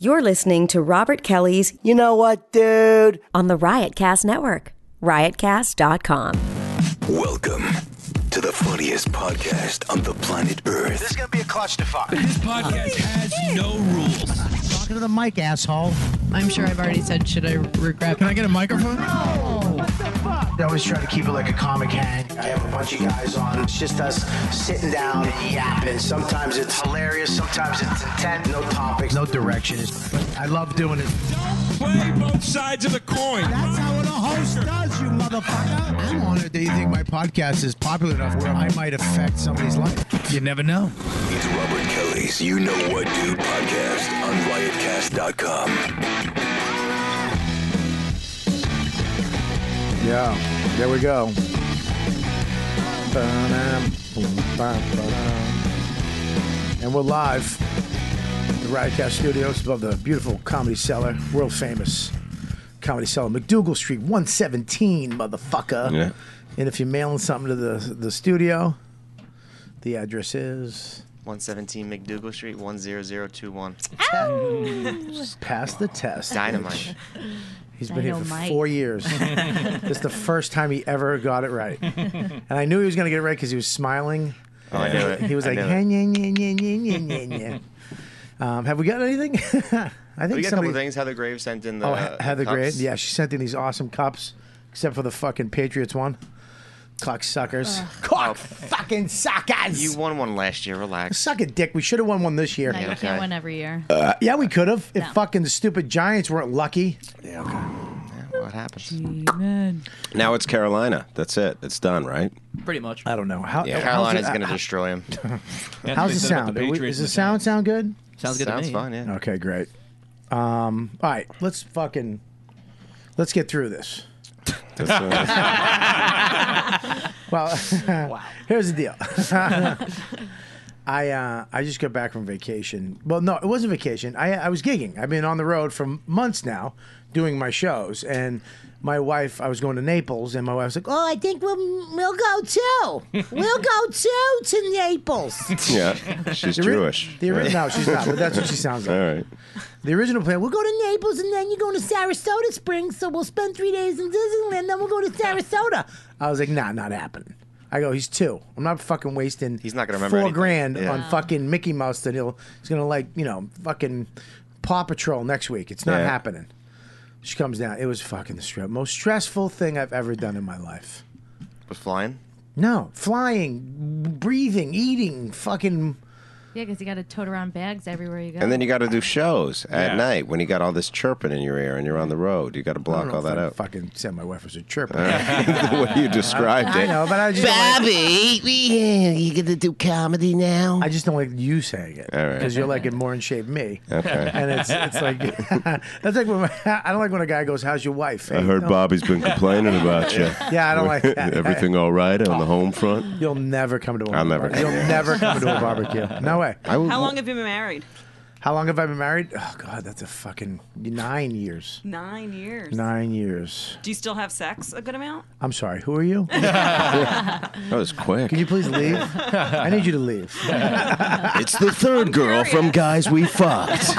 You're listening to Robert Kelly's You Know What, Dude? On the Riotcast Network, riotcast.com. Welcome to the funniest podcast on the planet Earth. This is going to be a clutch to fuck. This podcast has no rules. Talking to the mic, asshole. I'm sure I've already said, should I regret? Can I get a microphone? I always try to keep it like a comic hang. I have a bunch of guys on. It's just us sitting down and yapping. Sometimes it's hilarious. Sometimes it's intent. No topics. No direction. I love doing it. Don't play both sides of the coin. That's how a host does, you motherfucker. I'm honored that you think my podcast is popular enough where I might affect somebody's life. You never know. It's Robert Kelly's You Know What, Dude podcast on riotcast.com. Yeah, there we go. And we're live at the Riotcast Studios above the beautiful Comedy Cellar, world famous Comedy Cellar, McDougal Street, 117, motherfucker. Yeah. And if you're mailing something to the studio, the address is 117 McDougal Street, 10021. Pass the test. Dynamite. He's been here for 4 years. This is the first time he ever got it right. And I knew he was going to get it right because he was smiling. Oh, I knew it. He was like, I knew yeah. Have we got anything? I think we got a couple of things. Heather Graves sent in the Heather cups. Graves. Yeah, she sent in these awesome cups, except for the fucking Patriots one. Cocksuckers. Fucking suckers. You won one last year. Relax. Suck a dick. We should have won one this year. No, you can't win every year. Yeah, we could have. If No. fucking the stupid Giants weren't lucky. Yeah, okay. Yeah, what happens? Now it's Carolina. That's it. It's done, right? Pretty much. I don't know. How, Yeah. Carolina's going to destroy him. How's the sound? Does the sound sound good? Sounds good to me. Sounds fine, yeah. Okay, great. All right, let's get through this. Well, here's the deal. I just got back from vacation. Well, no, it wasn't vacation. I was gigging. I've been on the road for months now doing my shows. And my wife, I was going to Naples, and my wife was like, "Oh, I think we'll go too. We'll go too to Naples." Yeah. She's Jewish. No, she's not, but that's what she sounds like. All right. The original plan, we'll go to Naples and then you're going to Sarasota Springs, so we'll spend 3 days in Disneyland, then we'll go to Sarasota. I was like, nah, not happening. I go, he's 2. I'm not fucking wasting He's not gonna remember $4,000 anything. on fucking Mickey Mouse that he's going to fucking Paw Patrol next week. It's not happening. She comes down. It was fucking the most stressful thing I've ever done in my life. Was flying? No, flying, breathing, eating, fucking... Yeah, because you got to tote around bags everywhere you go. And then you got to do shows at night when you got all this chirping in your ear and you're on the road. You got to block all that out. Fucking said my wife was a chirper. The way you described I it. know, but I just Bobby, you gonna do comedy now? I just don't like you saying it All right. because you're like in more in shape than me. Okay. And it's like that's like when I don't like when a guy goes, "How's your wife?" I heard Bobby's been complaining about you. Yeah, I don't like that. Everything all right on the home front? You'll never come to a I'll never barbecue. come. You'll never come to a barbecue. No way. How long have you been married? How long have I been married? Oh God, that's a fucking 9 years. 9 years. 9 years. Do you still have sex a good amount? I'm sorry. Who are you? That was quick. Can you please leave? I need you to leave. It's the third girl from Guys We Fucked.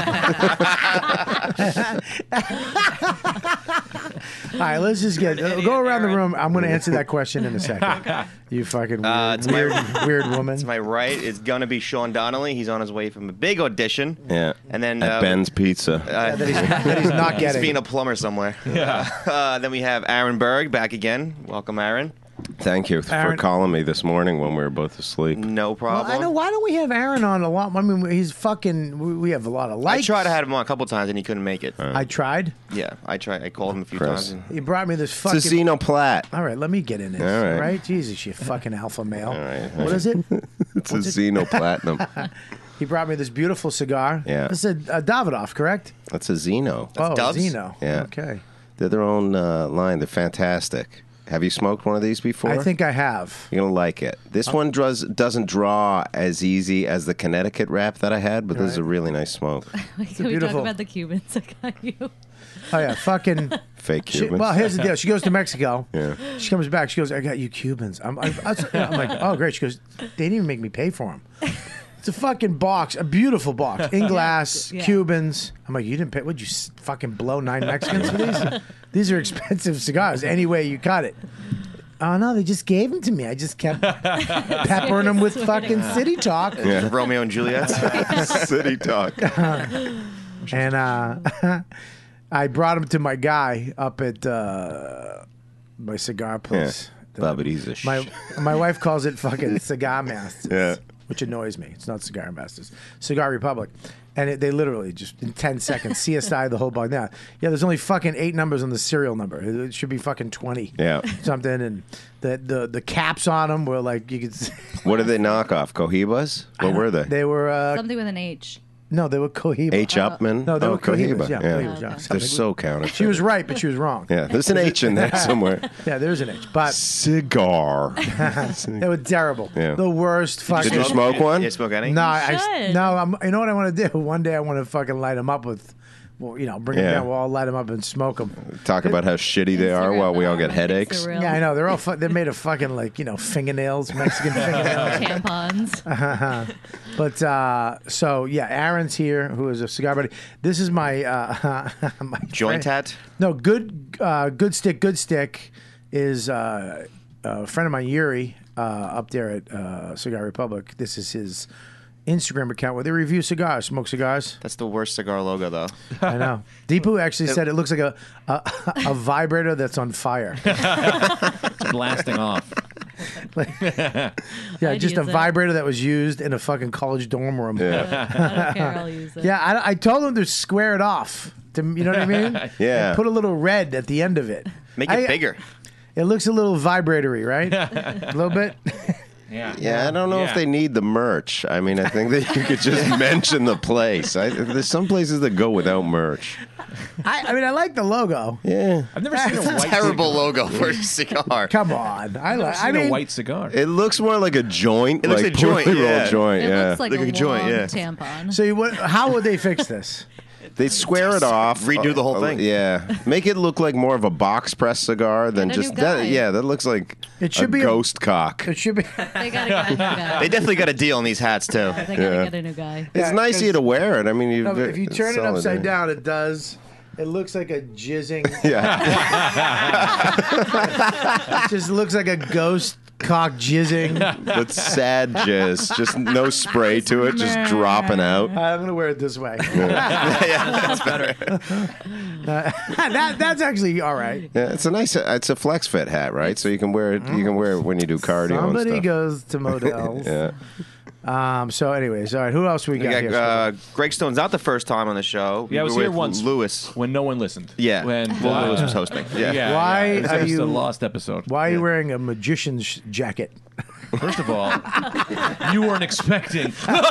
All right, let's just go around the room. I'm going to answer that question in a second. You fucking weird woman. To my right is going to be Sean Donnelly. He's on his way from a big audition. Yeah. And then At Ben's Pizza. that he's not He's getting. being a plumber somewhere. Yeah. Then we have Aaron Berg back again. Welcome, Aaron. Thank you for Aaron- calling me this morning when we were both asleep. No Well, problem. I know. Why don't we have Aaron on a lot? I mean, he's fucking. We have a lot of I likes. tried to have him on a couple times and he couldn't make it. I tried. Yeah, I tried. I called him a few Chris. times. And He brought me this It's fucking. a Xenoplat. All right, let me get in this. All right. All right, Jesus, you fucking alpha male. All right. What is it? It's a Xenoplatinum. He brought me this beautiful cigar. Yeah. This is a Davidoff, correct? That's a Xeno. Oh, Doves? Zeno. Yeah. Okay. They're their own line. They're fantastic. Have you smoked one of these before? I think I have. You're going to like it. This one doesn't draw as easy as the Connecticut wrap that I had, but this is a really nice smoke. Can we beautiful- talk about the Cubans? I got you. Oh yeah, fucking. Fake Cubans. Well, here's the deal. She goes to Mexico. Yeah. She comes back. She goes, "I got you Cubans." I'm like, "Oh, great." She goes, "They didn't even make me pay for them." It's a fucking box, a beautiful box, in glass, Yeah. Cubans. I'm like, you didn't pay? Would you fucking blow 9 Mexicans for these? These are expensive cigars. Any way you cut it. Oh no, they just gave them to me. I just kept peppering them with fucking city talk. Yeah. Romeo and Juliet. City talk. And I brought them to my guy up at my cigar place. But he's a My wife calls it fucking Cigar Masters. Yeah. Which annoys me. It's not Cigar Masters. Cigar Republic. And they literally just in 10 seconds CSI the whole bug. Now, yeah, there's only fucking 8 numbers on the serial number. It should be fucking 20. Yeah. Something. And the caps on them were like, you could. What did they knock off? Cohibas? What were they? They were. Something with an H. No, they were Cohiba. H. Upman? No, they were Cohibas. Yeah, Yeah. Cohibas, yeah. They're so counterfeit. She was right, but she was wrong. Yeah, there's an H in there somewhere. Yeah, there's an H. But Cigar. they were terrible. Yeah. The worst fucking. Did you smoke one? You smoke any? No, should. you know what I want to do? One day I want to fucking light them up with, well, bring them Yeah. down. We'll all light them up and smoke them. Talk about how shitty they are while we all get headaches. Yeah, I know. They're all they're made of fucking fingernails, Mexican fingernails. Tampons. But so yeah, Aaron's here, who is a cigar buddy. This is my my Joint friend. hat? No, good stick. Good stick is a friend of mine, Yuri, up there at Cigar Republic. This is his Instagram account where they review cigars, smoke cigars. That's the worst cigar logo, though. I know. Deepu actually said it looks like a vibrator that's on fire. It's blasting off. Yeah, I'd just a use it. vibrator that was used in a fucking college dorm room. I don't care. I'll use it. Yeah, I told him to square it off. You know what I mean? Yeah. And put a little red at the end of it. Make it bigger. It looks a little vibratory, right? A little bit. Yeah, I don't know if they need the merch. I mean, I think that you could just mention the place. There's some places that go without merch. I mean, I like the logo. Yeah. I've never seen a It's a white terrible cigar. logo for a cigar. Come on. I've never seen a white cigar. It looks more like a joint. It looks like a joint, poorly yeah. rolled joint, It yeah. looks like a joint, long yeah. tampon. So how would they fix this? They square it off. Redo the whole thing. Yeah. Make it look like more of a box press cigar than Get a just new guy. that. Yeah, that looks like It should a be ghost cock. It should be. They gotta get a new guy. They definitely got a deal on these hats, too. They gotta get a new guy. It's nice of you to wear it. I mean, No, if you turn it solid, upside yeah. down, it does. It looks like a jizzing. Yeah. It just looks like a ghost cock jizzing. But sad jizz. Just no spray to it, just dropping out. I'm gonna wear it this way. Yeah, that's better. That's actually all right. Yeah, it's it's a flex fit hat, right? So you can wear it. You can wear it when you do cardio Somebody and stuff. goes to models. Yeah. So, anyways, all right. Who else we We got here? got Greg Stone's out the first time on the show. Yeah, I was We were here with once. Lewis. When no one listened. Yeah. When Lewis was hosting. Yeah. Why It are was you- a lost episode. Why are you wearing a magician's jacket? First of all, you weren't expecting.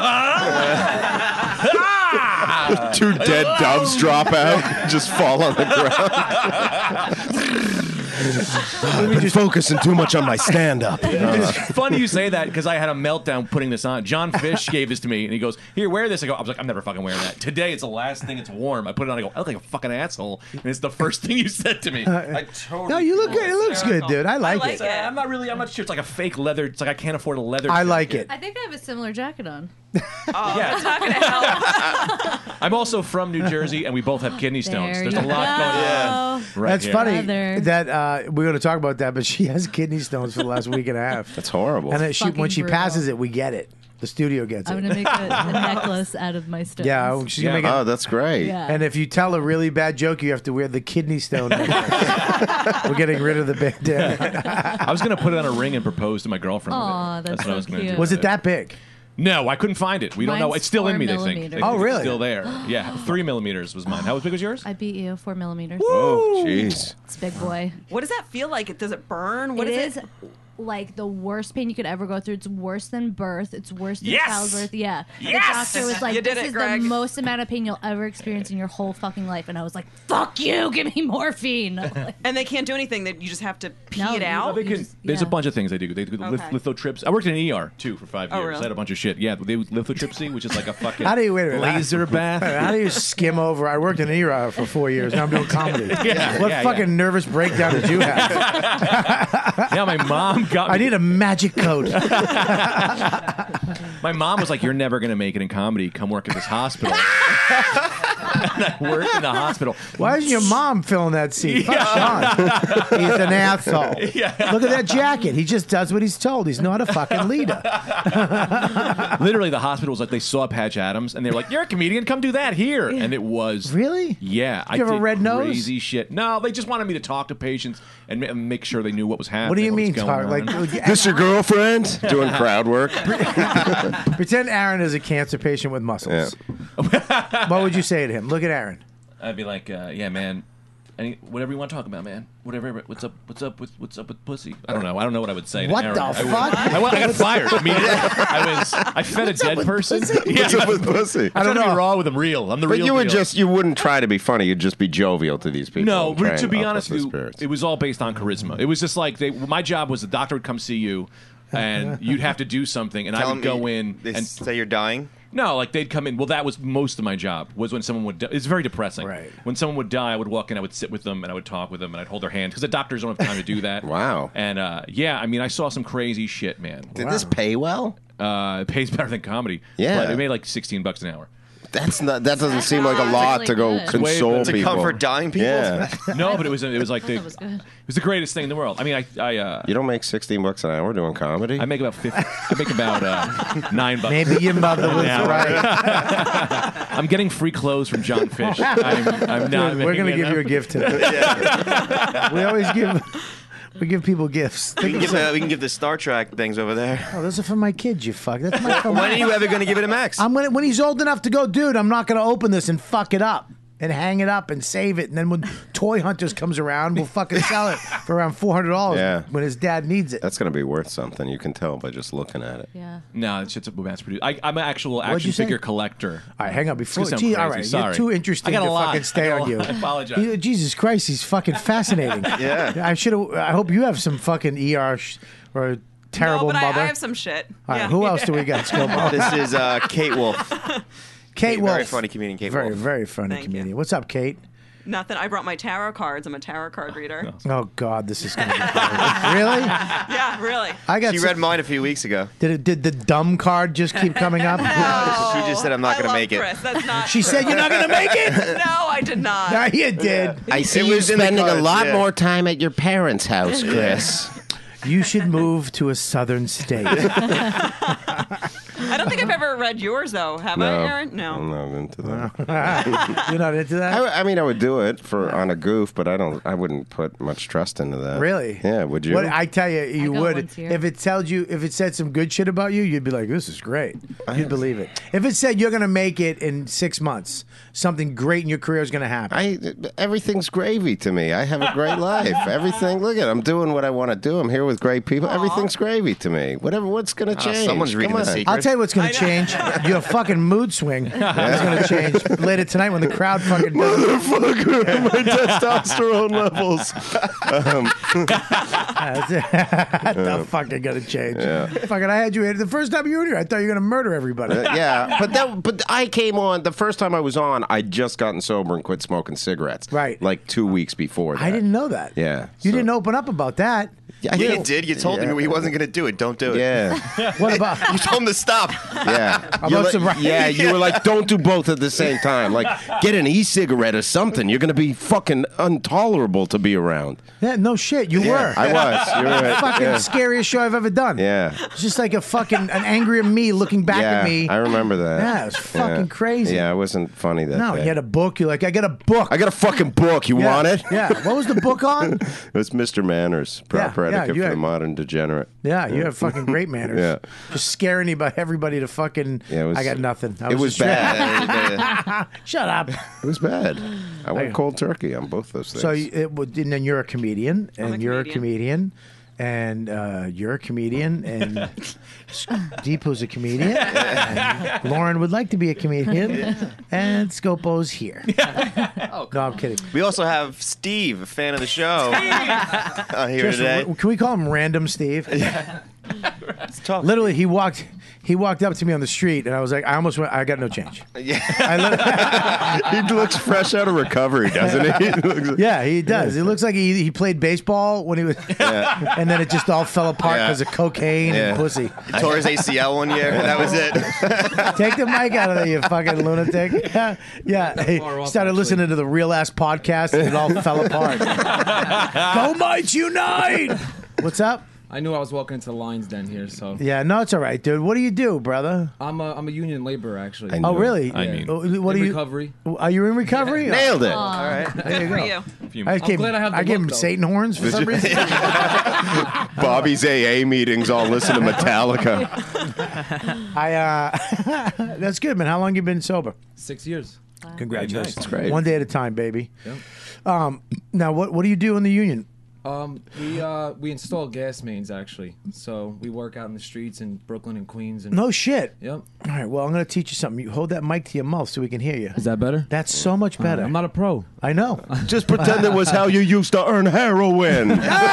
Two dead doves drop out, just fall on the ground. I've been focusing too much on my stand-up. It's funny you say that because I had a meltdown putting this on. John Fish gave this to me, and he goes, "Here, wear this." I was like, "I'm never fucking wearing that." Today, it's the last thing. It's warm. I put it on. I go, "I look like a fucking asshole," and it's the first thing you said to me. I totally. No, you look good. It looks good, dude. I like it. I'm not sure. It's like a fake leather. It's like I can't afford a leather. I like jacket. it. I think I have a similar jacket on. Oh, Yeah. that's not going to help. I'm also from New Jersey, and we both have kidney stones. There There's a you lot go. going on. Right That's here. funny Leather. that we're going to talk about that, but she has kidney stones for the last week and a half. That's horrible. And then when Fucking she brutal. passes it, we get it. The studio gets I'm it. gonna make a necklace out of my stones. Yeah, she's gonna make it. Oh, that's great. Yeah. And if you tell a really bad joke, you have to wear the kidney stone necklace. We're getting rid of the bandana. I was going to put it on a ring and propose to my girlfriend. with it. Aw, that's what I so was gonna cute. do. Was it that big? No, I couldn't find it. We don't know. Mine's It's still in 4 me, they think. millimeters. They think Oh, really? It's still there. Yeah, 3 millimeters was mine. How big was yours? I beat you 4 millimeters. Oh, jeez. It's a big boy. What does that feel like? Does it burn? What It is is like the worst pain you could ever go through. It's worse than birth. It's worse than Yes! childbirth. Yeah. Yes! The doctor was like, You did this it, is Greg. the most amount of pain you'll ever experience in your whole fucking life. And I was like, fuck you, give me morphine. Like, And they can't do anything. That you just have to pee No, it you- out. They can, there's a yeah. bunch of things they do. They do Okay. lithotrips. I worked in an ER too for 5 Oh, years. really? I had a bunch of shit. Yeah, they do lithotripsy, which is like a fucking How do you wait a minute? laser bath. How do you skim over? I worked in ERA for 4 years. Now I'm doing comedy. Yeah, What yeah, fucking nervous breakdown did you have? Yeah, my mom got me. I need a magic coat. My mom was like, "You're never going to make it in comedy. Come work at this hospital." And I worked in the hospital. Why isn't your mom filling that seat? Fuck Sean. He's an asshole. Look at that jacket. He just does what he's told. He's not a fucking leader. Literally, the hospital was like, they saw Patch Adams, and they were like, "You're a comedian. Come do that here." And it was really, yeah. You have a did red nose? crazy shit. No, they just wanted me to talk to patients and make sure they knew what was happening. What do you was mean, going talk? Like, on. This your girlfriend? Doing crowd work? Pretend Aaron is a cancer patient with muscles. What would you say to him? Look at Aaron. I'd be like, "Yeah, man. Whatever you want to talk about, man. Whatever. What's up with pussy? I don't know. I don't know what I would say. What to the Aaron. fuck? I got fired. I mean, I fed a dead person. What's up with pussy? I don't know. Be raw with him. Real. I'm the But real. you would deal. you wouldn't try to be funny. You'd just be jovial to these people. No, and try to and be uplift honest the with you, spirits. it was all based on charisma. It was just like my job was the doctor would come see you, and you'd have to do something, and I would go in and say you're dying. No, like they'd come in. Well, that was most of my job. Was when someone would. It's very depressing. Right. When someone would die, I would walk in, I would sit with them, and I would talk with them, and I'd hold their hand because the doctors don't have time to do that. Wow. And yeah, I mean, I saw some crazy shit, man. Did this pay well? It pays better than comedy. Yeah. But it made like $16 an hour. That doesn't seem like a lot to go console people. To comfort dying people. Yeah. No, but it was like it was the greatest thing in the world. I mean, You don't make $16 an hour doing comedy? I make about 50. I make about $9. Maybe your mother was right. I'm getting free clothes from John Fish. I'm not. Dude, we're gonna give you a gift today. We always give. We give people gifts. We can give the Star Trek things over there. Oh, those are for my kids, you fuck. That's my. When are you ever going to give it to Max? When he's old enough to go, dude, I'm not going to open this and fuck it up and hang it up and save it. And then when Toy Hunters comes around, we'll fucking sell it for around $400 when his dad needs it. That's going to be worth something. You can tell by just looking at it. Yeah. No, it's just a mass produced. I'm an actual What'd action you say? figure collector. All right, hang on. Before, It's gonna sound gee, all crazy. right, Sorry. you're too interesting I got to a lot. fucking stay I got on a you. lot. I apologize. Jesus Christ, he's fucking fascinating. Yeah. I should have. I hope you have some fucking ER or a terrible no, but mother. I have some shit. All right, Yeah. who else do we got? Skillball? This is Kate Wolf. Kate Wolf. Very funny comedian, Kate Very, Wolf. very funny comedian. What's up, Kate? Nothing. I brought my tarot cards. I'm a tarot card reader. Oh God, this is gonna be great. Really? Yeah, really. I got. She read mine a few weeks ago. Did the dumb card just keep coming up? She just said I'm not going to make it. Chris, that's not. She said you're not gonna make it. No, I did not. No, you did. I see It you was in the spending a cards, lot yeah. more time at your parents' house, Chris. You should move to a southern state. I don't think I've ever read yours though. Have I, Aaron? No. I'm not into that. You're not into that? I mean, I would do it on a goof, but I wouldn't put much trust into that. Really? Yeah. Would you? What, I tell you, you go would. once a year. If it said some good shit about you, you'd be like, "This is great." You'd believe it. If it said you're gonna make it in 6 months, something great in your career is gonna happen. Everything's gravy to me. I have a great life. Everything. Look at. I'm doing what I want to do. I'm here with great people. Everything's gravy to me. What's gonna change? someone's reading Come The on. Secret. I'll tell you what's gonna change. Your fucking mood swing is gonna change later tonight when the crowd fucking does it. Motherfucker, my testosterone levels. The fucking gonna change. Fucking, I had you here the first time you were here. I thought you were gonna murder everybody. Yeah, but I came on the first time I was on. I'd just gotten sober and quit smoking cigarettes. Right. like 2 weeks before. That. I didn't know that. Yeah, You so- didn't open up about that. Yeah, Yeah, you did. You told him he wasn't going to do it. Don't do it. Yeah, What about? You told him to stop. yeah. About sobriety. Yeah, you were like, don't do both at the same time. Like, get an e-cigarette or something. You're gonna be fucking intolerable to be around. Yeah, no shit. You were. I was. You're right. Fucking Yeah. scariest show I've ever done. Yeah. It's just like an angrier me looking back Yeah, at me. I remember that. Yeah, it was fucking crazy. Yeah, I wasn't funny that No, day. you had a book. You're like, I got a book. I got a fucking book. You Yeah, want it? Yeah. What was the book on? It's Mr. Manners, proper Yeah, etiquette you for had- the modern degenerate. Yeah, you have fucking great manners. Yeah. Just scaring everybody to fucking. Yeah, it was- I got nothing. it was just- bad. Shut up. It was bad. I went cold turkey on both those things. So and then you're a comedian, and a you're a comedian. comedian, and you're a comedian, and Deepu's a comedian, and Lauren would like to be a comedian, and Scopo's here. No, I'm kidding. We also have Steve, a fan of the show, here Just, today. can we call him Random Steve? It's tough. Literally, he walked he walked up to me on the street, and I was like, I almost went, I got no change. He looks fresh out of recovery, doesn't he? Yeah, he does. It looks like he played baseball when he was, and then it just all fell apart because of cocaine and pussy. He tore his ACL one year. That was it. Take the mic out of there, you fucking lunatic. Yeah. He started listening to the Real Ass podcast, and it all fell apart. Go Mites Unite! What's up? I knew I was walking into the Lions Den here, so. Yeah, no, it's all right, dude. What do you do, brother? I'm a union laborer, actually. Oh, really? What in are you? recovery. Are you in recovery? Nailed it. All right, there you go. I'm glad I have the I give him look, though. Satan horns for some reason. Bobby's AA meetings all listen to Metallica. That's good, man. How long you been sober? 6 years. Congratulations. That's great. One day at a time, baby. Yep. Now, what do you do in the union? We install gas mains, actually. So we work out in the streets in Brooklyn and Queens. And No shit. Yep. All right, well, I'm going to teach you something. You hold that mic to your mouth so we can hear you. Is that better? That's so much better. I'm not a pro. I know. Just pretend it was how you used to earn heroin.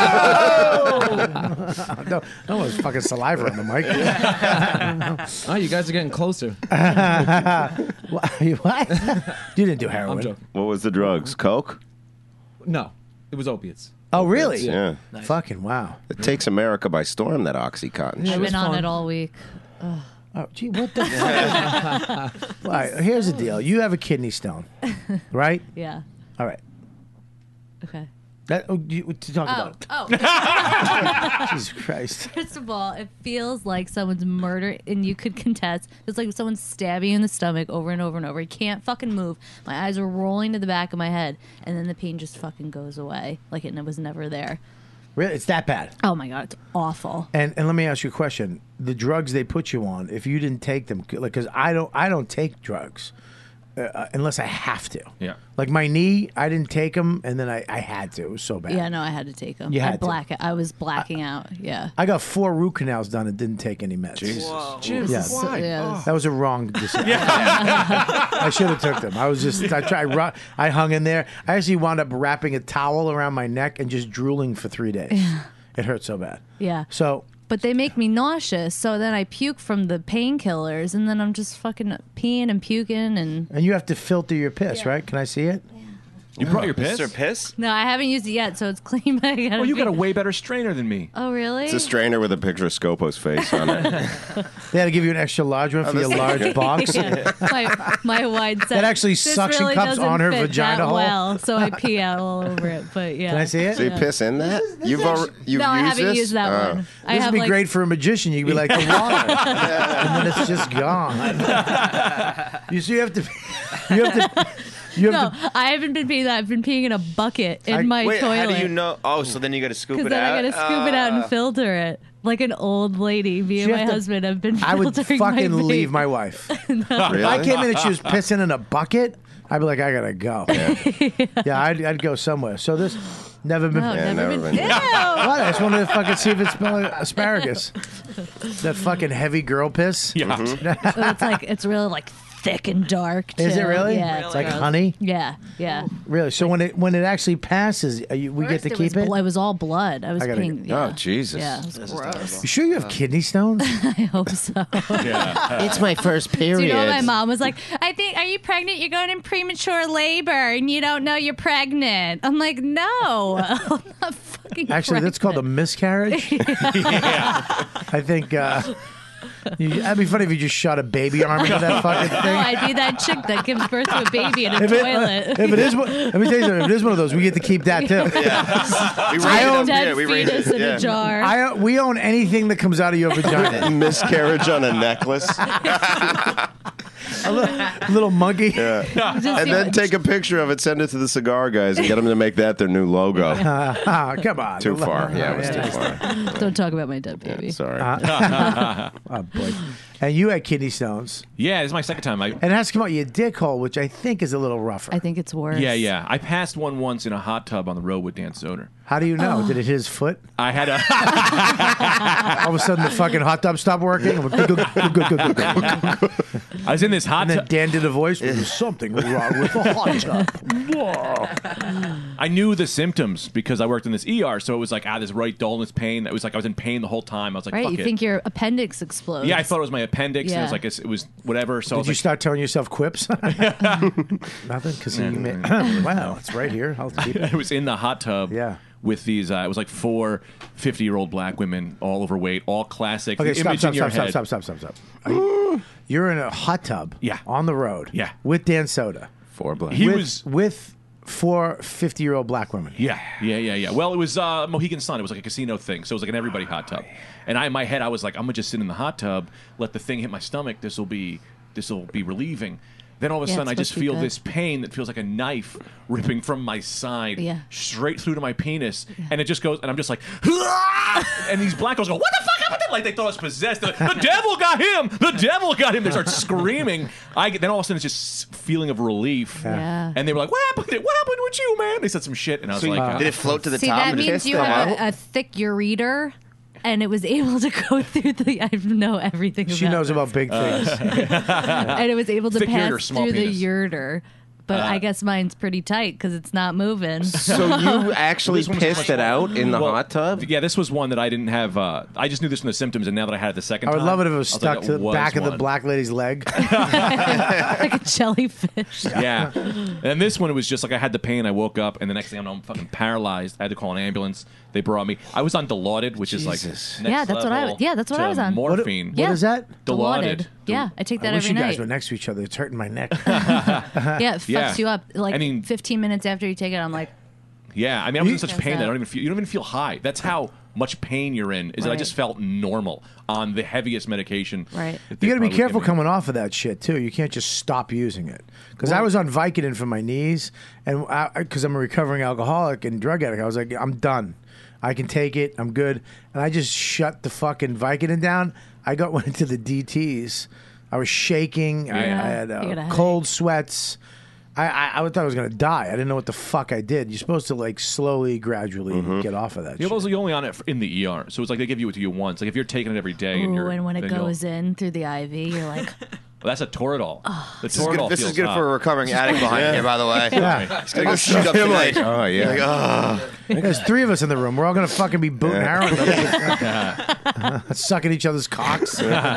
No one's fucking saliva on the mic. Oh, you guys are getting closer. What? You didn't do heroin. I'm joking. What was the drugs? Coke? No, it was opiates. Oh, really? Yeah. Fucking wow. It takes America by storm, that OxyContin I've shit. been on it all week. Ugh. Oh, gee, what the fuck? All right, here's the deal. You have a kidney stone, right? Yeah. All right. Okay. To talk about it. Oh. Jesus Christ. First of all, it feels like someone's murder, and you could contest. It's like someone's stabbing you in the stomach over and over and over. You can't fucking move. My eyes are rolling to the back of my head, and then the pain just fucking goes away, like it was never there. Really? It's that bad? Oh my God, it's awful. And let me ask you a question. The drugs they put you on, if you didn't take them, like, because I don't take drugs unless I have to. Yeah. Like my knee, I didn't take them, and then I had to. It was so bad. Yeah, no, I had to take them. You had to. I was blacking out. Yeah. I got 4 root canals done and didn't take any meds. Jesus. Yeah. So, yeah. That was a wrong decision. I should have took them. I hung in there. I actually wound up wrapping a towel around my neck and just drooling for 3 days. Yeah. It hurt so bad. Yeah. So, but they make me nauseous, so then I puke from the painkillers, and then I'm just fucking peeing and puking and you have to filter your piss, right? Can I see it? You brought your piss? Mr. Piss? No, I haven't used it yet, so it's clean. But I gotta Well, you got a be- way better strainer than me. Oh, really? It's a strainer with a picture of Scopo's face on it. They had to give you an extra large one for your large box. Yeah. my wide set. That actually This suction really cups doesn't on her fit vagina that hole. well, so I pee out all over it. But yeah. Can I see it? So you piss in that? You've No, used I haven't this? used that one. I This have would be like, great for a magician. You could be like the water, and then it's just gone. You have to. No, I haven't been peeing that. I've been peeing in a bucket in my Wait, toilet. how do you know? Oh, so then you got to scoop it Because then out? I gotta scoop it out and filter it. Like an old lady. Me and You my have to- husband have been I would filtering my fucking vape. leave my wife. Really? If I came in and she was pissing in a bucket, I'd be like, I gotta go. Yeah, I'd go somewhere. So this never been. No, Yeah, never never been. been. Ew! What? I just wanted to fucking see if it smelled like asparagus. That fucking heavy girl piss. Yeah. It's really like thick and dark. Too. Is it really? Yeah, It's like gross. honey. Yeah, yeah. Really? So when it actually passes, we get to keep it. It was all blood. I was I gotta peeing. go. Yeah. Oh, Jesus. Yeah, it was gross. You sure you have kidney stones? I hope so. It's my first period. Do you know my mom was like, I think, are you pregnant? You're going in premature labor and you don't know you're pregnant. I'm like, no, I'm not fucking Actually, that's called a pregnant. miscarriage. I think that'd be funny if you just shot a baby arm into that fucking No, thing. I'd be that chick that gives birth to a baby in a If toilet. it is, let me tell you something. If it is one of those, we get to keep that too. We rate I it own up Dead here. We rate fetus it. in Yeah. a jar. We own anything that comes out of your vagina. Miscarriage on a necklace. A little monkey. Yeah. And then take a picture of it, send it to the cigar guys, and get them to make that their new logo. Come on. Too far. Yeah, it was too far. Don't talk about my dead baby. Sorry. Oh boy. And you had kidney stones. Yeah, this is my second time. And it has to come out your dick hole, which I think is a little rougher. I think it's worse. Yeah. I passed one once in a hot tub on the road with Dan Soder. How do you know? Did it hit his foot? I had a. All of a sudden, the fucking hot tub stopped working. I was in this hot And then tub. Dan did a voice. There's something wrong with the hot tub. I knew the symptoms because I worked in this ER, so it was like this right dullness pain. It was like I was in pain the whole time. I was like, Right? fuck You it. think your appendix explodes. Yeah, I thought it was my appendix. And it was Yeah. like it was whatever. So I Did was you like, start telling yourself quips? Nothing, because wow, it's right here. I'll keep it. it was in the hot tub. Yeah. With these, it was like 4 50-year-old black women, all overweight, all classic. Okay, The image stop. in your head. You're in a hot tub. Yeah. On the road. Yeah. With Dan Soda. 4 black. He with, was with 4 50-year-old black women. Yeah. Well, it was Mohegan Sun. It was like a casino thing, so it was like an everybody hot tub. And in my head, I was like, I'm gonna just sit in the hot tub, let the thing hit my stomach. This will be relieving. Then all of a sudden, I just feel this pain that feels like a knife ripping from my side straight through to my penis, and it just goes, and I'm just like, and these black girls go, "What the fuck happened?" Like they thought I was possessed. They're like, the devil got him. The devil got him. They start screaming. Then all of a sudden, it's just feeling of relief. Yeah. And they were like, "What happened? What happened with you, man?" They said some shit, and I was like, did it float to the See, top? that and means just you come have out? a thick ureter, and it was able to go through the. I know everything. She about knows this. about big things. And it was able to Thick ureter, pass small through penis. the ureter. But I guess mine's pretty tight because it's not moving. So you actually This one's pissed much it out in the Well, hot tub? Yeah, this was one that I didn't have. I just knew this from the symptoms, and now that I had it the second I would time, love it if it was I like, stuck to that the was back of the one. black lady's leg. Like a jellyfish. Yeah. And this one, it was just like I had the pain. I woke up, and the next thing I know, I'm fucking paralyzed. I had to call an ambulance. They brought me. I was on Dilaudid, which is like next Yeah, that's what I- level yeah, that's what to I was on. Morphine. What is that? Dilaudid. Yeah, I take that I wish every you guys night. were next to each other. It's hurting my neck. Yeah, it fucks Yeah. you up. Like I mean- 15 minutes after you take it, I'm like, Yeah, I mean, I was in such That's pain that I out. don't even feel. You don't even feel high. That's how much pain you're in. Is that I Right. just felt normal on the heaviest medication. Right. that they You got to be probably careful give me. coming off of that shit too. You can't just stop using it. Because I was on Vicodin for my knees, and because I'm a recovering alcoholic and drug addict, I was like, I'm done. I can take it. I'm good. And I just shut the fucking Vicodin down. I went into the DTs. I was shaking. I had You got a headache. cold sweats. I thought I was going to die. I didn't know what the fuck I did. You're supposed to like slowly, gradually get off of that. You're shit. also only on it in the ER, so it's like they give you it to you once. Like if you're taking it every day, and ooh, you're and when it then you'll- goes in through the IV, you're like, well, that's a Toradol. The This is good, Toradol this is feels good hot. for a recovering addict behind here, by the way. Yeah. He's gonna go shoot up tonight. Oh, yeah. Like, oh. There's 3 of us in the room. We're all going to fucking be booting heroin. Sucking each other's cocks.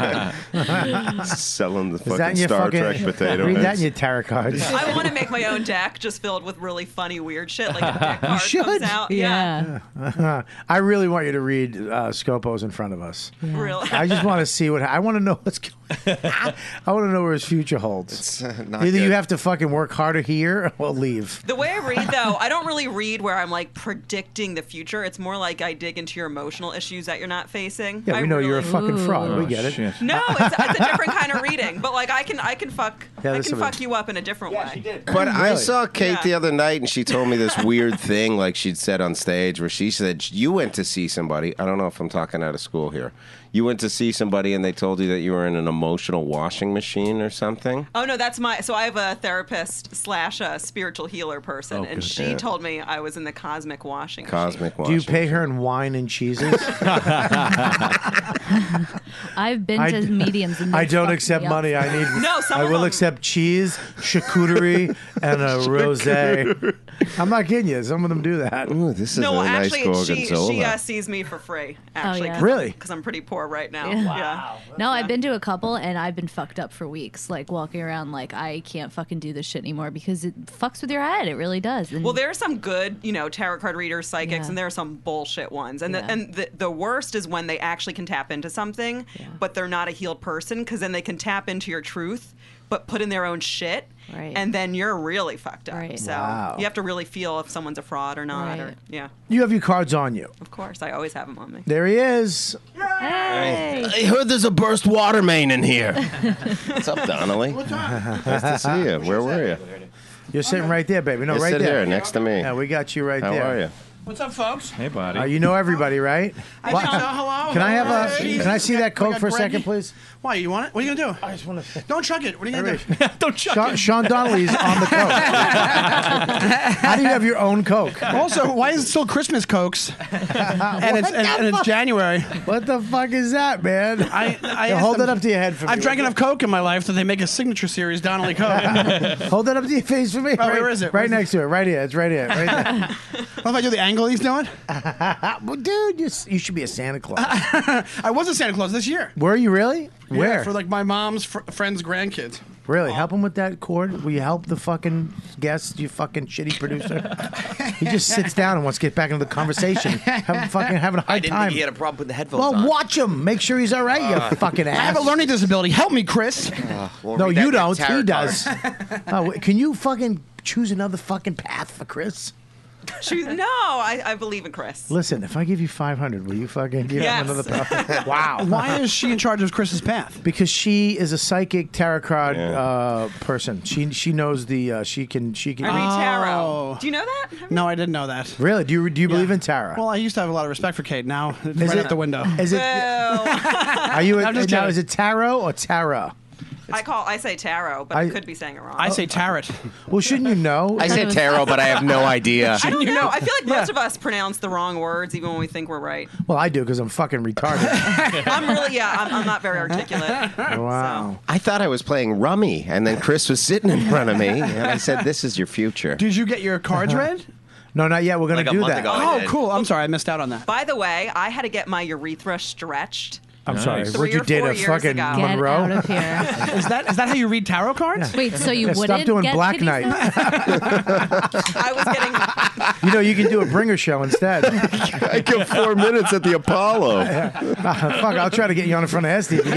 Selling the Is that in fucking your Star fucking, Trek potato read that heads. in your tarot cards. I want to make my own deck just filled with really funny, weird shit. Like a deck card should. comes out. yeah. I really want you to read Scopos in front of us. Really. I just want to see I want to know what's going I want to know where his future holds. It's, not Either you good. have to fucking work harder here or leave. The way I read, though, I don't really read where I'm like predicting the future. It's more like I dig into your emotional issues that you're not facing. Yeah, we I know you're a really- fucking fraud. We get it. Shit. No, it's a different kind of reading. But like I can fuck Yeah, I there's can some- fuck you up in a different way. But I Really? saw Kate Yeah. the other night, and she told me this weird thing, like she'd said on stage, where she said you went to see somebody. I don't know if I'm talking out of school here. You went to see somebody, and they told you that you were in an emotional washing machine or something. Oh no, that's my. So I have a therapist / a spiritual healer person, Oh, and good. she Yeah. told me I was in the cosmic washing. machine. Cosmic Do washing. you pay her in wine and cheeses? I've been to mediums and I they don't fucked accept me up. money. I need. No, some I of will them- accept cheese, charcuterie, and a rosé. I'm not kidding you. Some of them do that. Ooh, this is No, a nice actually, gorgonzola. she sees me for free. Actually, yeah. Really? Because I'm pretty poor right now. Yeah. Yeah. No, I've been to a couple and I've been fucked up for weeks, like walking around like I can't fucking do this shit anymore because it fucks with your head. It really does. And Well, there are some good, tarot card readers, psychics, Yeah. and there are some bullshit ones. And Yeah. the worst is when they actually can tap into something, but they're not a healed person, because then they can tap into your truth, but put in their own shit, Right. and then you're really fucked up. Right. So Wow. you have to really feel if someone's a fraud or not. Or Right. yeah, You have your cards on you. of course, I always have them on me. There he is. hey, I heard there's a burst water main in here. What's up, Donnelly? Nice to see you. Where were you? You're sitting right there, baby. No, You right sit there. here next to me. Yeah, we got you right How there. are you? What's up, folks? Hey, buddy. You know everybody, right? I think so. Hello. Can I have a? Hey. Can I see that We Coke got for a Greggy. second, please? Why, you want it? What are you going to do? I just want to. Don't chug it. What are you going to do? Don't chuck Sean Donnelly's on the Coke. How do you have your own Coke? Also, why is it still Christmas Cokes? and it's January. What the fuck is that, man? I Yeah, asked hold them- it up to your head for me. I've drank enough Coke in my life that they make a signature series, Donnelly Coke. Hold that up to your face for me. Oh, where is it? Right Where's next to it. Right here. It's right here. Right there. if I do the angle he's doing? Well, dude, you should be a Santa Claus. I was a Santa Claus this year. Were you really? Yeah, Where? for like my mom's friend's grandkids. Really? Help him with that cord? Will you help the fucking guest, you fucking shitty producer? He just sits down and wants to get back into the conversation. Having a hard I didn't time. think he had a problem with the headphones Well, on. watch him. Make sure he's all right, you fucking ass. I have a learning disability. Help me, Chris. No, you don't. He does. Can you fucking choose another fucking path for Chris? No, I believe in Chris. Listen, if I give you 500, will you fucking give Yes. him another path? Wow. Why is she in charge of Chris's path? Because she is a psychic tarot card person. She knows the she can. I read tarot. Do you know that? No, I didn't know that. Really? Do you believe in tarot? Well, I used to have a lot of respect for Kate. Now it's right out the window. Is it? Are you? I'm just Now, kidding. is it tarot or tarot? I say tarot, but I could be saying it wrong. I say tarot. Well, shouldn't you know? I say tarot, but I have no idea. I don't know. I feel like most of us pronounce the wrong words even when we think we're right. Well, I do because I'm fucking retarded. I'm not very articulate. Wow. I thought I was playing rummy, and then Chris was sitting in front of me, and I said, "This is your future." Did you get your cards read? No, not yet. We're gonna Like a do month that. ago, I Oh, did. cool. I'm sorry, I missed out on that. By the way, I had to get my urethra stretched. I'm sorry. 3 Would you or date 4 a years fucking ago. Get Monroe? out of here. Is that how you read tarot cards? Wait, so you Yeah, wouldn't stop doing get Black kitty Knight. I was getting. You know, you can do a bringer show instead. I get 4 minutes at the Apollo. Fuck, I'll try to get you on in front of Esty. If you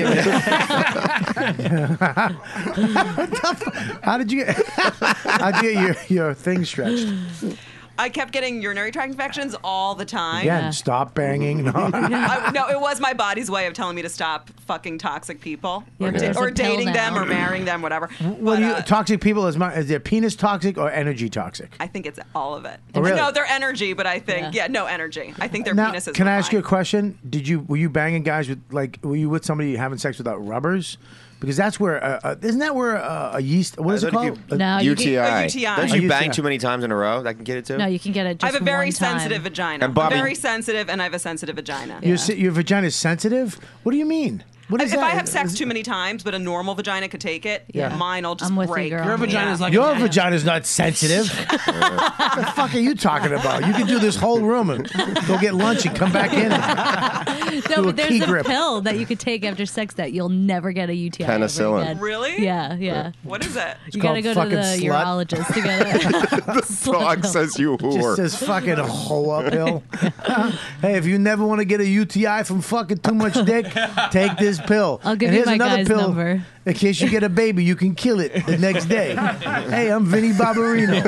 get How did you get your thing stretched? I kept getting urinary tract infections all the time. Again, stop banging. No. No, it was my body's way of telling me to stop fucking toxic people, Yeah, or, but there's a pill dating them, now. or marrying them, whatever. What do you, toxic people is their penis toxic or energy toxic? I think it's all of it. Oh, really? No, their energy, but I think no energy. I think their Now, penises. can were I ask fine. you a question? Were you banging guys with were you with somebody having sex without rubbers? Because that's where isn't that where a yeast? What is it called? No, you UTI. A UTI. Don't A you bang UTI. too many times in a row? That can get it too. No, you can get it I just have a very one time. sensitive vagina. And Bobby- I'm very sensitive, and I have a sensitive vagina. Your vagina is sensitive. What do you mean? What is If that? I have sex too many times, but a normal vagina could take it, Yeah. mine will just I'm with you, break. girl. Your vagina is like Your vagina's not sensitive. What the fuck are you talking about? You can do this whole room and go get lunch and come back in. No, Do a but there's key a grip. pill that you could take after sex that you'll never get a UTI. ever Penicillin. again. Really? Yeah. What is it? You gotta go to called the fucking slut. urologist to get it. The dog says you Just whore. says fucking hoe pill. Hey, if you never want to get a UTI from fucking too much dick, take this pill. I'll give And you here's my another guy's pill number. in case you get a baby, you can kill it the next day. Hey, I'm Vinny Barbarino.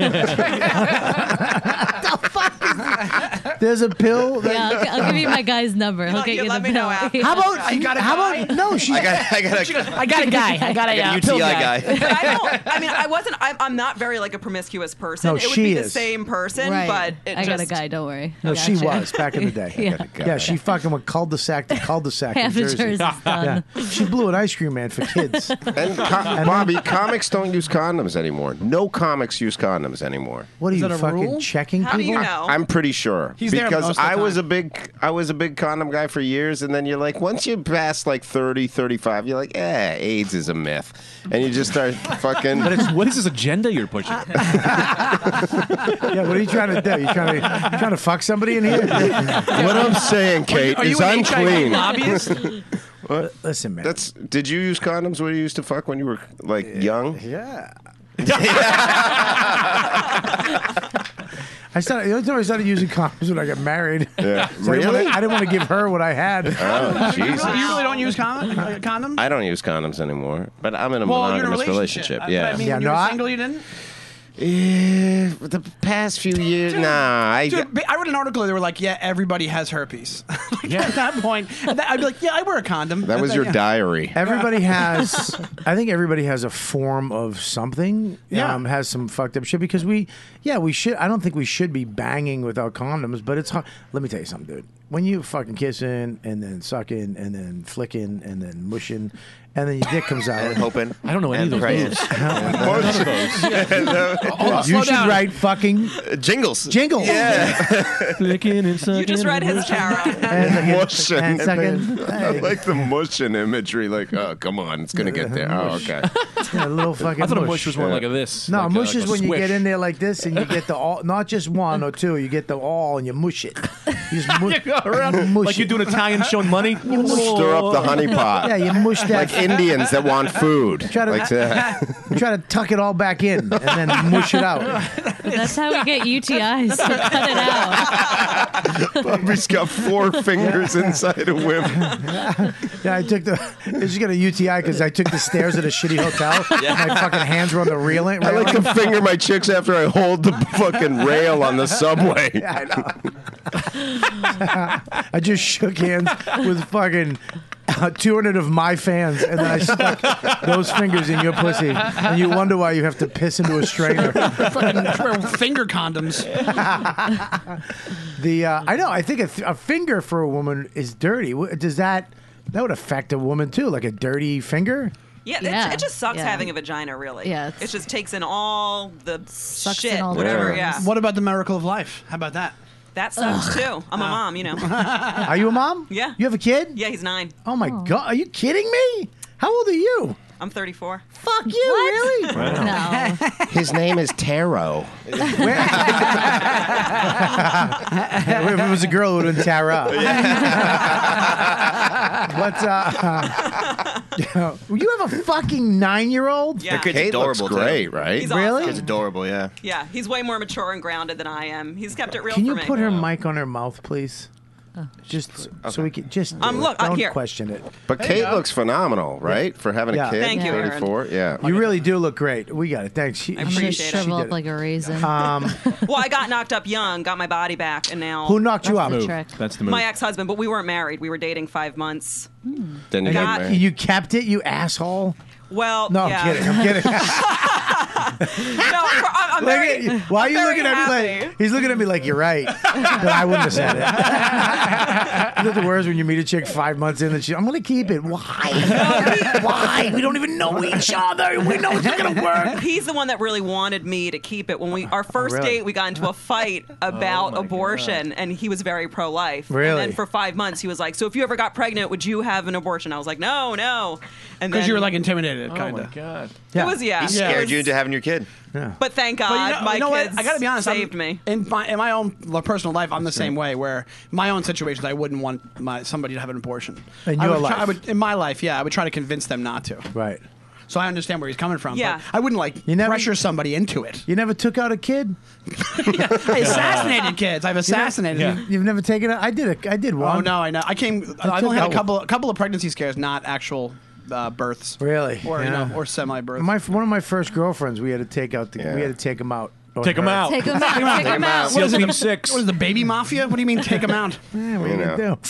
There's a pill. That, Yeah, I'll give you my guy's number. He'll get you the let me pill. know after. How about no? She's I got I got a guy. I got a a pill UTI guy. But I wasn't. I'm not very like a promiscuous person. No, it would she be is. the same person, Right. but it I got a just. guy. Don't worry. No, I she got you. was back in the day. Yeah, she fucking went cul-de-sac to cul-de-sac Half in of Jersey. hers is done. Yeah. She blew an ice cream man for kids. And Bobby, comics don't use condoms anymore. No comics use condoms anymore. What are Is you that a fucking rule? checking How do people? you know? I'm pretty sure He's there because most of the I was time. I was a big condom guy for years, and then you're like, once you pass like 30, 35, you're like, AIDS is a myth, and you just start fucking. But what is this agenda you're pushing? Yeah, what are you trying to do? You trying to fuck somebody in here? What I'm saying, Kate, Are is you an I'm HIV clean. lobbyist? Listen, man. Did you use condoms when you used to fuck when you were like young? Yeah. The only time I started using condoms when I got married. Yeah. So Really? I didn't want to give her what I had. Oh, Jesus. You really don't use condoms? I don't use condoms anymore, but I'm in a Well, you're in a monogamous relationship. Yeah. I mean, Yeah, when you no, were I- single, you didn't? The past few years, Dude, nah. Dude, I read an article. They were like, "Yeah, everybody has herpes." At that point, I'd be like, "Yeah, I wear a condom." That was your yeah. diary. Everybody has. I think everybody has a form of something. Yeah. Has some fucked up shit because we should. I don't think we should be banging without condoms, but it's hard. Let me tell you something, dude. When you fucking kissing and then sucking and then flicking and then mushing and then your dick comes out. And hoping. I don't know any of those praying. moves. All You should write fucking jingles. Jingles. Yeah. You just read his tarot. Mushin. and second, I like the mushin imagery. Like, oh, come on, it's gonna get there. Oh, okay. Yeah, a little fucking. I thought a mush. mush was more like a this. No, like mush a is when you swish. get in there like this and you get the all, not just one or two. You get the all and you mush it. You just You go around mush like you're it. doing Italian showing money. Stir up the honey pot. Yeah, you mush that. Like Indians that want food. Try to- like that. You try to tuck it all back in and then mush it out. That's how we get UTIs. So cut it out. Bobby's got 4 fingers inside a women. Yeah, I just got a UTI because I took the stairs at a shitty hotel. My fucking hands were on the railing. I like to finger my chicks after I hold the fucking rail on the subway. Yeah, I know. I just shook hands with fucking 200 of my fans, and then I stuck those fingers in your pussy, and you wonder why you have to piss into a strainer. Fucking finger condoms. I know. I think a finger for a woman is dirty. Does that would affect a woman too? Like a dirty finger? Yeah, it just sucks having a vagina, really. Yeah, it just takes in all the shit, in all the whatever. germs. Yeah. What about the miracle of life? How about that? That sucks too. I'm a mom, you know. Are you a mom? Yeah. You have a kid? Yeah, he's 9. Oh my god! Are you kidding me? How old are you? I'm 34. Fuck you, really? No. His name is Taro. If it was a girl, it would have been Tara. You have a fucking 9-year-old? Yeah. The kid's Kate adorable. looks great, right? He's Really? awesome. Kid's adorable. Yeah. Yeah, he's way more mature and grounded than I am. He's kept it real Can for you me. put her mic on her mouth, please? Just so we can just do Look, it. Don't here. question it. But Kate looks phenomenal, right? For having Yeah. a kid. Thank you, Aaron. 34. Yeah. You really do look great. We got it. Thanks. She, I I'm gonna appreciate it. shrivel She up did like a raisin. Well, I got knocked up young, got my body back, and now Who knocked you up? the trick. That's the move. my ex-husband. But we weren't married. We were dating 5 months. Then you God. got married. You kept it, you asshole. Well, No, yeah. I'm kidding. I'm kidding. No, I'm Look very, at you. Why are I'm you very looking at me happy. like he's looking at me like you're right, but I wouldn't have said it. Isn't it the worst when you meet a chick 5 months in and I'm going to keep it. Why? Why? We don't even know each other. We know it's not going to work. He's the one that really wanted me to keep it. When our first really? date, we got into a fight about my abortion, and he was very pro-life. Really? And then for 5 months, he was like, "So if you ever got pregnant, would you have an abortion?" I was like, "No, no." And Because then you were like intimidated, Oh kind my of. god. it was He it scared was- you into having your kid. But thank God, my kids I gotta be honest. saved me. In my own personal life, I'm the same way. Where my own situations, I wouldn't want somebody to have an abortion. In I your would life? in my life, yeah, I would try to convince them not to. Right. So I understand where he's coming from. Yeah. But I wouldn't like pressure somebody into it. You never took out a kid? I assassinated kids. I've assassinated. Yeah. them. You've never taken it? I did one. Oh no, I know. I've only had a couple of pregnancy scares, not actual births. Really? Or Yeah. or semi-births. One of my first girlfriends, we had to take out we had to take him out. Take him out. Take them out. Take them out. SEAL Team 6. What is the baby mafia? What do you mean take them out? Yeah, what are you know. gonna do?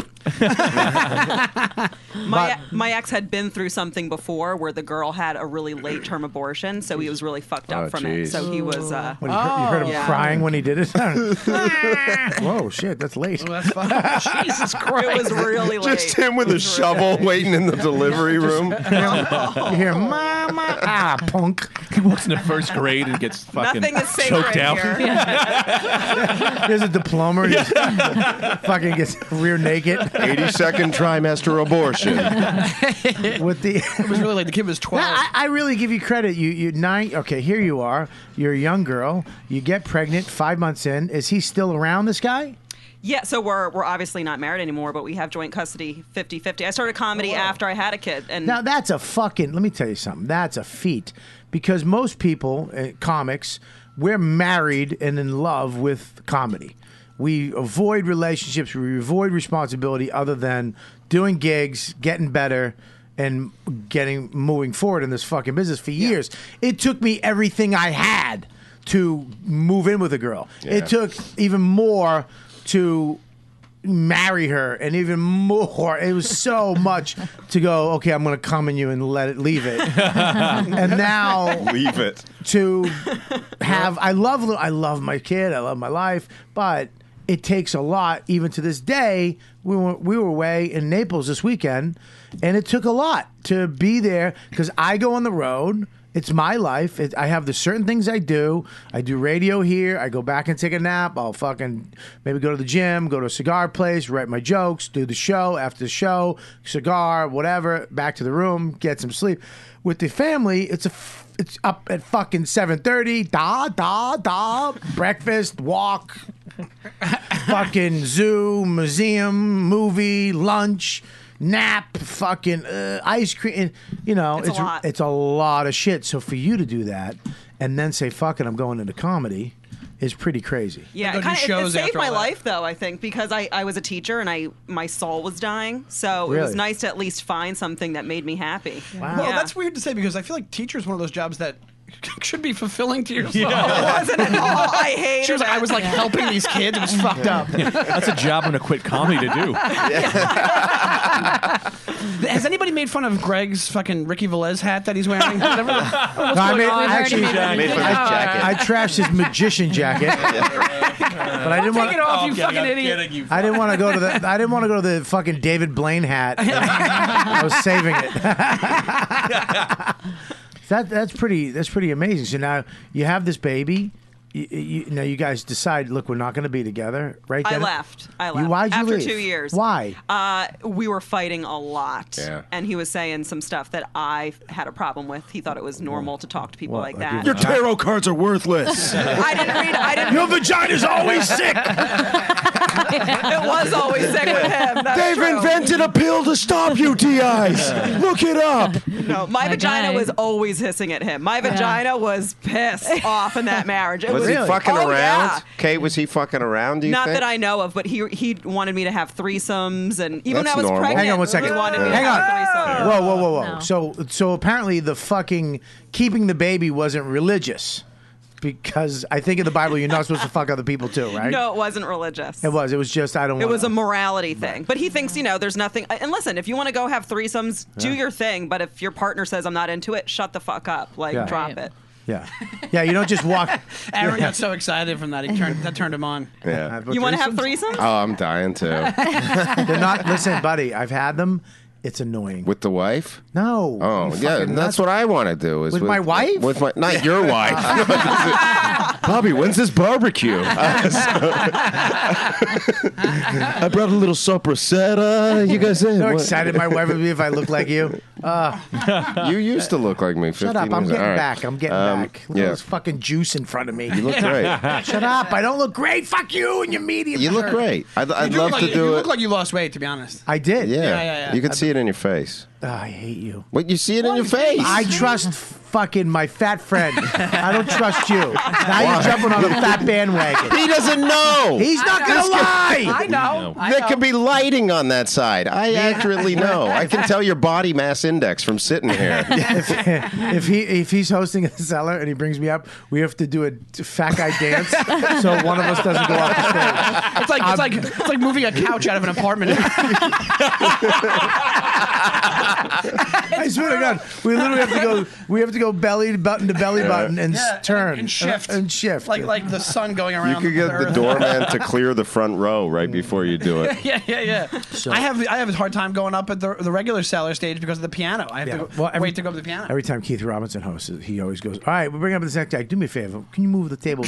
My ex had been through something before where the girl had a really late term abortion, so he was really fucked up Oh, from geez. it. So he was. What, you heard him yeah. crying when he did it? Whoa, shit, that's late. That's fine. Jesus Christ. It was really late. Just him with a shovel waiting in the delivery room. You hear, mama, punk. He walks into first grade and gets fucking Nothing is sacred choked out. here. There's a diploma. And he just fucking gets rear naked. 82nd trimester abortion. With the It was really late. The kid was 12. I really give you credit. You 9. Okay, here you are. You're a young girl. You get pregnant 5 months in. Is he still around, this guy? Yeah, so we're obviously not married anymore, but we have joint custody 50-50. I started comedy after I had a kid, and Now that's a fucking. Let me tell you something. That's a feat, because most people, comics, we're married and in love with comedy. We avoid relationships. We avoid responsibility, other than doing gigs, getting better, and moving forward in this fucking business for years. It took me everything I had to move in with a girl. Yeah. It took even more to marry her, and even more. It was so much to go, okay, I'm going to come in you and leave it. And now Leave it. to have, I love my kid, I love my life, but it takes a lot. Even to this day, we were away in Naples this weekend, and it took a lot to be there, because I go on the road It's my life. I have the certain things I do. I do radio here. I go back and take a nap. I'll fucking maybe go to the gym, go to a cigar place, write my jokes, do the show. After the show, cigar, whatever, back to the room, get some sleep. With the family, it's up at fucking 7:30. Breakfast, walk, fucking zoo, museum, movie, lunch. Nap, fucking ice cream. You know, It's a lot. it's a lot of shit. So for you to do that and then say, fuck it, I'm going into comedy is pretty crazy. Yeah, Go it, do kinda, it shows saved after my all that. life though. I think because I was a teacher and my soul was dying, so it was Really? nice to at least find something that made me happy. Wow. Well, Yeah. that's weird to say because I feel like teacher is one of those jobs that should be fulfilling to yourself. It wasn't at all. I hated She was like, it. I was like helping these kids. It was fucked up. That's a job I'm going to quit comedy to do. Has anybody made fun of Greg's fucking Ricky Velez hat that he's wearing? No, I mean, actually, Made fun of his jacket. I trashed his magician jacket, but I didn't want. Take it off, you fucking idiot. I didn't want to go to the. I didn't want to go to the fucking David Blaine hat. I was saving it. That's pretty amazing. So now you have this baby. Now you guys decide. Look, we're not going to be together, right? I Dennis? left. I left. Why'd you After leave? 2 years. Why? We were fighting a lot. Yeah. And he was saying some stuff that I had a problem with. He thought it was normal to talk to people What, like like that. your Tarot cards are worthless. I didn't read. I didn't. Your vagina's always sick. It was always sick with him. That's They've true. invented a pill to stop UTIs. Look it up. No, my vagina guy. was always hissing at him. My vagina was pissed off in that marriage. It Was he fucking Oh, around? yeah. Kate, was he fucking around, do you Not think? that I know of, but he wanted me to have threesomes, and even That's when I was normal. pregnant, Hang on one second. he wanted me to Hang have on. threesomes. Whoa. No. So apparently the fucking keeping the baby wasn't religious, because I think in the Bible you're not supposed to fuck other people too, right? No, it wasn't religious. It was. It was just I don't. It was a morality thing. But he thinks, there's nothing. And listen, if you want to go have threesomes, do your thing. But if your partner says, I'm not into it, shut the fuck up. Like, Yeah. drop Right. it. Yeah. You don't just walk. Aaron got so excited from that. That turned him on. Yeah. You want to have threesomes? Oh, I'm dying to. They're not. Listen, buddy. I've had them. It's annoying. With the wife? No. Oh, You yeah. fucking That's nuts. what I want to do. Is With my wife? With my, not your wife. Bobby, when's this barbecue? I brought a little sopressata. You guys in? So What? excited my wife would be if I looked like you. You used to look like me. 15 Shut up. I'm years. getting All right. back. I'm getting back. Look at Yeah. this fucking juice in front of me. You look great. Shut up. I don't look great. Fuck you and your media. You look shirt. great. I'd You love look to like, do you it. look like you lost weight, to be honest. I did. Yeah. You can see it in your face. I hate you. What, you see it in your face? I trust fucking my fat friend. I don't trust you. Now you're jumping on a fat bandwagon. He doesn't know. He's not going to lie. I know. There could be lighting on that side. I accurately know. I can tell your body mass index from sitting here. If he's hosting a cellar and he brings me up, we have to do a fat guy dance so one of us doesn't go off the stage. It's like moving a couch out of an apartment. I swear to God, we literally have to go. We have to go belly button to belly button and turn and shift. and shift. like the sun going around. You could get the earth. doorman to clear the front row right before you do it. Yeah. I have a hard time going up at the regular cellar stage because of the piano. I have to wait to go to the piano. Every time Keith Robinson hosts, he always goes, "All right, we're bringing up this next guy. Do me a favor. Can you move the table?"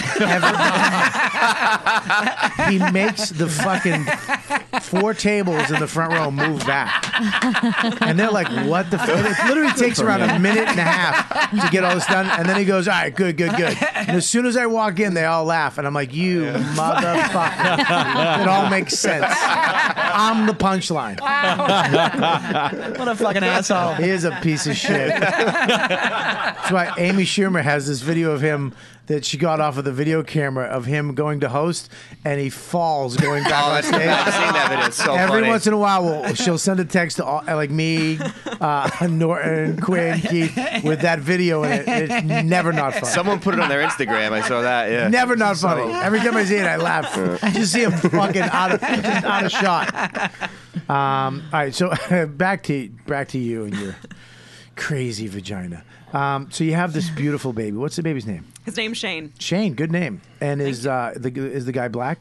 He makes the fucking 4 tables in the front row move back, and they're like, "What the?" It literally takes around a minute and a half to get all this done, and then he goes, "All right, good." And as soon as I walk in, they all laugh, and I'm like, "You motherfucker!" It all makes sense. I'm the punchline. What a fucking asshole. He is a piece of shit. That's why Amy Schumer has this video of him that she got off of the video camera of him going to host, and he falls going back on stage. I've seen that video. It's so Every funny. once in a while, she'll send a text to all, like me, Norton, Quinn, Keith, with that video in it. It's never not funny. Someone put it on their Instagram. I saw that. Yeah. Never not funny. Every time I see it, I laugh. Just see him fucking out of shot. All right, so back to you and your crazy vagina. So you have this beautiful baby. What's the baby's name? His name's Shane. Shane, good name. And is the guy black?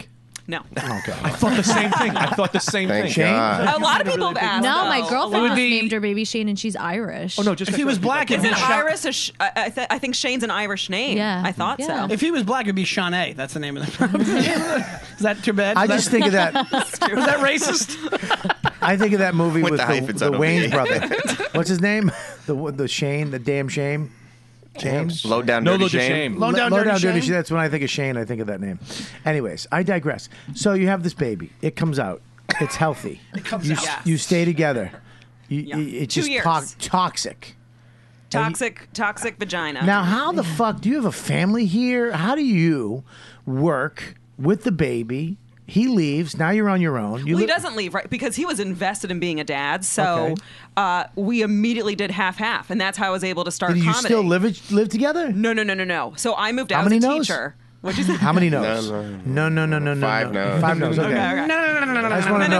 No. Okay. I thought the same thing. I thought the same Thank thing. Shane? God. A lot of people have asked. No, though. my It girlfriend would just be- named her baby Shane, and she's Irish. Oh no, just If he was black, it'd Is be it Sean. Iris? I think Shane's an Irish name. Yeah. I thought Yeah. so. If he was black, it'd be Sean A. That's the name of the. Is that too bad? I just think of that. Was that racist? I think of that movie With with the hyphens, the I don't Wayne think. brother. What's his name? The Shane, the damn Shame. James. Low down No, dirty low to shame. shame. Low down dirty Shane? Shame. That's when I think of Shane. I think of that name. Anyways, I digress. So you have this baby. It comes out. It's healthy. You stay together. It's 2 just years. toxic. Toxic vagina. Now, how the fuck do you have a family here? How do you work with the baby? He leaves. Now you're on your own. Well, he doesn't leave, right? Because he was invested in being a dad. So Okay. we immediately did half-half. And that's how I was able to start Did you comedy. still live together? No. So I moved out How as many a no's? teacher. What'd you say? How many no's? No. No. Five no's. 5 no's. Okay. Okay. I just want to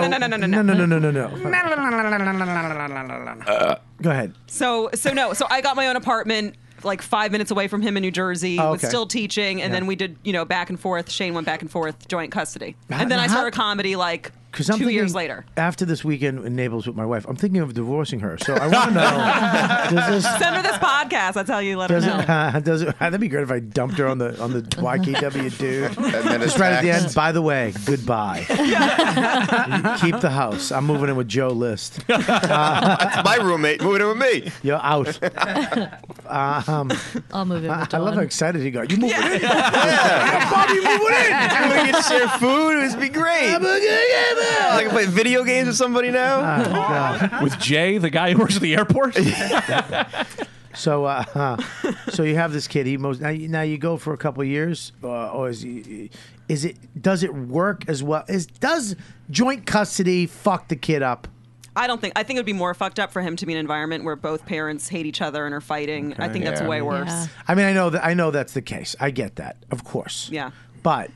know. Go ahead. So I got my own apartment like 5 minutes away from him in New Jersey. Oh, Was okay. still teaching, and Yeah. then we did back and forth. Shane went back and forth, joint custody, and then Now I how- started comedy like 'Cause I'm 2 thinking, years later. After this weekend in Naples with my wife, I'm thinking of divorcing her. So I want to know. Does this? Send her this podcast. That's how you let her know. Does it? That'd be great if I dumped her on the YKW dude. And then Just a right at the text. end. By the way, goodbye. Keep the house. I'm moving in with Joe List. That's my roommate. Moving in with me. You're out. I'll move it. I love how excited he got. You moving in? Yeah. Bobby, moving in. We get to share food. This would be great. I can play video games with somebody now. With Jay, the guy who works at the airport. So, so you have this kid. He moves. Now you go for a couple of years, or is it? Does it work as well? Does joint custody fuck the kid up? I think it would be more fucked up for him to be in an environment where both parents hate each other and are fighting. I think that's way worse. Yeah. I mean, I know that's the case. I get that, of course. Yeah. But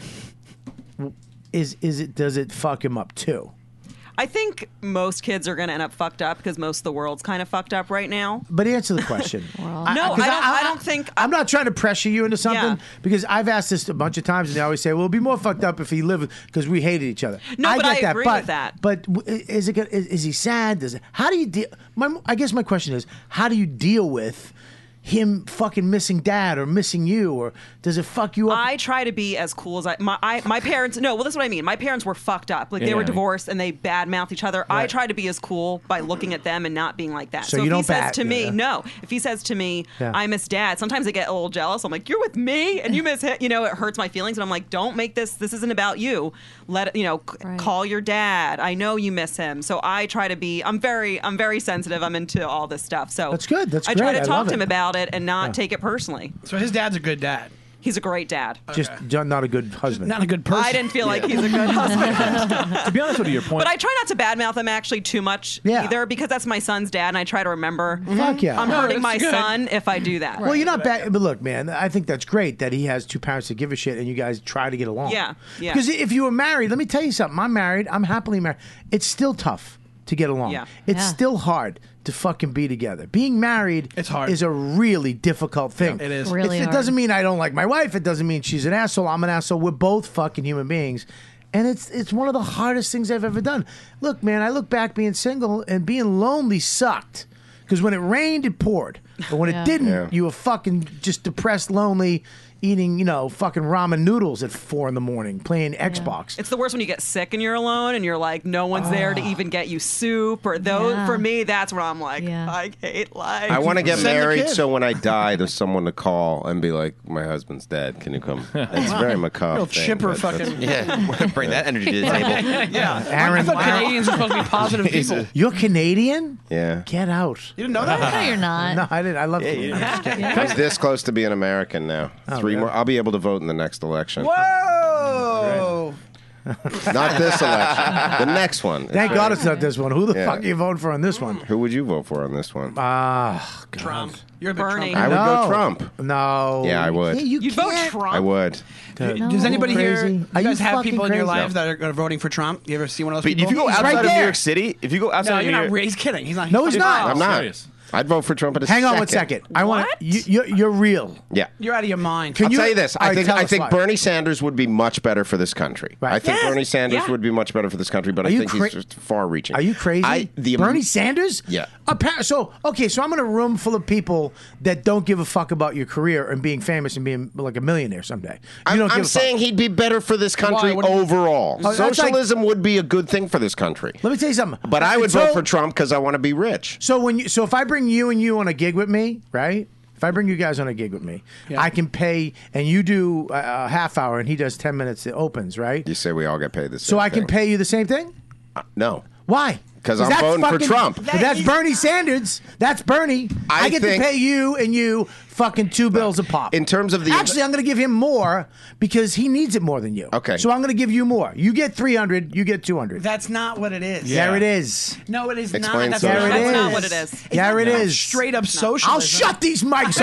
does it fuck him up too? I think most kids are going to end up fucked up because most of the world's kind of fucked up right now. But answer the question. I don't think. I'm not trying to pressure you into something Yeah. because I've asked this a bunch of times and they always say, "Well, it'd be more fucked up if he lived because we hated each other." No, but get I agree with that. But is it? Is he sad? How do you deal? I guess my question is, how do you deal with him fucking missing dad or missing you, or does it fuck you up? I try to be as cool as my parents. No, well, that's what I mean. My parents were fucked up. Like they were divorced and they badmouthed each other. I try to be as cool by looking at them and not being like that. So if you he don't says to me, yeah. no. If he says to me, Yeah. I miss dad. Sometimes I get a little jealous. I'm like, you're with me and you miss him. It hurts my feelings. And I'm like, don't make this. This isn't about you. Let it. Call your dad. I know you miss him. So I try to be. I'm very sensitive. I'm into all this stuff. So That's good. That's I try great. to I talk love to him it. about it and not Yeah. take it personally. So his dad's a good dad. He's a great dad. Just not a good husband. Not a good person. I didn't feel like he's a good husband. To be honest with you, your point. But I try not to badmouth him actually too much either because that's my son's dad and I try to remember Fuck yeah. I'm No, hurting my that's good. son if I do that. Well, you're not bad, but look, man, I think that's great that he has two parents that give a shit and you guys try to get along. Yeah, yeah. Because if you were married, let me tell you something. I'm married. I'm happily married. It's still tough to get along. Yeah. It's Yeah. still hard to fucking be together. Being married It's hard. is a really difficult thing. Yeah, it is. Really It hard. doesn't mean I don't like my wife. It doesn't mean she's an asshole. I'm an asshole. We're both fucking human beings. And it's one of the hardest things I've ever done. Look, man, I look back being single and being lonely sucked. Because when it rained, it poured. But when Yeah. it didn't, Yeah. you were fucking just depressed, lonely, eating, fucking ramen noodles at 4 a.m, playing Xbox. It's the worst when you get sick and you're alone and you're like, no one's there to even get you soup or those. Yeah. For me, that's when I'm like, Yeah. I hate life. I want to get Send the married, kid. so when I die, there's someone to call and be like, "My husband's dead. Can you come?" It's very macabre. Real thing, chipper but that's- fucking. Yeah, bring that energy to the table. Yeah. Aaron, I thought Canadians are supposed to be positive people. You're Canadian? Yeah. Get out. You didn't know that? No, you're not. No, I didn't. I love Yeah, Canadians. you I was this close to being American now. Three really? more. I'll be able to vote in the next election. Whoa! Not this election. The next one. Thank God it's not this one. Who the Yeah. fuck are you voting for on this one? Who would you vote for on this one? Ah, God. Trump. You're a big Bernie. Trump. I would No. go Trump. No. Yeah, I would. Yeah, You'd vote can't. Trump? I would. Does anybody here? Crazy? You Are you guys have fucking people in your crazy? lives that are voting for Trump? You ever see one of those But people? if you go He's outside right of New there. York City, if you go outside no, of you're New not. York, He's kidding. He's not. No, he's not. I'm not. Serious. I'd vote for Trump in a Hang second. on 1 second. I want you're real. Yeah. You're out of your mind. I'll tell you this. All right, tell I us think why. Bernie Sanders would be much better for this country. Right. I think Yes. Bernie Sanders Yeah. would be much better for this country, but Are I you think cra- he's just far-reaching. Are you crazy? Bernie Sanders? Yeah. So I'm in a room full of people that don't give a fuck about your career and being famous and being like a millionaire someday. You don't I'm give a fuck. saying he'd be better for this country Why? What do you- overall. Oh, that's like- Socialism would be a good thing for this country. Let me tell you something. But I would So- vote for Trump because I want to be rich. So if I bring you and you on a gig with me, right? If I bring you guys on a gig with me, I can pay, and you do a half hour, and he does 10 minutes. It opens, right? You say we all get paid the same So I can thing. pay you the same thing? No. Why? Because I'm that's voting for Trump. But that's Bernie Sanders. That's Bernie. I get think- to pay you and you fucking $2 a pop. In terms of the Actually, I'm going to give him more because he needs it more than you. Okay. So I'm going to give you more. You get 300. You get 200. That's not what it is. There it is. No, it is Explain not. so. That's There it is. not what it is. There it is. Straight up socialism. I'll shut these mics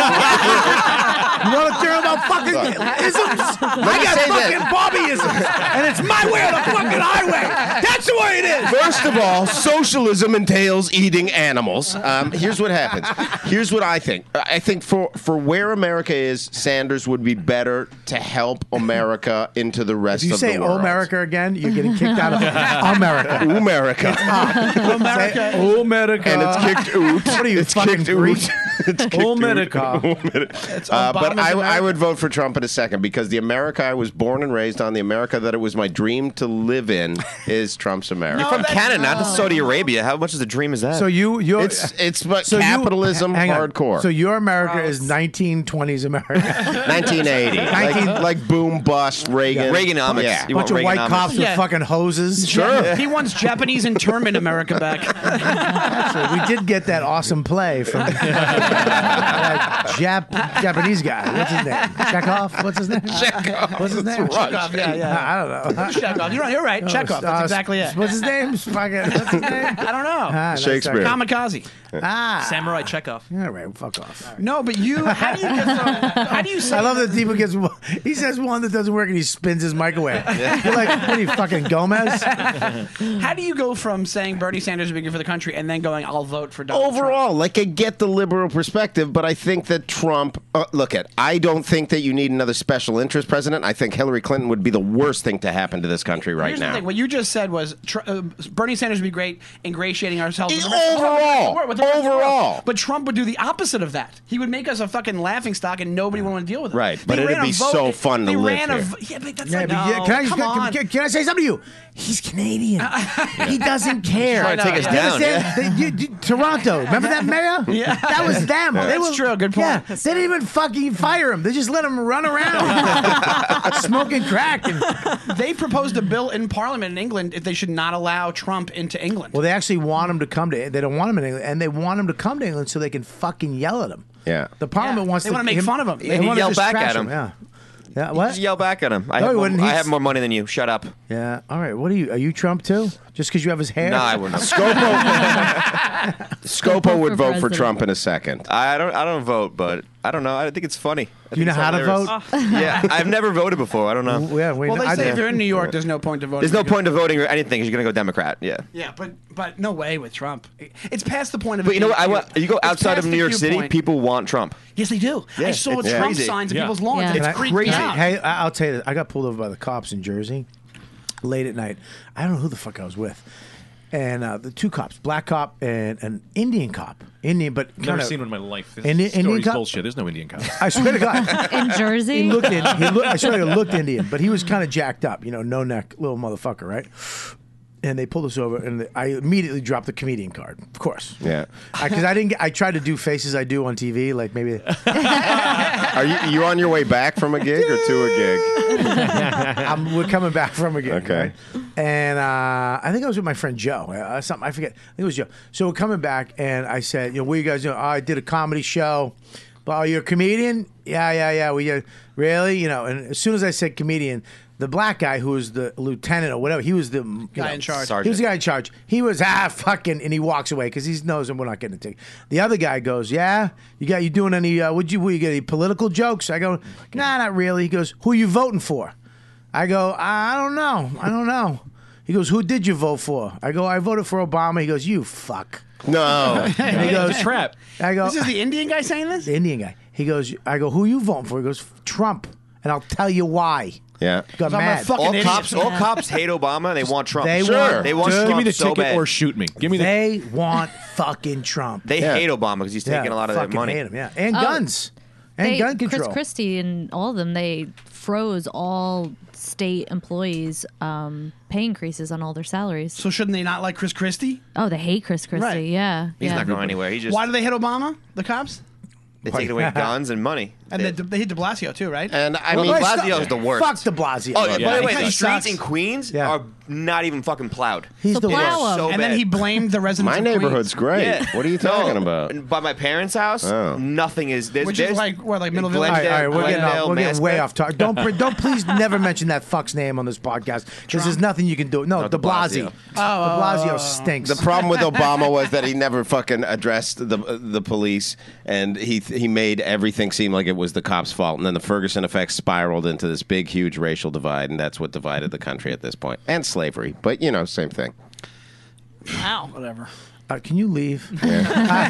off. You want to hear about fucking isms? I got say fucking this. Bobbyisms, and it's my way or the fucking highway. That's the way it is. First of all, socialism entails eating animals. Here's what happens. Here's what I think. I think for where America is, Sanders would be better to help America into the rest If you of say the world. America again, you're getting kicked out of America. America. America. America. And it's kicked oot. What are you, It's fucking kicked oot. Greek? It's kicked America. oot. But I would vote for Trump in a second because the America I was born and raised on, the America that it was my dream to live in, is Trump's America. You're from Canada, not Saudi Arabia. How much of a dream is that? So you're it's but so you- capitalism hang on. hardcore. So your America is 1920s America. 1980, like boom bust Reagan. Reaganomics. Yeah, You Bunch want of white Reaganomics. cops with Yeah. fucking hoses. Sure. He wants Japanese internment America back. Actually, we did get that awesome play from that Japanese guy. What's his name? Chekhov? What's his name? Chekhov. What's his name? Chekhov, yeah. I don't know. Chekhov. You're right. Chekhov. That's exactly it. What's his name? What's his name? I don't know. That's Shakespeare. Kamikaze. Samurai Chekhov. All right, fuck off. No, but you. How do you get so? How do you say? I love that Deepa gets. He says one that doesn't work and he spins his mic away. You're like, what are you, fucking Gomez? How do you go from saying Bernie Sanders is bigger for the country and then going, I'll vote for Donald Trump? Overall, like I get the liberal perspective, but I think that Trump. I don't think that you need another special interest president. I think Hillary Clinton would be the worst thing to happen to this country right Here's now. the thing. What you just said was Bernie Sanders would be great ingratiating ourselves with the Overall. with the rest of the world. Overall. But Trump would do the opposite of that. He would make us a fucking laughing stock and nobody would want to deal with it. Right, but They it'd ran a be vote- so fun to they live ran a here. Yeah, but that's Yeah, like, but no, can on. can I say something to you? He's Canadian. He doesn't care. Trying to take us You down, understand? Toronto. Remember that mayor? Yeah. That was them. That's true. Good point. Yeah, they didn't even fucking fire him. They just let him run around smoking crack. They proposed a bill in Parliament in England if they should not allow Trump into England. Well, they actually want him to come to. They don't want him in England, and they want him to come to England so they can fucking yell at him. Yeah. The Parliament wants They to. wanna make fun of him. They And want yell to back trash at him. Yeah. Yeah. Just What? yell back at him. I, No, have he more, wouldn't. I He's- have more money than you. Shut up. Yeah. All right. What are you? Are you Trump too? Just because you have his hair? No, I wouldn't. Scopo would for vote for president. Trump in a second. I don't vote, but I don't know. I think it's funny. I Do you think know it's how to hilarious. vote? Yeah, I've never voted before. I don't know. Yeah. Well, they say if you're in New York, there's no point to voting. There's no because- point of voting or anything because you're going to go Democrat. Yeah. Yeah, but no way with Trump. It's past the point of. But you know what? being You go It's outside past of the New York cue City, point. people want Trump. Yes, they do. Yeah, I saw it's Trump crazy. signs in Yeah. people's lawns. Yeah. and It's Can I- creepy. out. Hey, I'll tell you this. I got pulled over by the cops in Jersey late at night. I don't know who the fuck I was with. And the two cops, black cop and an Indian cop. Indian, but Never kinda- seen one in my life. This Indian story's cop? bullshit. There's no Indian cops. I swear to God. In Jersey? He looked in. I swear to God, looked Indian, but he was kind of jacked up, no neck, little motherfucker, right? And they pulled us over, and I immediately dropped the comedian card, of course. Yeah. Because I didn't. I tried to do faces I do on TV, like maybe. Are you on your way back from a gig or to a gig? We're coming back from a gig. Okay. Right? And I think I was with my friend Joe. Something I forget. I think it was Joe. So we're coming back, and I said, what are you guys doing? Oh, I did a comedy show. Oh, you're a comedian? Yeah. We really, And as soon as I said comedian, the black guy who was the lieutenant or whatever, he was the Guy in charge. He was the guy in charge. He was fucking, and he walks away because he knows we're not getting a ticket. The other guy goes, yeah, you doing any? What you get any political jokes? I go, nah, not really. He goes, who are you voting for? I go, I don't know. He goes, "Who did you vote for?" I go, "I voted for Obama." He goes, "You fuck." No. And he goes, It's a trap. I go, This is the Indian guy saying this? the Indian guy. He goes, I go, "Who you voting for?" He goes, "Trump," and I'll tell you why. Yeah. Got mad. All cops hate Obama. They want Trump. They They want Trump Give me the so ticket bad. or shoot me. Give me the. They want fucking Trump. They hate Obama because he's taking a lot of their fucking money. hate him, yeah, and Oh, guns, and gun control. Chris Christie and all of them, they froze all state employees' pay increases on all their salaries. So shouldn't they not like Chris Christie? Oh, they hate Chris Christie. Right. Yeah, He's yeah. not going anywhere. He just Why do they hit Obama? The cops? they take away guns and money. And they hit De Blasio too, right? And I Well, mean, De Blasio is the worst. Fuck De Blasio. Oh, by the way, Because the he streets sucks. in Queens Yeah. are not even fucking plowed. He's So the plow worst. him. So and bad. then he blamed the residents my of Queens. neighborhood's great. Yeah. What are you talking about? And by my parents' house, Oh. nothing is. There's, Which is there's like, what, like Middle All Village? right, all right, we're getting way Maspeth. off target. Don't please never mention that fuck's name on this podcast because there's nothing you can do. No, Not De De Blasio. Blasio. De Blasio stinks. The problem with Obama was that he never fucking addressed the police, and he made everything seem like it was the cops' fault. And then the Ferguson effect spiraled into this big, huge racial divide, and that's what divided the country at this point. And slavery, but same thing. Wow. Whatever. Can you leave? I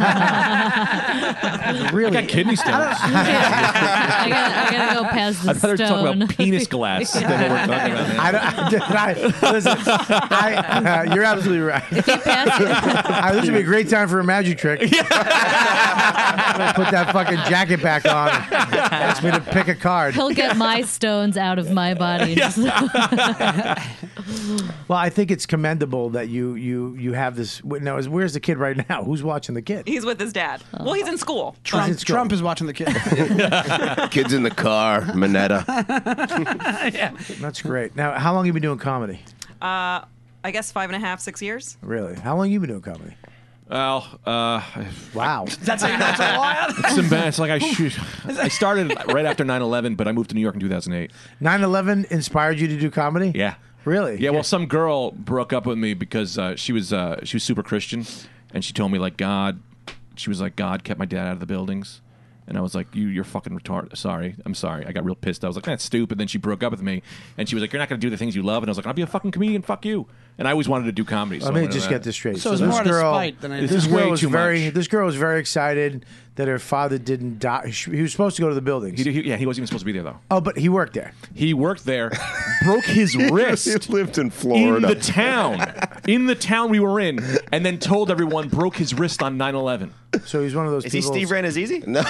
Really? got kidney stones. I gotta go past the I'd rather talk stone. about penis glass than what we're talking about. Listen, you're absolutely right. This would be a great time for a magic trick. Put that fucking jacket back on. Ask me to pick a card. He'll get my stones out of my body. Well, I think it's commendable that you have this. Now, where's the kid right now? Who's watching the kid? He's with his dad. Well, he's in school. Trump is watching the kid. Kids in the car, Minetta. Yeah. That's great. Now, how long have you been doing comedy? I guess 5.5, 6 years. Really? How long have you been doing comedy? Well, Wow. That's a while. it's like I started right after 9/11, but I moved to New York in 2008. 9/11 inspired you to do comedy? Yeah. Really? Yeah, well, some girl broke up with me because she was super Christian, and she told me God kept my dad out of the buildings, and I was like, you're fucking retarded. I'm sorry. I got real pissed. I was like, that's stupid. Then she broke up with me, and she was like, you're not going to do the things you love, and I was like, I'll be a fucking comedian. Fuck you. And I always wanted to do comedy. So Let me just get this straight. So it's this more out of girl, spite than anything. this It's way girl was too very. much. This girl was very excited that her father didn't die. He was supposed to go to the buildings. He wasn't even supposed to be there though. Oh, but he worked there. He worked there, broke his wrist. He lived in Florida. In the town we were in, and then told everyone broke his wrist on 9/11. So he's one of those Is he people. Steve Rannazzisi? No.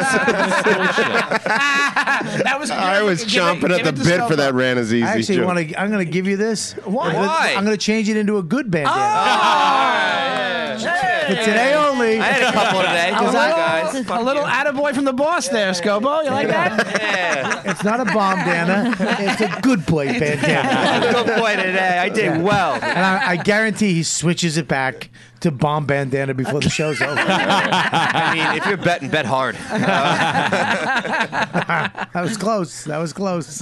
That was. I was chomping at the bit for that Rannazzisi I actually joke. want to. I'm going to give you this. Why? I'm going to change it into a good bandana. For today only. I had a couple today. What's up, guys? A little attaboy from the boss there, Scobo. You like that? Yeah. It's not a bomb dana. It's a good boy bandana. Good boy today. I did well. And I guarantee he switches it back to bomb bandana before the show's over. I mean, if you're betting, bet hard. That was close. That was close.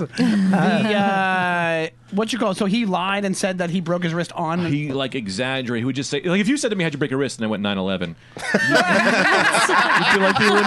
What you call it? So he lied and said that he broke his wrist on. He exaggerated. He would just say if you said to me, "How'd you break your wrist?" and I went 9/11, you feel like you were in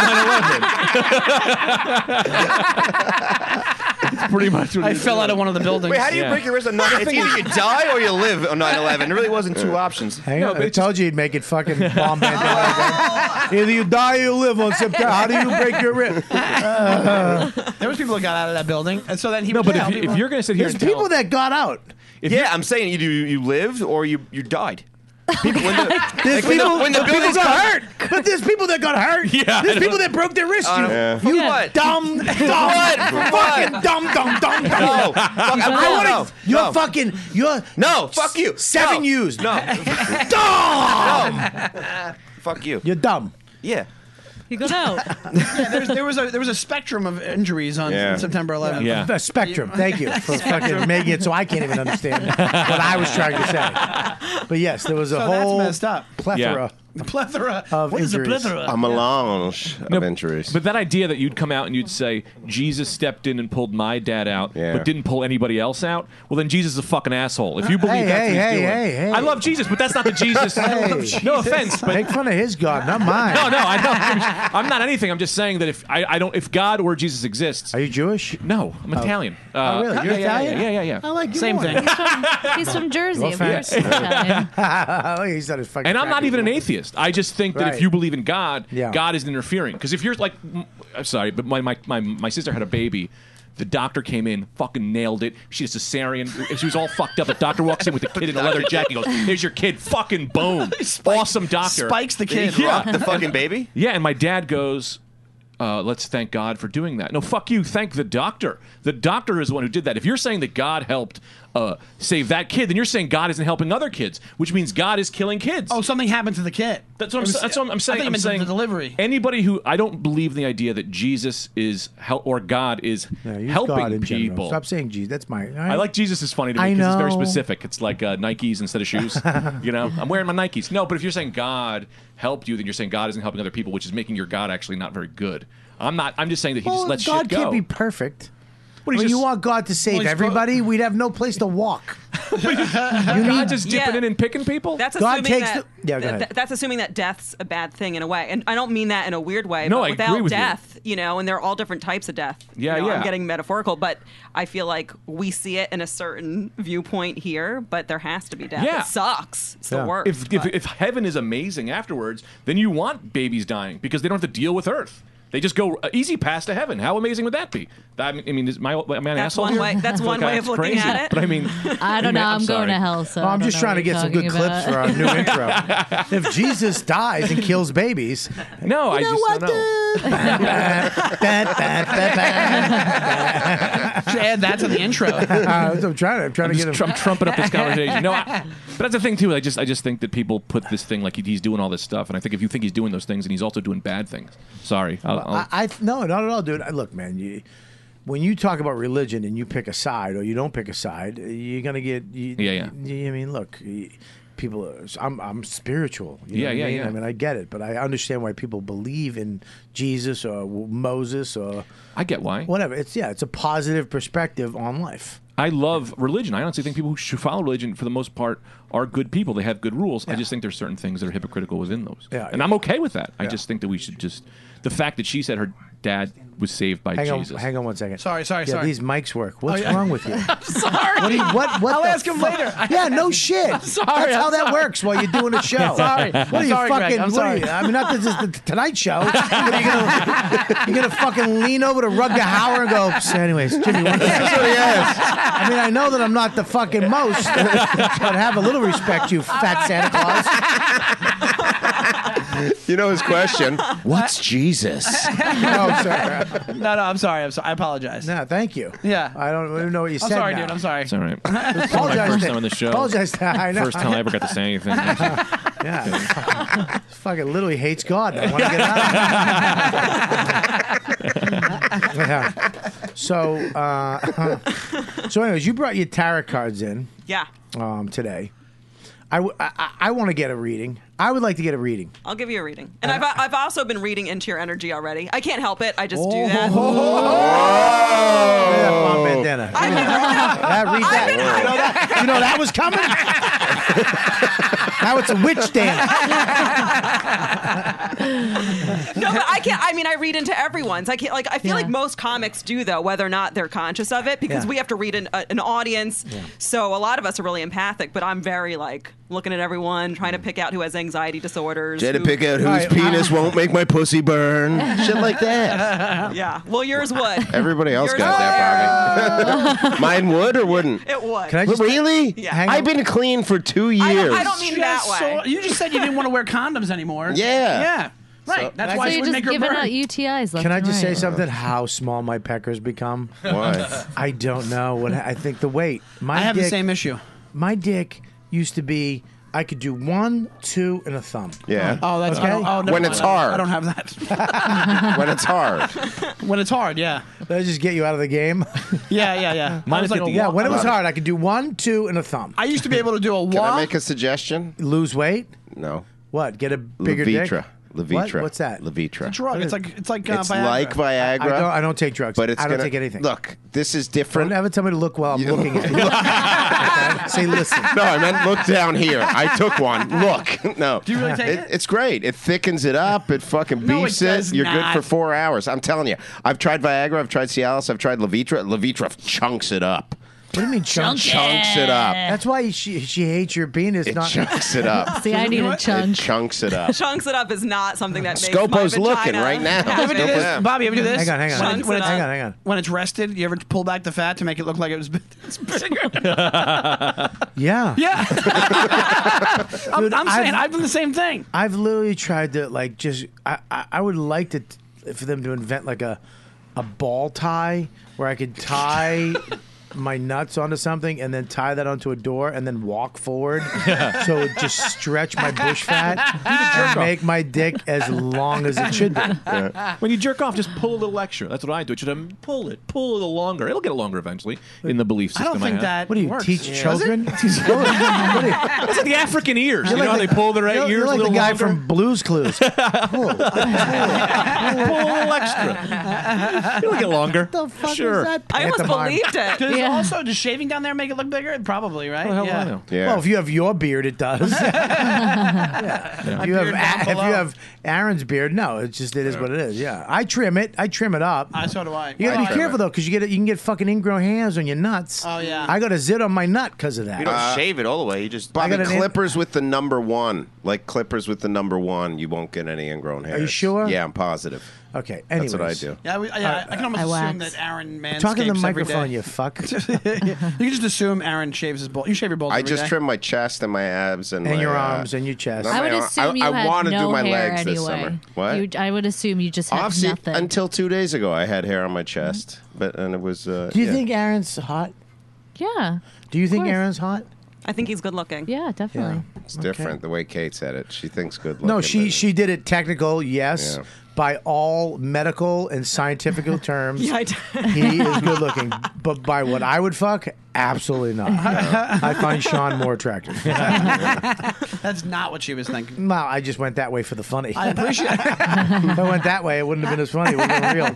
9/11. It's pretty much what I fell out of one of the buildings. Wait, how do you break your wrist on 9/11? It's either you die or you live on 9/11. There really wasn't two options. Hang on. I told you he'd make it fucking bomb bandana. Either you die or you live on September. How do you break your wrist? There was people that got out of that building, and so then he. No, was but jailed. if you're going to sit here There's and tell, people that got out. Yeah, I'm saying either you lived or you died. People, There's people, when the people buildings got come- hurt. But there's people that got hurt. Yeah, There's people that broke their wrist. For You what? dumb, fucking dumb. No, You're fucking. You're no, fuck you. 7 years. No, Dumb. fuck you. You're dumb. Yeah. He got out. Yeah, there was a spectrum of injuries on September 11th. Yeah. The spectrum. Thank you for fucking making it so I can't even understand what I was trying to say. But yes, there was a So whole that's messed up. plethora A plethora. Of What is a injuries. plethora? A melange of injuries. But that idea that you'd come out and you'd say, Jesus stepped in and pulled my dad out, Yeah. but didn't pull anybody else out, well, then Jesus is a fucking asshole. If you believe Hey, that's hey, what he's hey, doing. hey, hey. I love Jesus, but that's not the Jesus. Hey. No offense, but Make fun of his God, not mine. no, I know. I'm not anything. I'm just saying that if God or Jesus exists. Are you Jewish? No, I'm Italian. Oh, really? You're Italian? Yeah. I like you Same more. thing. He's from Jersey. Well, Of course. thanks. he's Italian. Oh, he's not as fucking. And I'm not crappy even an as you. atheist. I just think that Right. if you believe in God, Yeah. God isn't interfering. Because if you're like, I'm sorry, but my sister had a baby. The doctor came in, fucking nailed it. She had cesarean. She was all fucked up. The doctor walks in with the kid in a leather jacket. He goes, "Here's your kid." Fucking boom. Awesome doctor. Spikes the kid. Yeah. The fucking baby? Yeah, and my dad goes, let's thank God for doing that. No, fuck you. Thank the doctor. The doctor is the one who did that. If you're saying that God helped save that kid, then you're saying God isn't helping other kids, which means God is killing kids. Oh, something happened to the kid. That's what I'm saying. I think I'm meant saying the delivery. Anybody who I don't believe in the idea that Jesus is or God is Yeah, use helping God in general. people. Stop saying Jesus. That's my. I like Jesus is funny to me I because it's very know. specific. It's like Nikes instead of shoes. You know, I'm wearing my Nikes. No, but if you're saying God helped you, then you're saying God isn't helping other people, which is making your God actually not very good. I'm not. I'm just saying that he just lets God shit go. can't be perfect. What, When he's you just- want God to save Well, he's everybody, we'd have no place to walk. God just dipping in and picking people. That's God assuming takes that, the- Yeah, go ahead. that's assuming that death's a bad thing in a way, and I don't mean that in a weird way. No, but I without agree with you. death, and there are all different types of death. Yeah, I'm yeah. getting metaphorical, but I feel like we see it in a certain viewpoint here, but there has to be death. Yeah. It sucks. It's the worst. If heaven is amazing afterwards, then you want babies dying because they don't have to deal with Earth. They just go easy pass to heaven. How amazing would that be? Am I an That's asshole one here? way- that's one way of looking crazy. at it. But I mean, I don't know. I'm going to hell. So I'm I just don't know trying to what get some you're good talking clips for our new intro. If Jesus dies and kills babies, no, I just don't know. Should add that to the intro. I'm trying to get him. I'm trumping up this conversation. No, but that's the thing too. I just think that people put this thing like he's doing all this stuff, and I think if you think he's doing those things, and he's also doing bad things. Sorry, No, not at all, dude. Look, man, when you talk about religion and you pick a side or you don't pick a side, you're gonna get. I mean, look, people. I'm spiritual. You know what I mean? yeah. I mean, I get it, but I understand why people believe in Jesus or Moses or. I get why. Whatever. It's a positive perspective on life. I love religion. I honestly think people who should follow religion, for the most part, are good people. They have good rules. I just think there's certain things that are hypocritical within those. Yeah, and I'm okay with that. I just think that we should just... The fact that she said her dad was saved by Jesus. Hang on one second. Sorry. Yeah, these mics work. What's wrong with you? I'm sorry. What I'll the ask him fuck? later. Yeah, no shit. I'm sorry. That's how I'm that sorry. works while you're doing a show. Sorry. What are I'm you sorry, fucking? Greg. I'm what are sorry. you- I mean, not this is the Tonight Show. What are you gonna fucking lean over to Rutger Hauer and go? So anyways, Jimmy, what I mean, I know that I'm not the fucking most, but have a little respect, you fat Santa Claus. You know his question. What's Jesus? Oh, sorry. No, I'm sorry. I apologize. No, thank you. Yeah. I don't even know what you I'm said. sorry, now. dude. I'm sorry. It's all right. Apologize It's my first to- time on the show. apologize to- I know. First time I ever got to say anything. Yeah. Fucking literally hates God. I want to get out. Yeah. So, anyways, you brought your tarot cards in. Yeah. Today. I want to get a reading. I would like to get a reading. I'll give you a reading. And I've also been reading into your energy already. I can't help it. I just do that. Mom bandana. Read that. You know that was coming? Now it's a witch dance. No, but I can't. I mean, I read into everyone's. I can't. I feel like most comics do, though, whether or not they're conscious of it, because we have to read an audience. Yeah. So a lot of us are really empathic. But I'm very looking at everyone, trying to pick out who has anxiety disorders. Try to pick out whose penis won't make my pussy burn. Shit like that. Yeah. Well, yours would. Everybody else Yours got that, Bobby. Mine would or wouldn't? It would. Can I just really? Yeah. I've been clean for 2 years. I don't mean that way. You just said you didn't want to wear condoms anymore. Yeah. Yeah. Right. So- That's So why you're she would just make her giving burn. out UTIs left Can I and just say right. something? How small my peckers become? Why? I don't know. What I think the weight. I have the same issue. My dick used to be. I could do 1, 2, and a thumb. Yeah. Oh, that's Okay. never When mind. it's hard. I don't have that. When it's hard. When it's hard, yeah. Did I just get you out of the game? Yeah. Mine I is was like a Yeah, when it was Love it. hard, I could do 1, 2, and a thumb. I used to be able to do a Can I walk. make a suggestion? Lose weight? No. What? Get a bigger dick? Levitra. What's that? Levitra. It's a drug. It's like It's Viagra. like Viagra. I don't take drugs. But it's I don't gonna- take anything. Look, this is different. Don't ever tell me to look while I'm looking at you. Okay? Say listen. No, I meant look down here. I took one. Look. No. Do you really take it? It's great. It thickens it up. It fucking No, beefs it it. does You're not. good for 4 hours. I'm telling you. I've tried Viagra. I've tried Cialis. I've tried Levitra. Levitra chunks it up. What do you mean chunks? Chunks it up. That's why she hates your penis. It not chunks it up. See, I need a It chunk. chunks it up. Chunks it up is not something that makes Scopo's my looking vagina right now. happy. Ever do this? Bobby, ever do this? Hang on. Chunks it up. Hang on. When it's rested, you ever pull back the fat to make it look like it was it's bigger? Yeah. Yeah. Dude, I'm saying I've done the same thing. I've literally tried to like just. I would like to for them to invent like a ball tie where I could tie my nuts onto something and then tie that onto a door and then walk forward so it would just stretch my bush fat and make my dick as long as it should be. When you jerk off, just pull a little extra. That's what I do. Just pull it a little longer. It'll get longer eventually in the belief I system. don't think have. that What do you works. teach Yeah. children? It's like the African ears. You know how they pull their ears You're a like the little guy longer? from Blue's Clues. Pull a little extra. It'll get longer. The fuck Sure. is that? I almost pantomime? believed it. Does shaving down there make it look bigger? Probably, right? What the hell do I know? Yeah. Well, if you have your beard, it does. If you have Aaron's beard, no, it is what it is. Yeah, I trim it. I trim it up. So do I. You gotta I be trim careful it. though, because you can get fucking ingrown hairs on your nuts. Oh, yeah. I got a zit on my nut because of that. You don't shave it all the way. You just Bobby, got an clippers with the number 1. Like clippers with the number 1, you won't get any ingrown hairs. you sure? Yeah, I'm positive. Okay, That's what I anyways. do. Yeah, I can almost I assume wax. that Aaron manscapes Talking to the every microphone, day. you fuck. You can just assume Aaron shaves his balls. You shave your balls I every just day? trim my chest and my abs and And my, your arms and your chest. not I would my assume you I had want to no do my hair legs anyway. this summer. What? I would assume you just had Obviously, nothing. until 2 days ago, I had hair on my chest, and it was. Do you think Aaron's hot? Yeah. Do you think course. Aaron's hot? I think he's good looking. Yeah, definitely. It's different the way Kate said it. She thinks good looking. No, but- she did it technical, yes. Yeah. By all medical and scientific terms, Yeah, I did. he is good looking. But by what I would fuck, absolutely not. I find Sean more attractive. That's not what she was thinking. No, I just went that way for the funny. I appreciate it. If I went that way, it wouldn't have been as funny. It would have been real.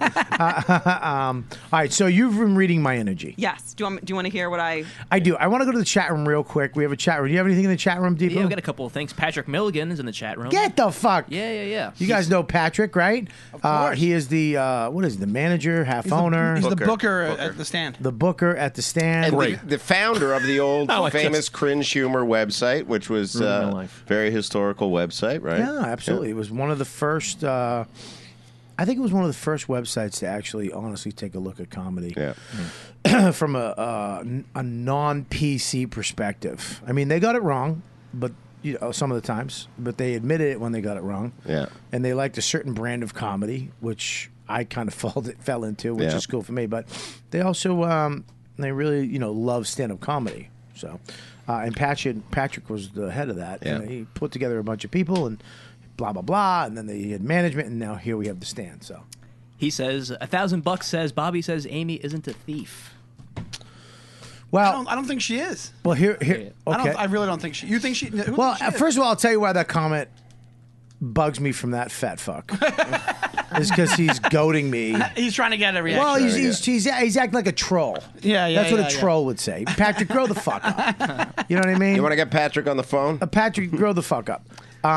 All right, so you've been reading my energy. Yes. Do you want to hear what I? I do. I want to go to the chat room real quick. We have a chat room. Do you have anything in the chat room, Deepo? Yeah, we got a couple of things. Patrick Milligan is in the chat room. Get the fuck. Yeah. You guys know Patrick, right? Of course. He is the what is he, the manager, half owner, He's the Booker. booker at the stand. the booker at the stand. And the founder of the old I like famous this. Cringe Humor website, which was Ruined my life. very historical website, right? Yeah, absolutely. It was one of the first. I think it was one of the first websites to actually honestly take a look at comedy. Yeah. From a non PC perspective. I mean, they got it wrong, but some of the times, but they admitted it when they got it wrong. Yeah. And they liked a certain brand of comedy, which I kind of fell into, which Yeah. is cool for me. But they also they really love stand up comedy. So, and Patrick was the head of that. Yeah. And he put together a bunch of people and blah blah blah, and then they had management, and now here we have the stand. So. He says $1,000 says Bobby says Amy isn't a thief. Well, I don't think she is. well, here, okay. I really don't think she. You think she? Who Well, thinks she is? first of all, I'll tell you why that comment bugs me from that fat fuck. Is because he's goading me. He's trying to get a reaction. Well, he's acting like a troll. Yeah. That's what a troll would say. Patrick, grow the fuck up. You know what I mean? You want to get Patrick on the phone? Patrick, grow the fuck up.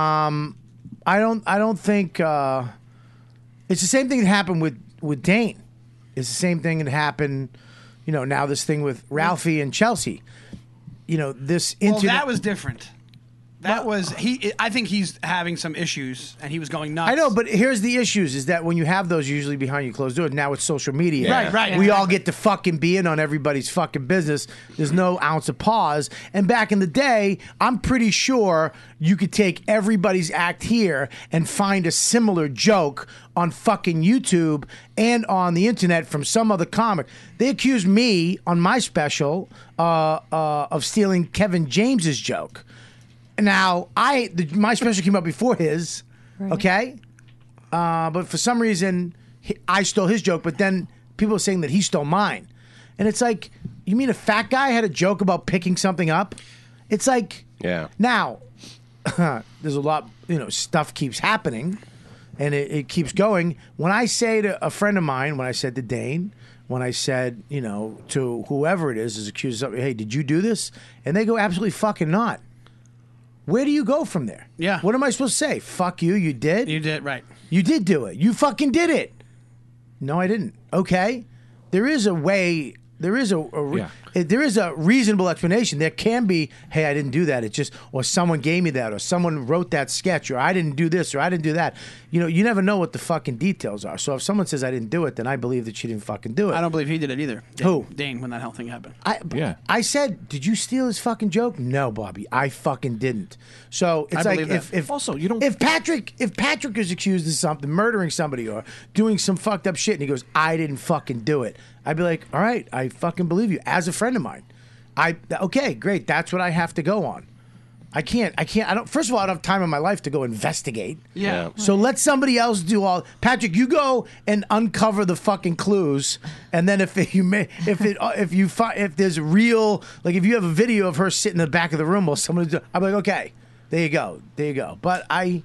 I don't think it's the same thing that happened with Dane. It's the same thing that happened. Now this thing with Ralphie and Chelsea. This Well, internet. that was different. That was he. I think he's having some issues, and he was going nuts. I know, but here's the issues: is that when you have those, usually behind your closed doors. Now it's social media. Yeah. Right. We all get to fucking be in on everybody's fucking business. There's no ounce of pause. And back in the day, I'm pretty sure you could take everybody's act here and find a similar joke on fucking YouTube and on the internet from some other comic. They accused me on my special of stealing Kevin James's joke. Now, my special came out before his, okay? But for some reason, I stole his joke, but then people are saying that he stole mine. And it's like, you mean a fat guy had a joke about picking something up? It's like, Yeah. now, there's a lot, stuff keeps happening, and it keeps going. When I say to a friend of mine, when I said to Dane, when I said, to whoever it is accused of something, hey, did you do this? And they go, absolutely fucking not. Where do you go from there? Yeah. What am I supposed to say? Fuck you, you did? You did, right. You did do it. You fucking did it. No, I didn't. Okay. There is a way. There is there is a reasonable explanation. There can be, hey, I didn't do that. It's just, or someone gave me that, or someone wrote that sketch, or I didn't do this, or I didn't do that. You never know what the fucking details are. So if someone says I didn't do it, then I believe that she didn't fucking do it. I don't believe he did it either. Who? Dane, when that whole thing happened. I said, did you steal his fucking joke? No, Bobby, I fucking didn't. So it's I like believe that. if also you don't if Patrick is accused of something, murdering somebody or doing some fucked up shit, and he goes, I didn't fucking do it, I'd be like, all right, I fucking believe you as a friend of mine. Okay, great. That's what I have to go on. I don't. First of all, I don't have time in my life to go investigate. Yeah. So let somebody else do all. Patrick, you go and uncover the fucking clues, and then if there's real, like if you have a video of her sitting in the back of the room while somebody, I'm like, okay, there you go. But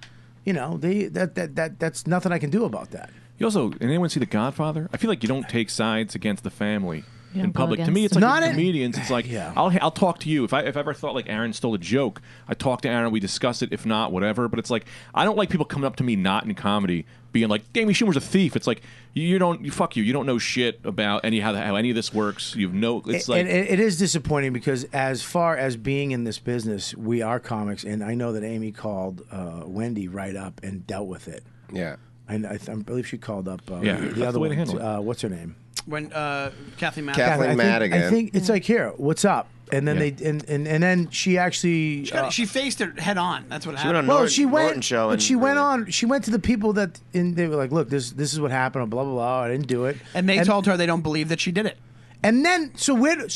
that's nothing I can do about that. You also, did anyone see The Godfather? I feel like you don't take sides against the family You in don't go public. To against me, it's them. like with comedians. It's like I'll talk to you if I ever thought like Aaron stole a joke. I talk to Aaron, we discuss it. If not, whatever. But it's like I don't like people coming up to me not in comedy, being like, "Amy Schumer's a thief." It's like you don't know shit about how any of this works. You've no. It's like it is disappointing because as far as being in this business, we are comics, and I know that Amy called Wendy right up and dealt with it. Yeah. And I believe she called up the that's other the way one. to handle it. What's her name? When Kathleen Madigan. Kathleen Madigan. I think it's like, here, what's up? And then and then she actually she faced it head on. That's what She went happened. on well, she went, Norton show but and she went on. She went to the people that they were like, look, this is what happened. Blah blah blah. I didn't do it. And they told her they don't believe that she did it. And then so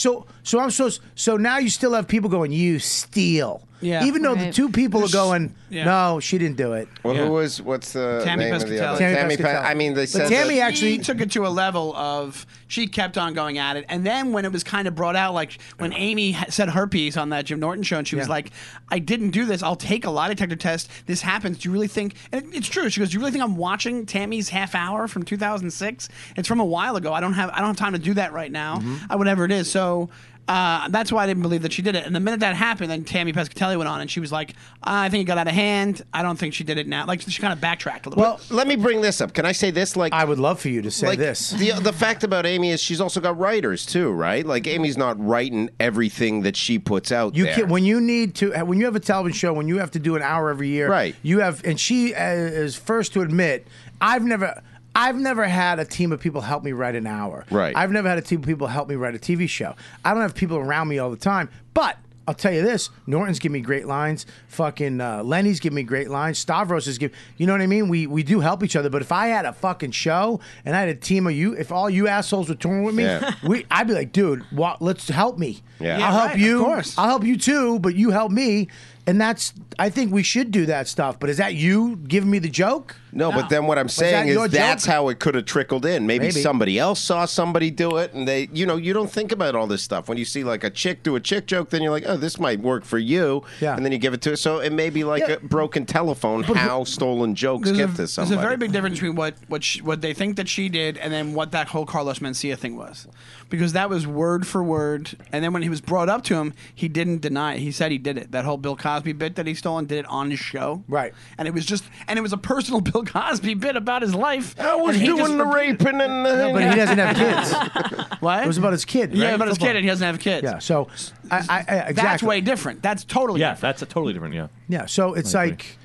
now you still have people going, you steal. Yeah. Even though the Right. two people are going, Yeah. no, she didn't do it. Well, what's the Tammy name of the Pescatelli. other? Tammy Pescatelli. I mean, they But said Tammy that- actually She took it to a level of she kept on going at it, and then when it was kind of brought out, like when Amy said her piece on that Jim Norton show, and she was like, "I didn't do this. I'll take a lie detector test. This happens. Do you really think?" And it's true. She goes, "Do you really think I'm watching Tammy's half hour from 2006? It's from a while ago. I don't have time to do that right now. Whatever it is." So. That's why I didn't believe that she did it. And the minute that happened, then Tammy Pescatelli went on and she was like, I think it got out of hand. I don't think she did it now. Like, she kind of backtracked a little Well, bit. let me bring this up. Can I say this? Like, I would love for you to say like this. The fact about Amy is she's also got writers too, right? Like Amy's not writing everything that she puts out You there. can, when you have a television show, when you have to do an hour every year, Right. You have, and she is first to admit, I've never had a team of people help me write an hour. Right. I've never had a team of people help me write a TV show. I don't have people around me all the time, but I'll tell you this: Norton's give me great lines. Fucking Lenny's give me great lines. Stavros is you know what I mean? We do help each other. But if I had a fucking show and I had a team of you, if all you assholes were touring with me, Yeah. I'd be like, dude, let's help me. Yeah. Yeah, I'll help right, you. of course. I'll help you too, but you help me. And I think we should do that stuff. But is that you giving me the joke? No, but then what I'm that saying your is that's joke? how it could have trickled in. Maybe Maybe. somebody else saw somebody do it, and they, you don't think about all this stuff. When you see like a chick do a chick joke, then you're like, oh, this might work for you. Yeah. And then you give it to her. So it may be like Yeah. a broken telephone, how stolen jokes get to There's somebody. a very big difference between what they think that she did and then what that whole Carlos Mencia thing was, because that was word for word. And then when he was brought up to him, he didn't deny it. He said he did it. That whole Bill Cosby bit that he stole and did it on his show. Right. And it was a personal Bill Cosby bit about his life. I was And he doing just the repeated- raping and No, but he doesn't have kids. What? It was about his kid. Yeah, right? about his Football. kid, and he doesn't have kids. Yeah. So exactly. That's way different. That's totally yeah, different. that's a totally different. Yeah. Yeah, so it's I like,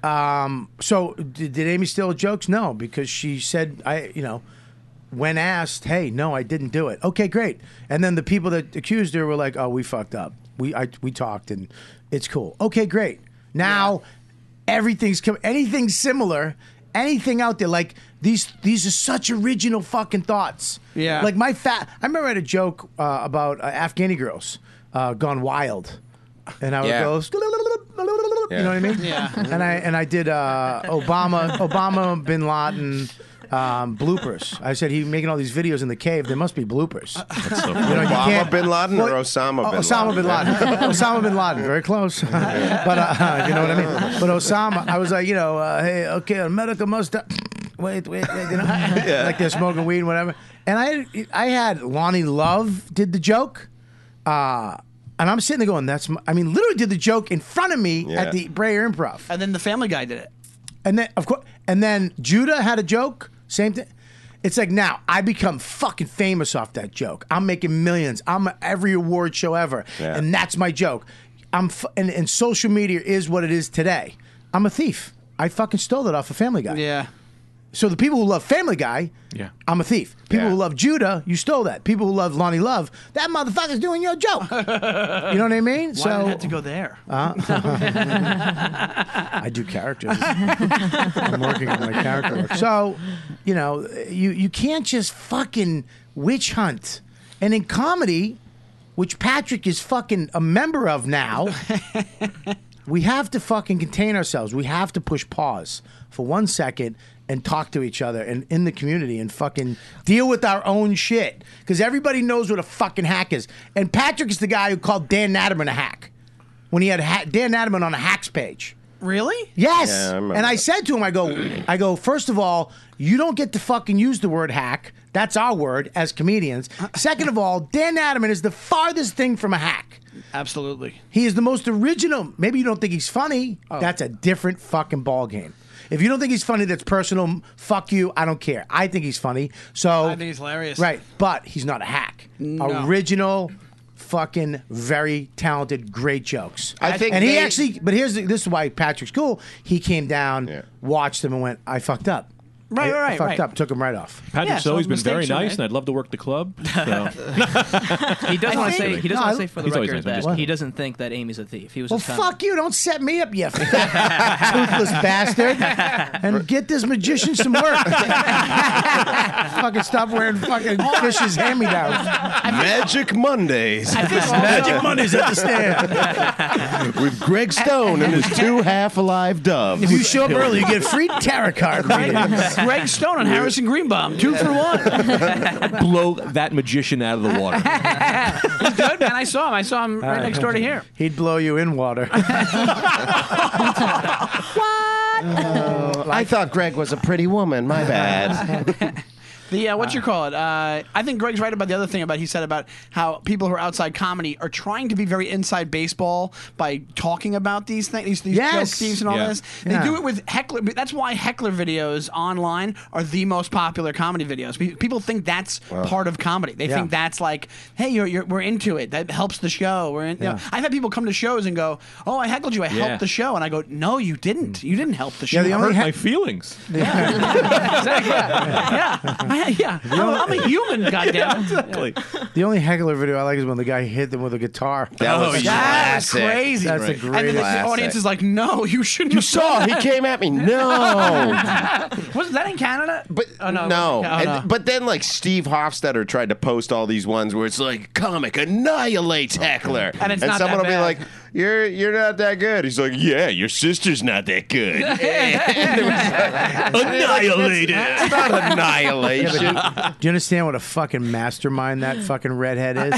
so did Amy steal jokes? No, because she said, when asked, hey, no, I didn't do it. Okay, great. And then the people that accused her were like, oh, we fucked up. We talked and it's cool. Okay, great. Now anything similar, anything out there, like these are such original fucking thoughts. Yeah. Like I remember I had a joke about Afghani girls gone wild. And I would Yeah. go, you know what I mean? Yeah. And I did Obama, Bin Laden, bloopers. I said he's making all these videos in the cave. There must be bloopers. That's so You funny. know, you Osama can't- bin Laden or Well, Osama bin Osama Laden? bin Laden. Osama bin Laden. Very close. But you know what I mean. But Osama, I was like, hey, okay, America must. Wait, you know, like they're smoking weed, whatever. And I had Lonnie Love did the joke. And I'm sitting there going, literally did the joke in front of me at the Bray Improv. And then the Family Guy did it. And then, of course, Judah had a joke. Same thing. It's like now I become fucking famous off that joke. I'm making millions. I'm at every award show ever, and that's my joke. And social media is what it is today. I'm a thief. I fucking stole it off of Family Guy. Yeah. So the people who love Family Guy, I'm a thief. People who love Judah, you stole that. People who love Lonnie Love, that motherfucker's doing your joke. You know what I mean? Why did it have to go there? I do characters. I'm working on my character work. So, you can't just fucking witch hunt. And in comedy, which Patrick is fucking a member of now, we have to fucking contain ourselves. We have to push pause for 1 second and talk to each other and in the community and fucking deal with our own shit. Because everybody knows what a fucking hack is. And Patrick is the guy who called Dan Natterman a hack when he had Dan Natterman on a hacks page. Really? Yes. Yeah, I remember and I that. said to him, I go, first of all, you don't get to fucking use the word hack. That's our word as comedians. Second of all, Dan Natterman is the farthest thing from a hack. Absolutely. He is the most original. Maybe you don't think he's funny. That's a different fucking ball game. If you don't think he's funny, that's personal. Fuck you. I don't care. I think he's funny. So I think he's hilarious. Right, but he's not a hack. No. Original, fucking very talented, great jokes. I think and he they- actually. But this is why Patrick's cool. He came down, watched them, and went, "I fucked up." I fucked up. Took him right off. Patrick's always been very nice, and I'd love to work the club. So. He does want to say. He does want to say for the He's always record nice, that I'm just he doesn't think that Amy's a thief. He was Well, just kind of- fuck you! Don't set me up, you toothless bastard, and get this magician some work. Fucking stop wearing fucking Fish's hand-me-downs. Magic Mondays. Magic Mondays at the stand. With Greg Stone and his 2 half-alive doves. If you show up early, you get free tarot card readings. Greg Stone and Harrison Greenbaum, 2 for 1. Blow that magician out of the water. He's good, man. I saw him right next door to here. He'd blow you in water. I thought Greg was a pretty woman. My bad. The what you call it? I think Greg's right about the other thing about he said about how people who are outside comedy are trying to be very inside baseball by talking about these things, these Yes. joke thieves and all Yeah. this. They Yeah. do it with heckler. That's why heckler videos online are the most popular comedy videos. People think that's part of comedy. They think that's like, hey, we're into it. That helps the show. We're in. You know, I've had people come to shows and go, "Oh, I heckled you. I helped the show," and I go, "No, you didn't. You didn't help the show. the It only hurt ha- my feelings. Yeah, I'm a human. Goddamn. Exactly. The only heckler video I like is when the guy hit them with a guitar. That was That was classic. crazy. That's the And then greatest. the audience is like, "No, you shouldn't." You have saw done he that." came at me. No. Was that in Canada? But Oh, no. no. Oh, And- no. But then, like, Steve Hofstetter tried to post all these ones where it's like, comic annihilates heckler. And it's not someone that will be bad. like, you're not that good. He's like, yeah, your sister's not that good. Annihilated. It's not annihilation. Do you understand what a fucking mastermind that fucking redhead is?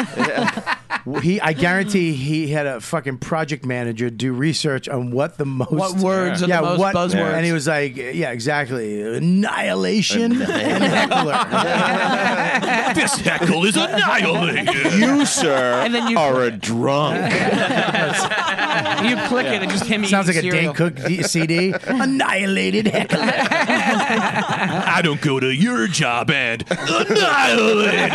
I guarantee he had a fucking project manager do research on what the most What words are the most buzzwords. and he was like, yeah, exactly, annihilation and heckler. This heckle is annihilated. You, sir, And then you- are a drunk. You click it and just him Sounds like a eating Dane cereal. Cook CD. Annihilated heckler. I don't go to your job and annihilate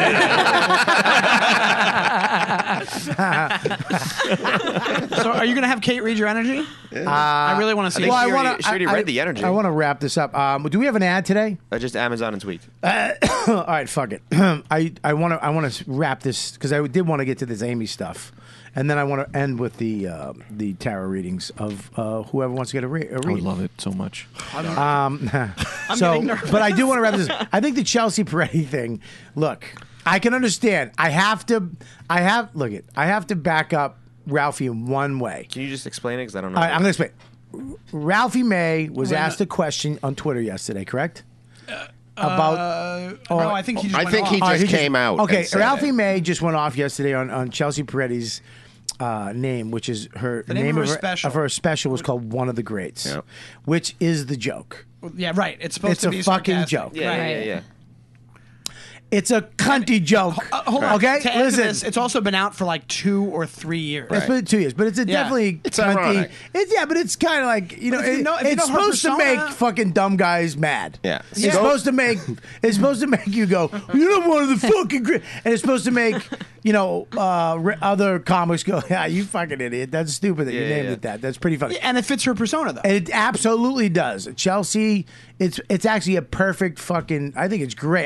So, are you going to have Kate read your energy? I really want to see. think it. she already- she already read the energy. I want to wrap this up. Do we have an ad today? Just Amazon and Tweet. All right, fuck it. I want to wrap this because I did want to get to this Amy stuff, and then I want to end with the tarot readings of whoever wants to get a read. I would love it so much. So, but I do want to wrap this. I think the Chelsea Peretti thing. Look, I can understand. I have to back up Ralphie in one way. Can you just explain it? Because I don't know. All right, I'm going to explain. Ralphie May was asked a question on Twitter yesterday, correct? about. No, I think he just. I went think off. he just came out. Okay, and said Ralphie it. May just went off yesterday on Chelsea Peretti's name, which is her The name of her special. of her special was called One of the Greats, which is the joke. Yeah, right. It's supposed It's to a be fucking sarcastic. joke. Yeah. It's a cunty joke. Hold on. Okay, To add to listen. this, it's also been out for like 2 or 3 years. It's been 2 years, but it's a definitely It's cunty. ironic. But it's kind of like if you if know, you it's know her supposed to persona- make fucking dumb guys mad. Yeah. It's supposed to make you go, you're not one of the fucking great, and it's supposed to make other comics go, yeah, you fucking idiot. That's stupid that you named it that. That's pretty funny. And it fits her persona though. It absolutely does. Chelsea, it's actually a perfect fucking. I think it's great.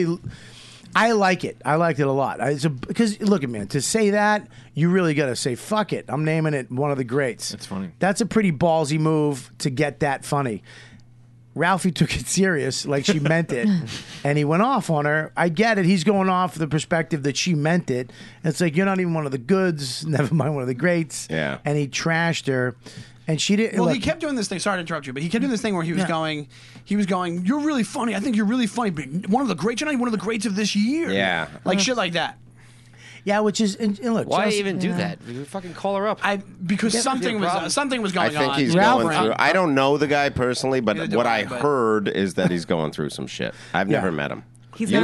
I like it. I liked it a lot. Because look at man, to say that you really got to say fuck it. I'm naming it one of the greats. That's funny. That's a pretty ballsy move to get that funny. Ralphie took it serious, like she meant it, and he went off on her. I get it. He's going off the perspective that she meant it. It's like you're not even one of the goods. Never mind one of the greats. Yeah. And he trashed her. And she didn't. Well, look, he kept doing this thing. Sorry to interrupt you, but he kept doing this thing where he was going, you're really funny. I think you're really funny, but one of the greats, you're not even one of the greats of this year. Yeah. Like shit like that. Yeah, which is and look. Why Chelsea- even do that? You fucking call her up. Because something was I going think on. he's going through. I don't know the guy personally, but what I heard is that he's going through some shit. I've never met him.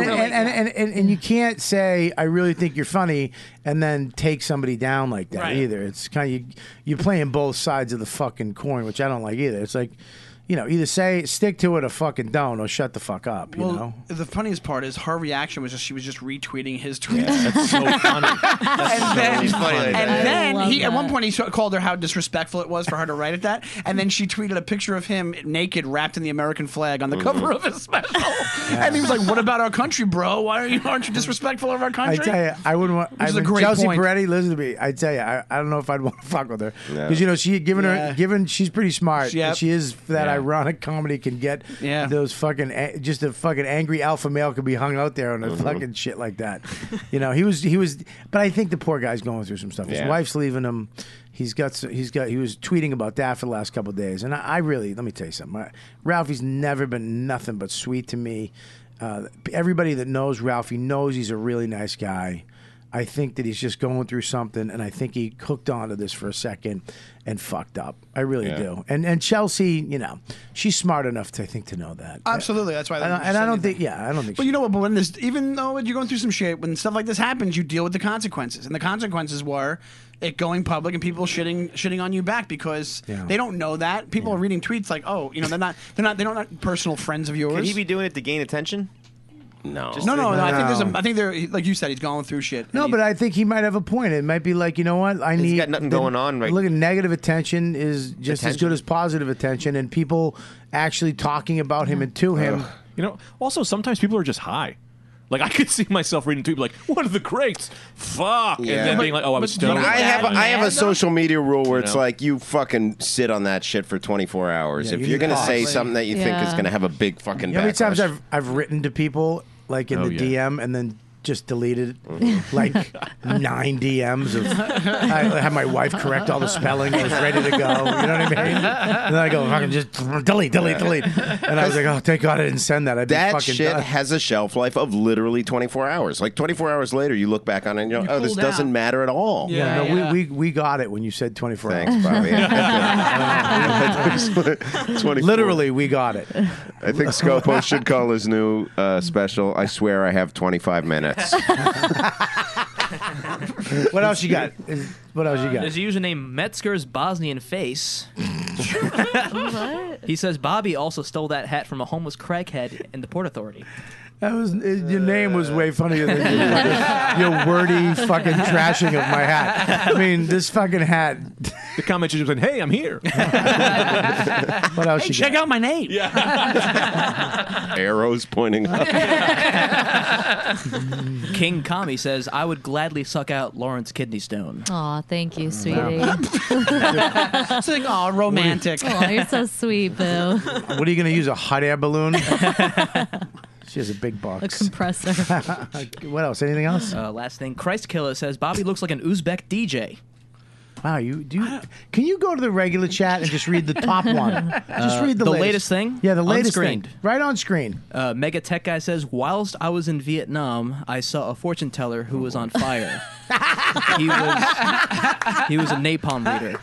And you can't say I really think you're funny and then take somebody down like that either. It's kind of you're playing both sides of the fucking coin, which I don't like either. It's like, either stick to it or fucking don't, or shut the fuck up. You know. The funniest part is her reaction was she was just retweeting his tweets. That's so funny. And then he at one point he called her how disrespectful it was for her to write it that, and then she tweeted a picture of him naked wrapped in the American flag on the cover of his special. And he was like, "What about our country, bro? Aren't you disrespectful of our country?" I tell you, I wouldn't want. Which is a great Chelsea point. Peretti, listen to me. I tell you, I don't know if I'd want to fuck with her because she she's pretty smart. Yep. And she is that ironic comedy can get those fucking just a fucking angry alpha male could be hung out there on a fucking shit like that. He was, but I think the poor guy's going through some stuff. His wife's leaving him. He was tweeting about that for the last couple of days, and I really let me tell you something. Ralphie's never been nothing but sweet to me. Everybody that knows Ralphie knows he's a really nice guy. I think that he's just going through something, and I think he hooked onto this for a second and fucked up. I really do. And Chelsea, she's smart enough to know that. Absolutely, that's why. I don't think. Yeah, I don't think. But you know what? But even though you're going through some shit, when stuff like this happens, you deal with the consequences, and the consequences were it going public and people shitting on you back because they don't know that. People are reading tweets like, oh, they're not personal friends of yours. Could he be doing it to gain attention? No. No. I think they're like you said, he's going through shit. No, but I think he might have a point. It might be like, you know what? He's got nothing going on, right? Look, at negative attention is just as good as positive attention, and people actually talking about him and to him. Also sometimes people are just high. Like I could see myself reading tweets like, "One of the greats, fuck," and then being like, "Oh, I was stoned." I have a social media rule where it's like you fucking sit on that shit for 24 hours. Yeah, if you you're need gonna to say pause. something that you think is gonna have a big fucking. You know how many times backlash? I've written to people like in the DM and then just deleted like 9 DMs of I had my wife correct all the spelling. I was ready to go. You know what I mean? And then I go fucking just delete. And I was like, oh, thank God I didn't send that. I'd be That fucking shit done. has a shelf life of literally 24 hours. Like 24 hours later, you look back on it and you go, this pulled doesn't out. matter at all. We got it when you said 24 Thanks, hours. Bobby. Literally, we got it. I think Scopo should call his new special, I Swear I Have 25 Minutes. What else you got? What else you got? There's a username Metzger's Bosnian Face. He says Bobby also stole that hat from a homeless crackhead in the Port Authority. That was your name was way funnier than your wordy fucking trashing of my hat. I mean, this fucking hat. The comment just said, "Hey, I'm here." What else? Hey, you check got? out my name. Arrows pointing up. King Kami says, I would gladly suck out Lauren's kidney stone. Aw, thank you, sweetie. It's like, oh, romantic. Aw, you're so sweet, boo. What are you going to use? A hot air balloon? She has a big box. A compressor. What else? Anything else? Last thing, Christ Killer says, Bobby looks like an Uzbek DJ. Wow, can you go to the regular chat and just read the top one? Just read the latest thing. Yeah, the latest thing. Unscreened. Right on screen. Mega Tech Guy says, whilst I was in Vietnam, I saw a fortune teller who was on fire. he was a napalm reader.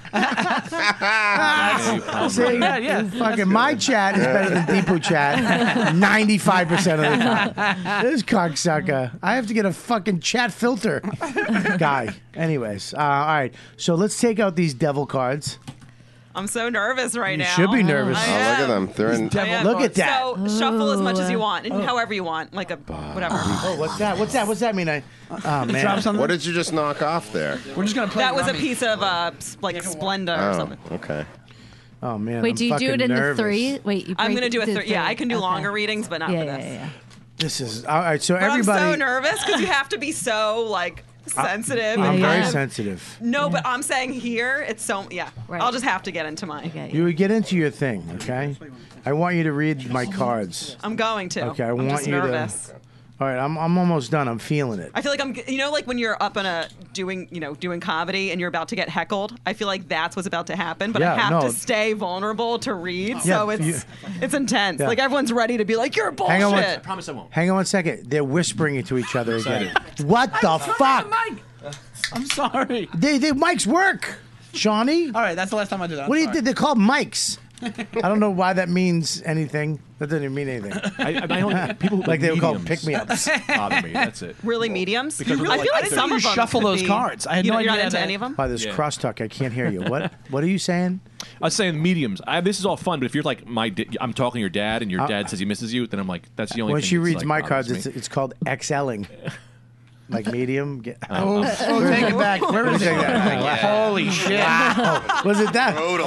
See, fucking my chat is better than Deepu chat 95% of the time. This cocksucker. I have to get a fucking chat filter guy. Anyways, all right. So let's take out these devil cards. I'm so nervous right now. You should be nervous. Oh, look at them. They're in. Look at that. So shuffle as much as you want, and however you want, like a whatever. Oh, what's that? What's that mean? Oh man. What did you just knock off there? We're just gonna play. That was a rummy. piece of like Splenda or something. Okay. Oh man. Wait, I'm do you do it fucking in nervous. the 3? Wait, you I'm break gonna do a it to 3. Yeah, I can do Okay. longer readings, but not for this. Yeah. This is all right. So But everybody. I'm so nervous because you have to be so like sensitive. I'm and very kind of- sensitive. No, but I'm saying here it's so I'll just have to get into mine. You would get into your thing, okay? I want you to read my cards. I'm going to. Okay, I I'm want just you nervous. to. All right, I'm almost done. I'm feeling it. I feel like I'm, like when you're up in doing comedy and you're about to get heckled. I feel like that's what's about to happen, but I Yeah, have no. to stay vulnerable to read, Yeah, so it's intense. Yeah. Like everyone's ready to be like, you're bullshit. Hang on one- I promise I won't. Hang on one second. They're whispering it to each other again. What the fuck? I'm sorry. They mics work, Shawnee. All right, that's the last time I did that. What do you think? They're called mics. I don't know why that means anything. That doesn't even mean anything. I only, people like they were called mediums pick-me-ups. bother me. That's it. Really mediums? Because I feel like some of them shuffle could those be- cards. I had no You're not idea into that- any of them. By this Yeah. crosstalk, I can't hear you. What are you saying? I was saying mediums. This is all fun, but if you're like I'm talking to your dad, and your dad says he misses you, then I'm like, that's the only. When thing she that's, reads like, my bothers cards, me. it's called XLing. Like medium. Oh, take it back. Where is it? Holy shit. Wow. Was it that? Brutal. Oh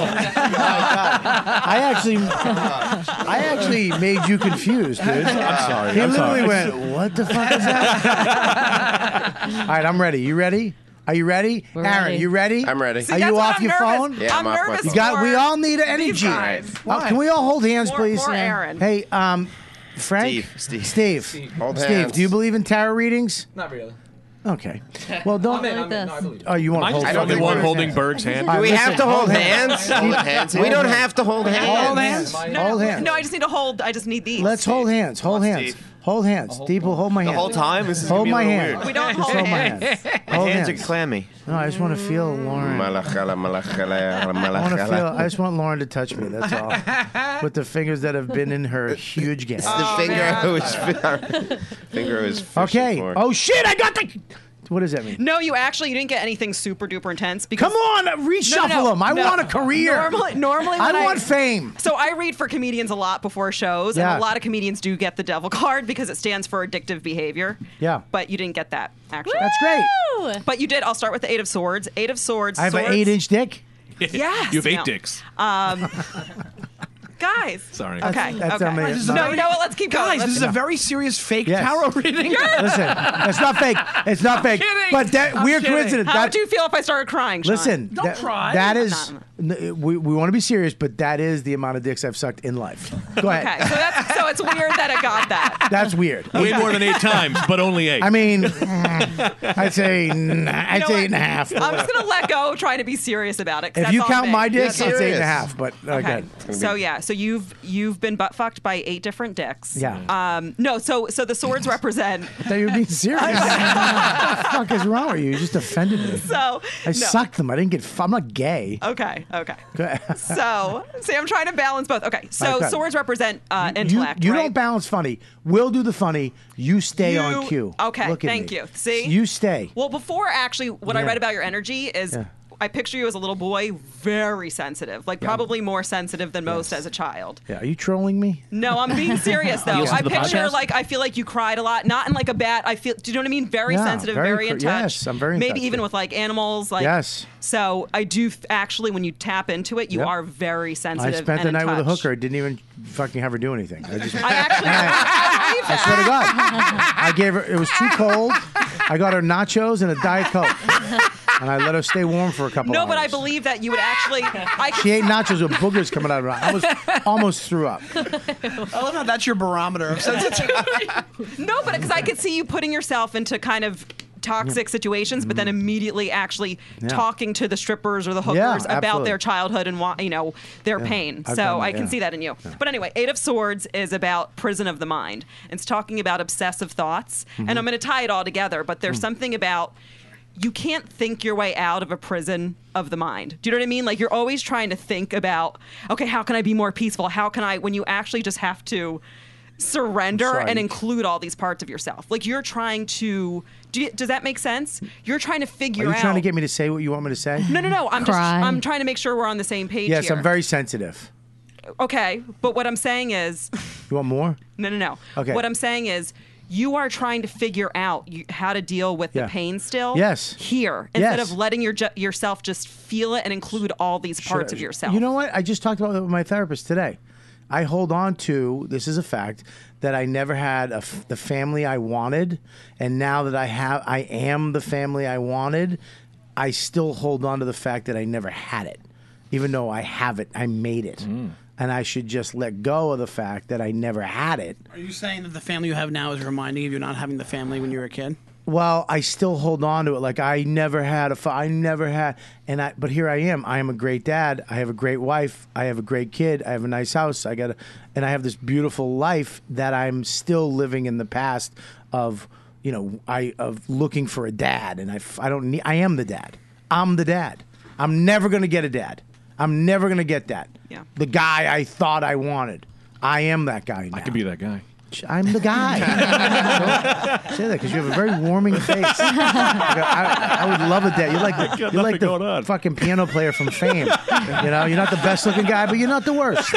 I actually made you confused, dude. I'm sorry. He I'm literally sorry. went, what the fuck is that? All right, I'm ready. You ready? Are you ready? We're Aaron, ready. you ready? I'm ready. See, Are that's you what off I'm your nervous- phone? Yeah, I'm off my nervous phone. You got. We for all need these energy. guys. Can we all hold hands, More- please? more Aaron. Hey, Frank. Steve. Hold Steve, hands. do you believe in tarot readings? Not really. Okay. Well, don't. I'm in. like No, this. I believe it. Oh, you want to Am I hold? just I don't the think one we're- holding Berg's hand? All Do right, we have listen, to hold hands? Hold hands. We don't have to hold hands. Hold hands. Hold hands. No, I just need to hold. I just need these. Let's hold hands. Hold hands. Steve. Hold hands. Deep will hold my hand. The whole time? This is Hold gonna my be a little hand. weird. We don't Just hold hold my hands. hand. My Hold hands hands. are clammy. No, I just want to feel Lauren. Malachala, malachala, I want to malachala. feel. I just want Lauren to touch me. That's all. With the fingers that have been in her huge gas. The finger who is finger is Okay. Oh shit! I got the. What does that mean? No, you didn't get anything super duper intense. Because Come on, reshuffle them. I want a career. Normally, I when want fame. So I read for comedians a lot before shows, Yeah. and a lot of comedians do get the devil card because it stands for addictive behavior. Yeah. But you didn't get that, actually. That's great. Woo! But you did. I'll start with the 8 of Swords. 8 of Swords. I have an swords. 8-inch dick. Yes. You have 8 no. dicks. Guys. Sorry. Okay. That's okay. amazing. No, you know what? Let's keep going. Guys, this is Let's- a very serious fake Yes. tarot reading. Listen, it's not fake. It's not fake. kidding. But that I'm weird kidding. coincidence. How That, would you feel if I started crying, Sean? listen, Don't cry. That I'm is. We want to be serious, but that is the amount of dicks I've sucked in life. Go ahead. Okay. So it's weird that it got that. That's weird. Way more than 8 times, but only 8. I mean, I'd say 8 and a half. I'm just gonna let go, trying to be serious about it. 'cause If that's you all count me. my dick, it's serious. 8 and a half. But Okay. okay. So yeah, so you've been butt fucked by 8 different dicks. Yeah. No. So the swords represent. I thought you were being serious. What the fuck is wrong with you? You just offended me. So I sucked them. I didn't get. I'm not gay. Okay. Go ahead. So see, I'm trying to balance both. Okay. So Okay. swords represent You, intellect. you right? don't balance funny. We'll do the funny. You stay You- on cue. Okay. Look at Thank me. you. See. You stay. Well, before actually, what I Yeah. read about your energy is. Yeah. I picture you as a little boy, very sensitive, like probably more sensitive than most as a child. Yeah. Are you trolling me? No, I'm being serious though. listen I to the picture podcast? like I feel like you cried a lot, not in like a bad. I feel. Do you know what I mean? Very Yeah, sensitive, very very in cr- touch. yes, I'm very in Maybe touch, even yeah. with like animals. Like, Yes. So I do actually, when you tap into it, you Yep. are very I sensitive. spent and the night in with a touch. hooker. Didn't even fucking have her do anything. I just. I actually. I believe I that. swear to God. I gave her. It was too cold. I got her nachos and a Diet Coke, and I let her stay warm for a couple. No, hours. but I believe that you would actually. She ate nachos with boogers coming out of her eye. I was almost threw up. I love how that's your barometer of sensitivity. No, but because I could see you putting yourself into kind of toxic situations, but then immediately actually Yeah. talking to the strippers or the hookers Yeah, about absolutely. their childhood and their pain. I've So done that, I can yeah. see that in you. But anyway, Eight of Swords is about prison of the mind. It's talking about obsessive thoughts, Mm-hmm. and I'm going to tie it all together. But there's something about you can't think your way out of a prison of the mind. Do you know what I mean? Like you're always trying to think about, okay, how can I be more peaceful? How can I, when you actually just have to surrender Sorry. and include all these parts of yourself. Like you're trying to, does that make sense? You're trying to figure Are you out. trying to get me to say what you want me to say? No. Cry. I'm trying to make sure we're on the same page Yes, here. I'm very sensitive. Okay, but what I'm saying is, You want more? no. Okay. What I'm saying is, you are trying to figure out how to deal with Yeah. the pain still. Yes. Here, instead Yes. of letting yourself just feel it and include all these parts of yourself. You know what? I just talked about it with my therapist today. I hold on to, this is a fact, that I never had the family I wanted, and now that I am the family I wanted, I still hold on to the fact that I never had it, even though I have it. I made it, and I should just let go of the fact that I never had it. Are you saying that the family you have now is reminding you of not having the family when you were a kid? Well, I still hold on to it. Like I never had but here I am. I am a great dad. I have a great wife. I have a great kid. I have a nice house. and I have this beautiful life that I'm still living in the past of, of looking for a dad. And I am the dad. I'm the dad. I'm never going to get a dad. I'm never going to get that. Yeah. The guy I thought I wanted. I am that guy now. I could be that guy. I'm the guy. Don't say that because you have a very warming face. I would love a dad. You're like the fucking piano player from Fame. You're not the best looking guy, but you're not the worst.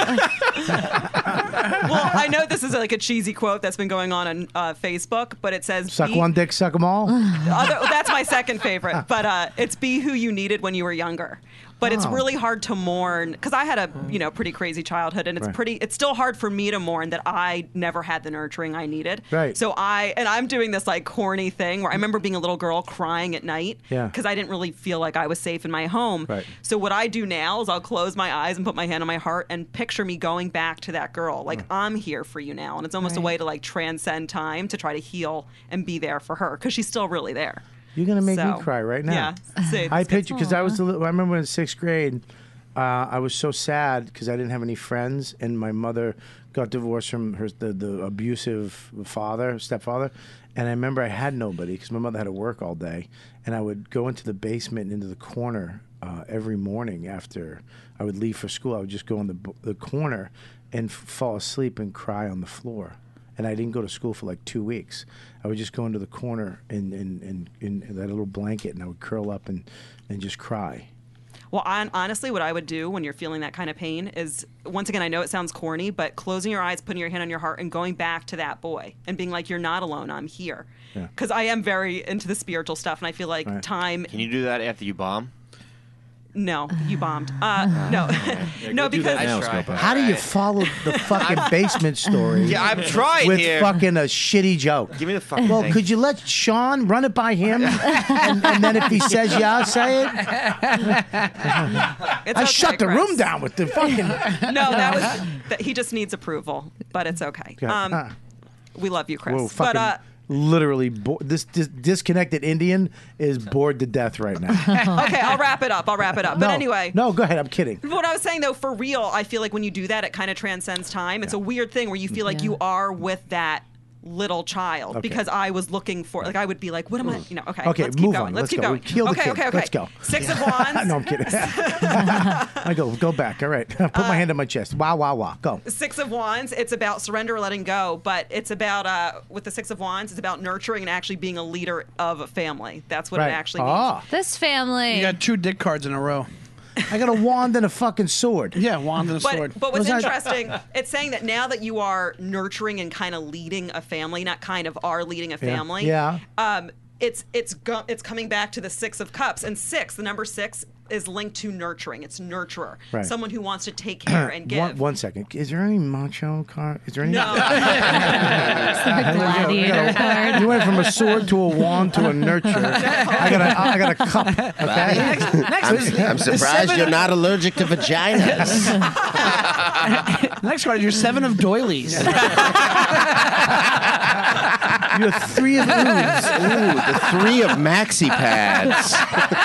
Well, I know this is like a cheesy quote that's been going on Facebook, but it says, Suck one dick, suck them all. That's my second favorite, but it's be who you needed when you were younger. But it's Oh. really hard to mourn because I had a pretty crazy childhood, and it's still hard for me to mourn that I never had the nurturing I needed. Right. So I'm doing this like corny thing where I remember being a little girl crying at night Yeah. because I didn't really feel like I was safe in my home. Right. So what I do now is I'll close my eyes and put my hand on my heart and picture me going back to that girl. Like I'm here for you now, and it's almost a way to like transcend time to try to heal and be there for her because she's still really there. You're gonna make So, me cry right now. Yeah. See, I it's good. picture because I remember in 6th grade, I was so sad because I didn't have any friends, and my mother got divorced from the abusive stepfather, and I remember I had nobody because my mother had to work all day, and I would go into the basement and into the corner every morning after I would leave for school. I would just go in the corner and fall asleep and cry on the floor. And I didn't go to school for like 2 weeks. I would just go into the corner in that little blanket, and I would curl up and just cry. Well, honestly, what I would do when you're feeling that kind of pain is, once again, I know it sounds corny, but closing your eyes, putting your hand on your heart, and going back to that boy and being like, you're not alone, I'm here. Yeah. Because I am very into the spiritual stuff, and I feel like time... Can you do that after you bomb? No, you bombed. No. No, because... How do you follow the fucking basement story? Yeah, I'm trying with here. fucking a shitty joke. Give me the fucking Well, thing. could you let Sean run it by him, and then if he says yeah, I'll say it. It's I okay, shut the Chris. room down with the fucking. No, he just needs approval, but it's okay. We love you, Chris. Whoa, fucking But literally, this disconnected Indian is bored to death right now. okay, I'll wrap it up. But No, anyway. no, go ahead. I'm kidding. What I was saying, though, for real, I feel like when you do that, it kind of transcends time. It's a weird thing where you feel like you are with that little child because I was looking for, like, I would be like, what am I, okay, Okay, let's keep move going. on. Let's keep go. going. We killed the okay, kid. okay. Let's go. Six of Wands. No, I'm kidding. I go back. All right. Put my hand on my chest. Wow. Go. Six of Wands, it's about surrender or letting go, but it's about, with the Six of Wands, it's about nurturing and actually being a leader of a family. That's what it actually means. This family. You got 2 dick cards in a row. I got a wand and a fucking sword. Yeah, wand and a sword. But what's interesting, it's saying that now that you are nurturing and kind of leading a family, not kind of are leading a family. Yeah. It's coming back to the 6 of Cups, and the number 6 is linked to nurturing. It's nurturer, Right. someone who wants to take care and give. One second. Is there any macho card? Is there any? No. Gladiator card. You went from a sword to a wand to a nurture. I got a cup. Okay. I'm surprised you're not allergic to vaginas. Next card is your 7 of doilies. You're 3 of ooze. Ooh, the 3 of maxi pads.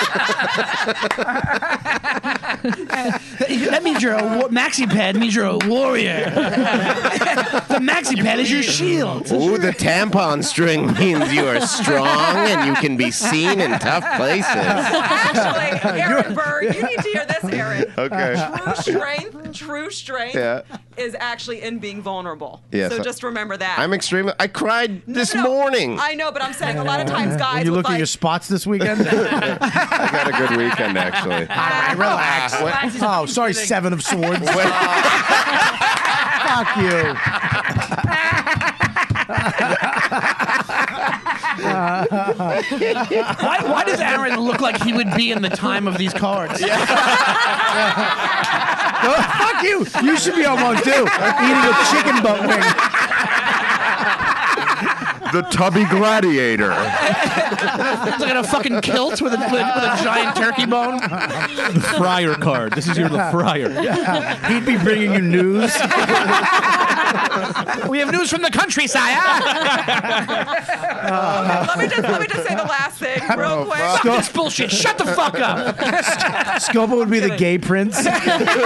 That means you're a maxi pad means you're a warrior. The maxi pad is your shield. Ooh, the tampon string means you are strong and you can be seen in tough places. Actually, Aaron Burr, you need to hear this, Aaron. Okay. True strength Yeah. is actually in being vulnerable. Yes. So just remember that. I'm extremely. I cried this morning. I know, but I'm saying a lot of times guys When you would look at like, your spots this weekend? I got a good weekend, actually. All right, relax. Oh, sorry, 7 of Swords. Fuck you. Why does Aaron look like he would be in the time of these cards? Fuck you. You should be on one too. Eating a chicken butt wing. The Tubby Gladiator. It's like in a fucking kilt with a giant turkey bone. The Friar card. This is your the Friar. Yeah. He'd be bringing you news. We have news from the country, sire. let me just say the last thing real quick. Fuck this bullshit. Shut the fuck up. Scopo would be the gay prince. Daddy,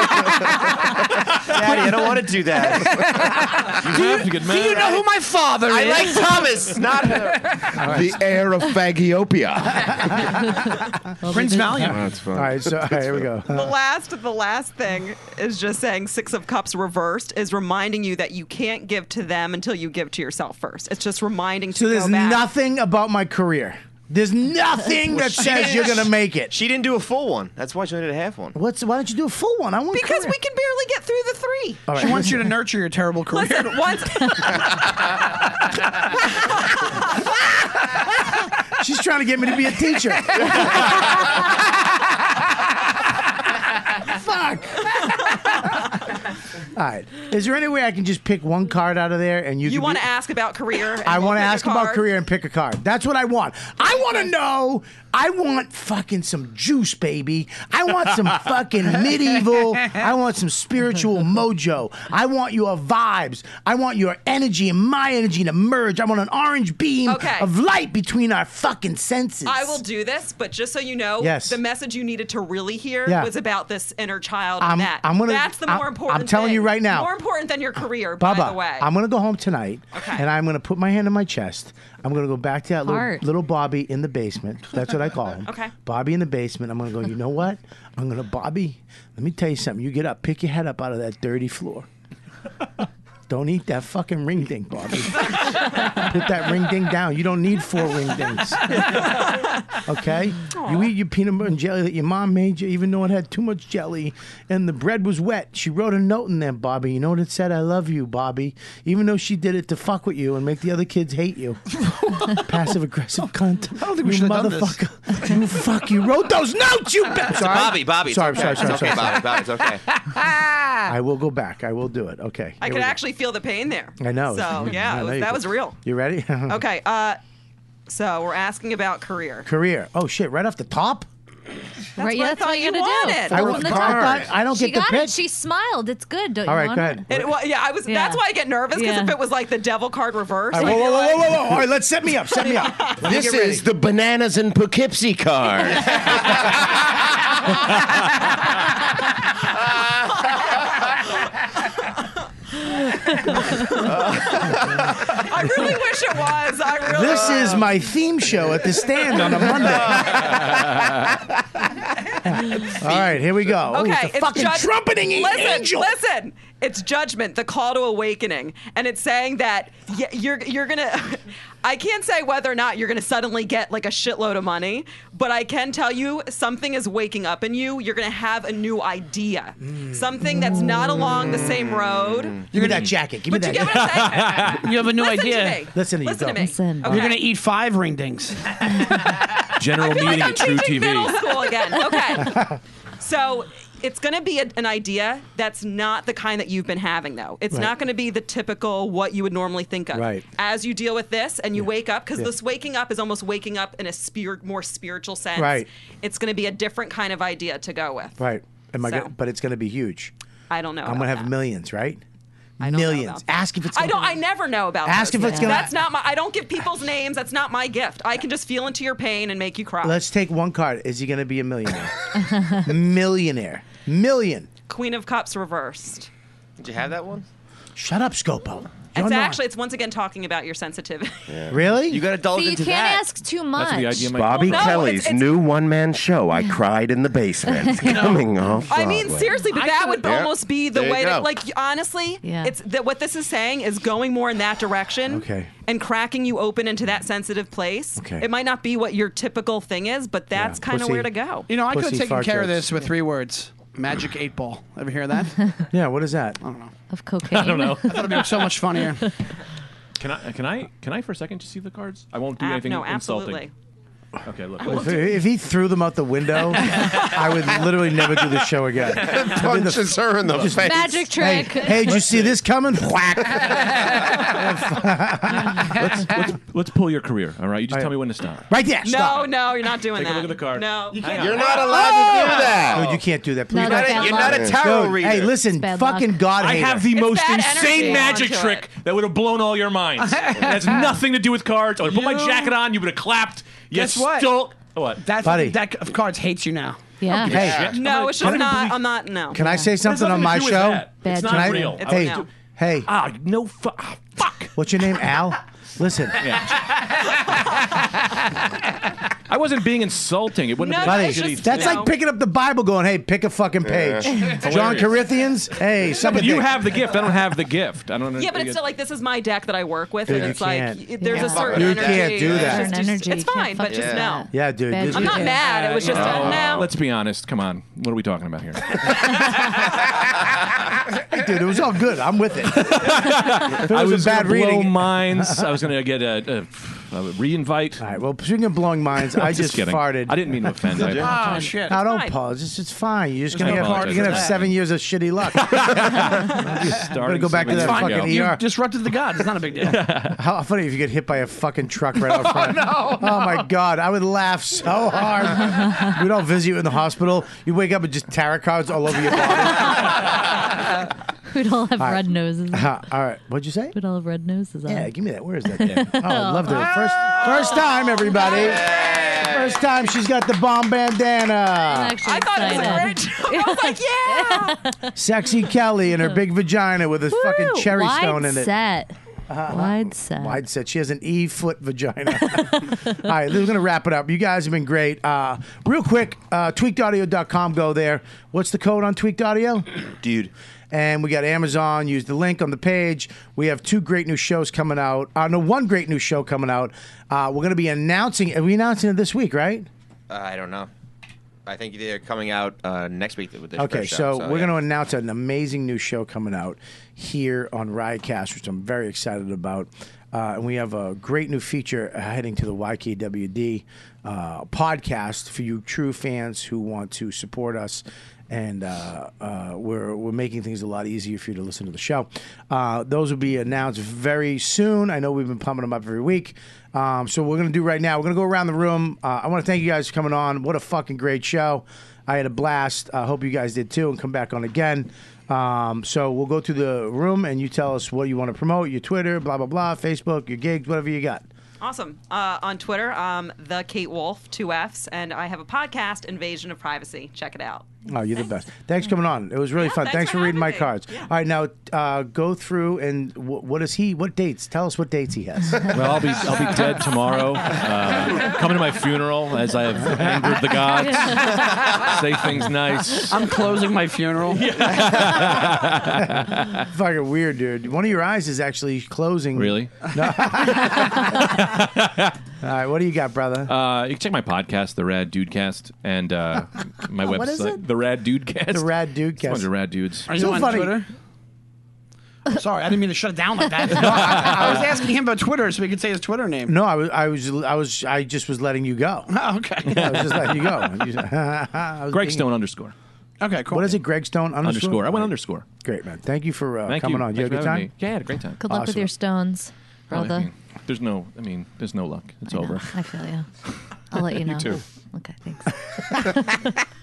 I don't want to do that. You have to get mad. Do you know who my father is? I like Thomas, not her. The heir of Fagiopia. Prince Valiant. Oh, that's fun. All right, here we go. The last thing is just saying 6 of Cups reversed is reminding you that you can't give to them until you give to yourself first. It's just reminding So to there's go back. nothing about my career. There's nothing that says you're gonna make it. She didn't do a full one. That's why she only did a half one. Why don't you do a full one? I want Because career. we can barely get through the 3. All right, She wants you to nurture your terrible career. Listen, once She's trying to get me to be a teacher. Fuck. All right. Is there any way I can just pick one card out of there and you want to ask about career, and I we'll want to pick a ask about card? career and pick a card. That's what I want. I want to know. I want fucking some juice, baby. I want some fucking medieval. I want some spiritual mojo. I want your vibes. I want your energy and my energy to merge. I want an orange beam of light between our fucking senses. I will do this, but just so you know, Yes. the message you needed to really hear Yeah. was about this inner child I'm- and that. I'm gonna- That's the more important I'm telling thing. you right now. More important than your career, by Bubba, the way. I'm going to go home tonight, and I'm going to put my hand on my chest. I'm going to go back to that Heart. little Bobby in the basement. That's what I call him. Okay. Bobby in the basement. I'm going to go, you know what? I'm going to, Bobby, let me tell you something. You get up, pick your head up out of that dirty floor. Don't eat that fucking ring ding, Bobby. Put that ring ding down. You don't need 4 ring dings. Okay? You eat your peanut butter and jelly that your mom made you, even though it had too much jelly and the bread was wet. She wrote a note in there, Bobby. You know what it said? I love you, Bobby. Even though she did it to fuck with you and make the other kids hate you. Passive aggressive cunt. I don't think we should have done this. motherfucker. You fuck. You wrote those notes, you bitch. Bobby, it's Sorry, okay. sorry, It's sorry, okay, sorry. Bobby, it's okay. I will go back. I will do it. Okay. I here could we go. actually feel the pain there. I know. So, yeah, I know you that could. was real. You ready? Okay, so we're asking about career. Career. Oh shit! Right off the top. Right, what I that's thought what you you gotta wanted. do. I From want the card. top. I don't She get to got pick. it. She smiled. It's good. Don't All you right, want go it? ahead. I was. Yeah. That's why I get nervous because Yeah. if it was like the devil card reversed, All right, I'd whoa, be whoa, like, whoa, whoa, whoa! All right, let's set me up. Set me up. Let me This get ready. is the Bananas in Poughkeepsie card. I really wish it was. I really. This is my theme show at the stand on a Monday. All right, here we go. Oh, Okay, it's a fucking trumpeting angel. Listen, it's judgment, the call to awakening, and it's saying that you're gonna. I can't say whether or not you're gonna suddenly get like a shitload of money, but I can tell you something is waking up in you. You're gonna have a new idea, something that's not along the same road. Give me that jacket. Give me But you that. get what I'm saying? You have a new Listen to idea. me. Listen to you. Listen Go. to me. Listen. Okay. You're gonna eat 5 ring dings. General I feel meeting like I'm at True teaching middle TV. school again. Okay. So it's going to be an idea that's not the kind that you've been having, though. It's Right. not going to be the typical what you would normally think of. Right. As you deal with this and you wake up, because Yeah. this waking up is almost waking up in a more spiritual sense. Right. It's going to be a different kind of idea to go with. Right. Am I So. gonna, but it's going to be huge. I don't know. I'm about going to have that. millions, right? I don't know Millions. about that. Ask if it's. I don't. I never know about. Ask those if it's things. gonna- That's not my. I don't give people's names. That's not my gift. I can just feel into your pain and make you cry. Let's take one card. Is he going to be a millionaire? Millionaire. Million. Queen of Cups reversed. Did you have that one? Shut up, Scopo. You're It's not- actually. It's once again talking about your sensitivity. Really? You got to indulge So you into can't that. ask too much. That's the idea. Of my Bobby Well, no, Kelly's it's- new one-man show. I cried in the basement. Coming off. I mean, Broadway. seriously, but that would Yeah. almost be the There you way to, go. like, honestly, it's that what this is saying is going more in that direction. Okay. And cracking you open into that sensitive place. Okay. It might not be what your typical thing is, but that's kind of Pussy. where to go. You know, I could have Pussy taken fart care of jokes. this with 3 words. Magic 8 Ball. Ever hear that? Yeah. What is that? I don't know. Of cocaine. I don't know. I thought it'd be so much funnier. Can I for a second just see the cards? I won't do anything no, insulting. absolutely. Okay, look. If he threw them out the window, I would literally never do this show again. Punches her in the face. Magic trick. Hey, did you see this coming? Whack. Let's pull your career. All right, you just tell me when to stop. Right there. Stop. No, you're not doing Take that. a look at the card. No. You can't. You're not allowed to do that. Dude, you can't do that. Please. No, that's bad You're not a luck. tarot Dude, reader. hey, listen, bad fucking luck. God I hater. have the It's most bad insane energy magic onto trick it. that would have blown all your minds. It has nothing to do with cards. I would put my jacket on. You would have clapped. Guess you what? Still, what? That Buddy. deck of cards hates you now. Yeah. Hey, No, it's just not. I'm not. No. can I say something on my show? Bad It's joke. not I- real. It's Hey, no. hey, No. Fuck. what's your name, Al? Listen, I wasn't being insulting. It wouldn't No, have buddy, been it's a just- shitty that's thing. like picking up the Bible, going, "Hey, pick a fucking page." John Hilarious. Corinthians, hey, No, something. but you have the gift. I don't have the gift. I don't. Yeah, but it's still like this is my deck that I work with, Dude, and you it's like can't. there's Yeah. a certain You energy. can't do that. It's, Certain energy. it's You can't fine, but fuck just with no. that. Yeah, dude. Bad this- I'm not mad. It was just no. Let's be honest. Come on. What are we talking about here? Dude, it was all good. I'm with it. If it I was was a bad gonna blow reading. minds. I was going to get a re-invite. All right. Well, speaking of blowing minds, I just kidding. farted. I didn't mean to offend. I Oh, apologize. shit. No, don't fine. pause. It's fine. You're just There's gonna no have apologize you're gonna have for 7 years of shitty luck. Starting go back to 7 that years fucking ago. ER. You disrupted the gods. It's not a big deal. How funny if you get hit by a fucking truck right out front. Oh my God, I would laugh so hard. We'd all visit you in the hospital. You wake up with just tarot cards all over your body. We'd all have All right. red noses. All right, what'd you say? We'd all have red noses on. Yeah, give me that. Where is that thing? Oh, I love that. First time, everybody. First time she's got the bomb I'm bandana. actually I thought it was a great excited. joke. I was like, yeah. Sexy Kelly and her big vagina with a fucking Woo, cherry wide stone in it. set. Wide set. Wide set. She has an E-foot vagina. All right, we're going to wrap it up. You guys have been great. Real quick, tweakedaudio.com. Go there. What's the code on Tweaked Audio? Dude. And we got Amazon. Use the link on the page. We have 2 great new shows coming out. No, 1 great new show coming out. We're going to be announcing. Are we announcing it this week, right? I don't know. I think they're coming out next week with this Okay, first show, so we're yeah. going to announce an amazing new show coming out here on Riotcast, which I'm very excited about. And we have a great new feature heading to the YKWd podcast for you true fans who want to support us. And we're making things a lot easier for you to listen to the show. Those will be announced very soon. I know we've been pumping them up every week. So we're going to do right now, we're going to go around the room. I want to thank you guys for coming on. What a fucking great show. I had a blast. I hope you guys did too, and come back on again. So we'll go through the room, and you tell us what you want to promote, your Twitter, blah, blah, blah, Facebook, your gigs, whatever you got. Awesome. On Twitter, the Kate Wolf, 2 Fs, and I have a podcast, Invasion of Privacy. Check it out. Oh, you're the best. Thanks for coming on. It was really fun. Thanks for reading my cards. All right, now go through and what is he? What dates? Tell us what dates he has. Well, I'll be dead tomorrow. Coming to my funeral as I have angered the gods. Say things nice. I'm closing my funeral. Fucking weird, dude. One of your eyes is actually closing. Really? No. All right, what do you got, brother? You can check my podcast, The Rad Dudecast, and my website, What is it? The Rad Dudecast. The Rad Dudecast. It's a bunch of rad dudes. Are you So on funny. Twitter? I'm sorry, I didn't mean to shut it down like that. No, I was asking him about Twitter so he could say his Twitter name. No, I just was letting you go. Oh, okay. I was just letting you go. I was Greg being- Stone _. Okay, cool. What is it? Greg Stone Underscore. I went All right. underscore. Great, man. Thank you for Thank coming you. on. You had a Thanks good for having time? me. Yeah, I had a great time. Good luck with Awesome. your stones, Oh, brother. there's no luck. It's over. I feel you. I'll let you know. You too. Okay, thanks.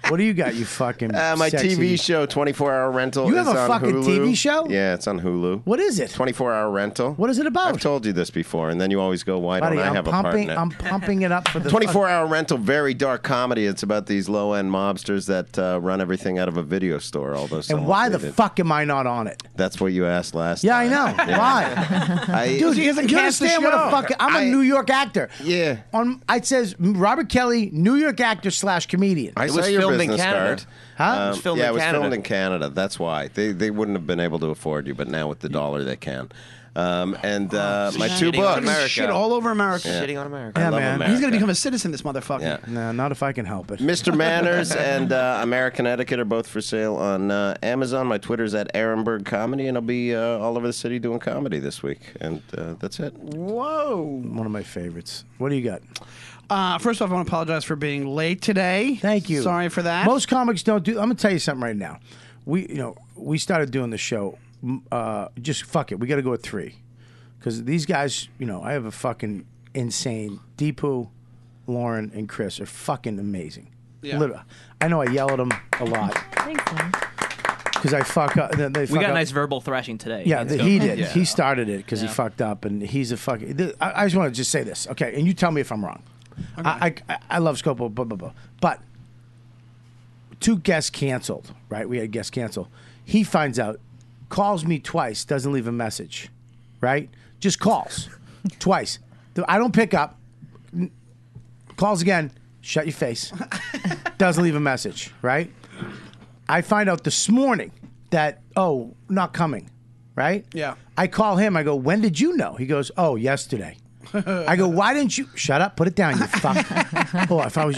What do you got, you fucking My sexy- TV show, 24-hour rental. You have is a on fucking Hulu. TV show? Yeah, it's on Hulu. What is it? 24-hour rental. What is it about? I've told you this before, and then you always go, "Why Buddy, don't I I'm have a part in it?" I'm pumping it up for the 24-hour rental, very dark comedy. It's about these low-end mobsters that run everything out of a video store. Although, And why the fuck am I not on it? That's what you asked last. Yeah, I time. know. Yeah. Why? I- Dude, He you doesn't cast the understand what a show. fuck? I'm a New York actor. Yeah. It says Robert Kelly, New York actor / comedian. I saw your business card. Huh? It was filmed in Canada. That's why they wouldn't have been able to afford you, but now with the dollar they can. My two books. Shit all over America. Yeah. Shitting on America. I Yeah, love man. America. He's gonna become a citizen. This motherfucker. Yeah. No, not if I can help it. Mr. Manners and American Etiquette are both for sale on Amazon. My Twitter's at Ehrenberg Comedy, and I'll be all over the city doing comedy this week. And that's it. Whoa. One of my favorites. What do you got? First off, I want to apologize for being late today. Thank you. Sorry for that. Most comics don't do. I'm gonna tell you something right now. We started doing the show. Just fuck it. We got to go at 3 because these guys. I have a fucking insane. Deepu, Lauren, and Chris are fucking amazing. Yeah. Literally. I know I yell at them a lot Thanks, man. because I fuck up. They We fuck got up. a nice verbal thrashing today. Yeah, Let's go. he did. Yeah. He started it because he Yeah. fucked up, and he's a fucking. I just want to just say this, okay? And you tell me if I'm wrong. I love Scopo, blah blah blah. But 2 guests canceled. Right, we had guests cancel. He finds out, calls me twice, doesn't leave a message. Right, just calls twice. I don't pick up. Calls again. Shut your face. Doesn't leave a message. Right. I find out this morning that not coming. Right? Yeah. I call him. I go, when did you know? He goes, yesterday. I go, why didn't you? Shut up. Put it down, you fuck. If I was,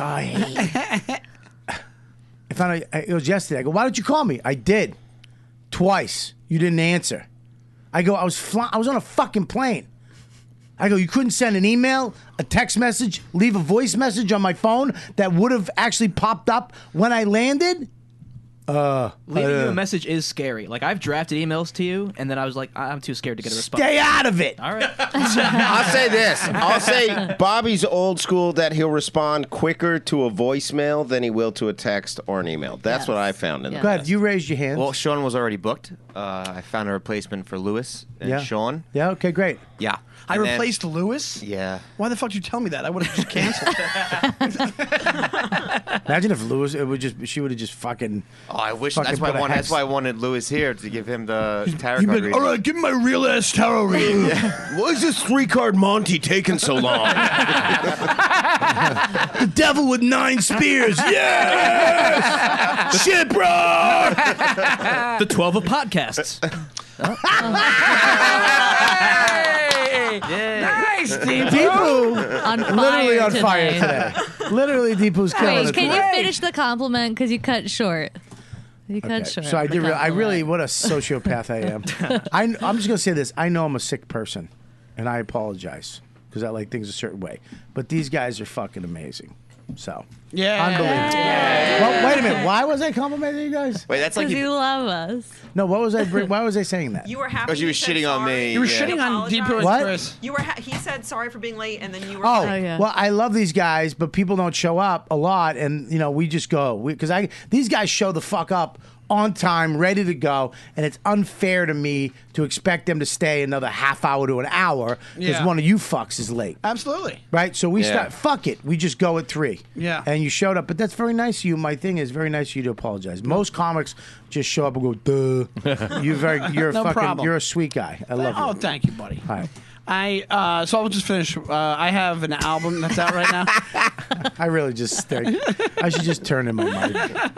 if it was yesterday. I go, why didn't you call me? I did. Twice. You didn't answer. I go, I was on a fucking plane. I go, you couldn't send an email, a text message, leave a voice message on my phone that would have actually popped up when I landed? Leaving you a message is scary. Like, I've drafted emails to you, and then I was like, I'm too scared to get a response. Stay out of it. All right. I'll say this. I'll say Bobby's old school that he'll respond quicker to a voicemail than he will to a text or an email. That's what I found in Go ahead. You raised your hand. Well, Sean was already booked. I found a replacement for Lewis and Sean. Yeah, okay, great. Yeah. I And then- replaced Lewis? Yeah. Why the fuck did you tell me that? I would have just canceled. Imagine if Lewis, she would have just fucking. Oh, I wish. fucking That's why I put a wanted. hex- That's why I wanted Lewis here to give him the tarot You'd card be like, reading. all right, give me my real ass tarot reading. Why is this 3-card Monty taking so long? The devil with 9 spears. Yes! Shit, bro! The 12 of podcasts. Nice, Deepu. On fire Literally on fire today. today. Literally, Deepu's killing Wait, it can today. you finish the compliment? Because you cut short. You cut short. So I the did. I compliment. really, what a sociopath I am. I'm just gonna say this. I know I'm a sick person, and I apologize because I like things a certain way. But these guys are fucking amazing. So Yeah. unbelievable. Well, wait a minute. Why was I complimenting you guys? Wait, that's like Because you love us. No. What was I? Why was I saying that? You were happy. Because you were said shitting on sorry. me. You were Yeah. shitting on Apologize. Deepu and What? Chris. You were. He said sorry for being late, and then you were. Oh, like, yeah. well, I love these guys, but people don't show up a lot, and we just go because these guys show the fuck up on time, ready to go, and it's unfair to me to expect them to stay another half hour to an hour because Yeah. one of you fucks is late. Absolutely. Right, so we Yeah. start. Fuck it, we just go at 3. Yeah. and you showed up, but that's very nice of you. My thing is very nice of you to apologize. Most comics just show up and go, "Duh." You're a No fucking, problem. you're a sweet guy. I love you. Oh, thank you, buddy. All right. So I'll just finish. I have an album that's out right now. I really just stink. I should just turn in my mic.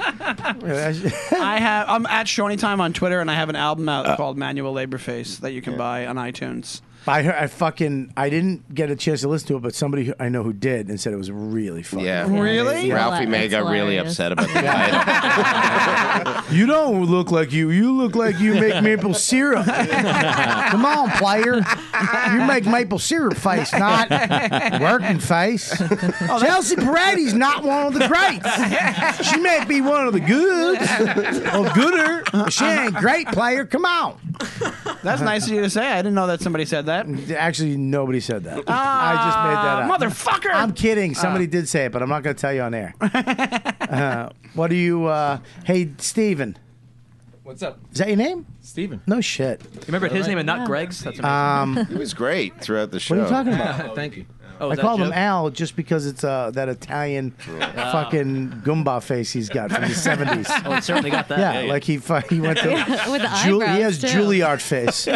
I'm at Shawnee Time on Twitter, and I have an album out called Manual Labor Face that you can buy on iTunes. I didn't get a chance to listen to it, but somebody I know who did and said it was really fun. Yeah. Really? Ralphie May It's got really hilarious. upset about the title. You don't look like you. You look like you make maple syrup. Come on, player. You make maple syrup face, not working face. Chelsea Peretti's not one of the greats. She may be one of the goods or gooder, but she ain't great player. Come on. That's nice of you to say. I didn't know that somebody said that. Actually, nobody said that. I just made that up. Motherfucker! I'm kidding. Somebody did say it, but I'm not going to tell you on air. What do you... hey, Steven. What's up? Is that your name? Steven. No shit. You remembered his name and not Greg's? That's amazing. He was great throughout the show. What are you talking about? Thank you. Oh, I is that called a him joke? Al just because it's that Italian fucking Goomba face he's got from the 70s. Oh, it certainly got that. Yeah, Yeah. like he went to With the he eyebrows, has too. Juilliard face.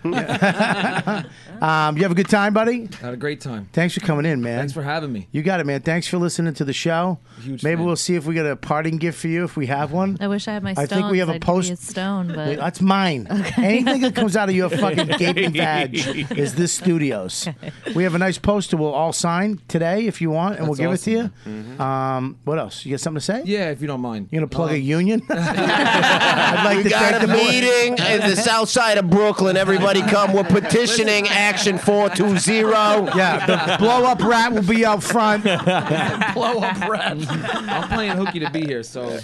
You have a good time, buddy? Had a great time. Thanks for coming in, man. Thanks for having me. You got it, man. Thanks for listening to the show. Huge Maybe fan. we'll see if we get a parting gift for you if we have one. I wish I had my I stones. think we have a I'd post- be a stone, but That's mine. Anything that comes out of your fucking gaping vag is this studio's. We have a nice poster we'll all sign today if you want, and we'll That's give it to awesome, you. What else? You got something to say? Yeah, if you don't mind. You gonna plug a union? I'd like We to got thank a the meeting in the south side of Brooklyn. Everybody come. We're petitioning Action 420. Yeah, the blow up rat will be out front. Blow up rat. I'm playing hooky to be here, so.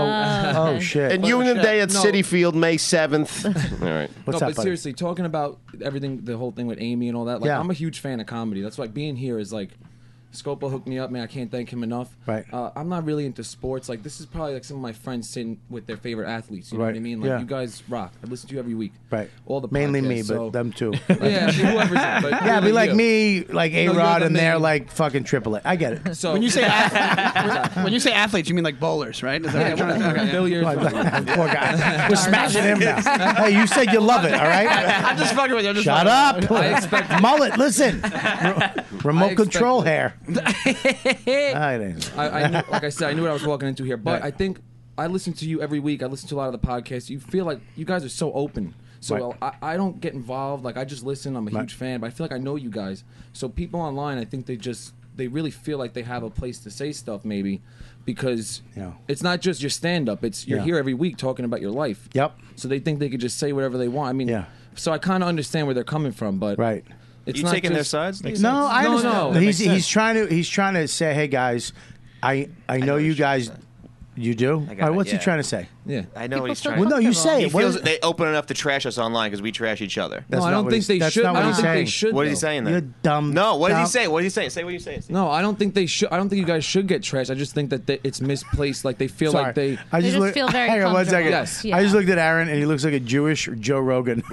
Oh shit. And Union Day at No. Citi Field, May 7th. All right. What's no, up, but buddy? seriously, talking about everything, the whole thing with Amy and all that. Like, Yeah. I'm a huge fan of comedy. That's like being here is like. Scopo hooked me up, man. I can't thank him enough. Right. I'm not really into sports. Like, this is probably like some of my friends sitting with their favorite athletes. You know Right. what I mean? Like, Yeah. you guys rock. I listen to you every week. Right. All the Mainly podcasts, me, so- but them too. Yeah, whoever's in, but Yeah, really be like you. me, like No, A you're Rod, the and they're main- like fucking Triple A. I get it. So When you say when you say athletes, you mean like bowlers, right? Is that yeah, what you're trying to whatever. say? Billiards. Poor guy. We're smashing him now. Hey, you said you love it, all right? I'm just fucking with you. I'm just Shut fucking up. with I expect- Mullet, listen. Remote I control expect- hair. I knew, like I said, I knew what I was walking into here. But Right. I think I listen to you every week. I listen to a lot of the podcasts. You feel like you guys are so open. So I don't get involved. Like, I just listen. I'm a huge fan. But I feel like I know you guys. So people online, I think they really feel like they have a place to say stuff maybe. Because it's not just your stand-up. It's you're Yeah. here every week talking about your life. Yep. So they think they could just say whatever they want. I mean, so I kind of understand where they're coming from. But Right. it's You not taking their just- sides? No, I understand. No. He's trying to say, hey guys, I know you guys. You do? All right, what's he trying to say? Yeah, I know what he's trying. Well, no, you say He it. What feels is- they open enough to trash us online because we trash each other. That's not what he's- that's not what he's saying. What is he saying then? You're dumb. No, what is dumb. he saying? What is he saying? Say what you saying. No, I don't think they should. I don't think you guys should get trashed. I just think that it's misplaced. Like they feel Sorry. like they. I just just feel very hang on one second. Yes. I just looked at Aaron and he looks like a Jewish Joe Rogan.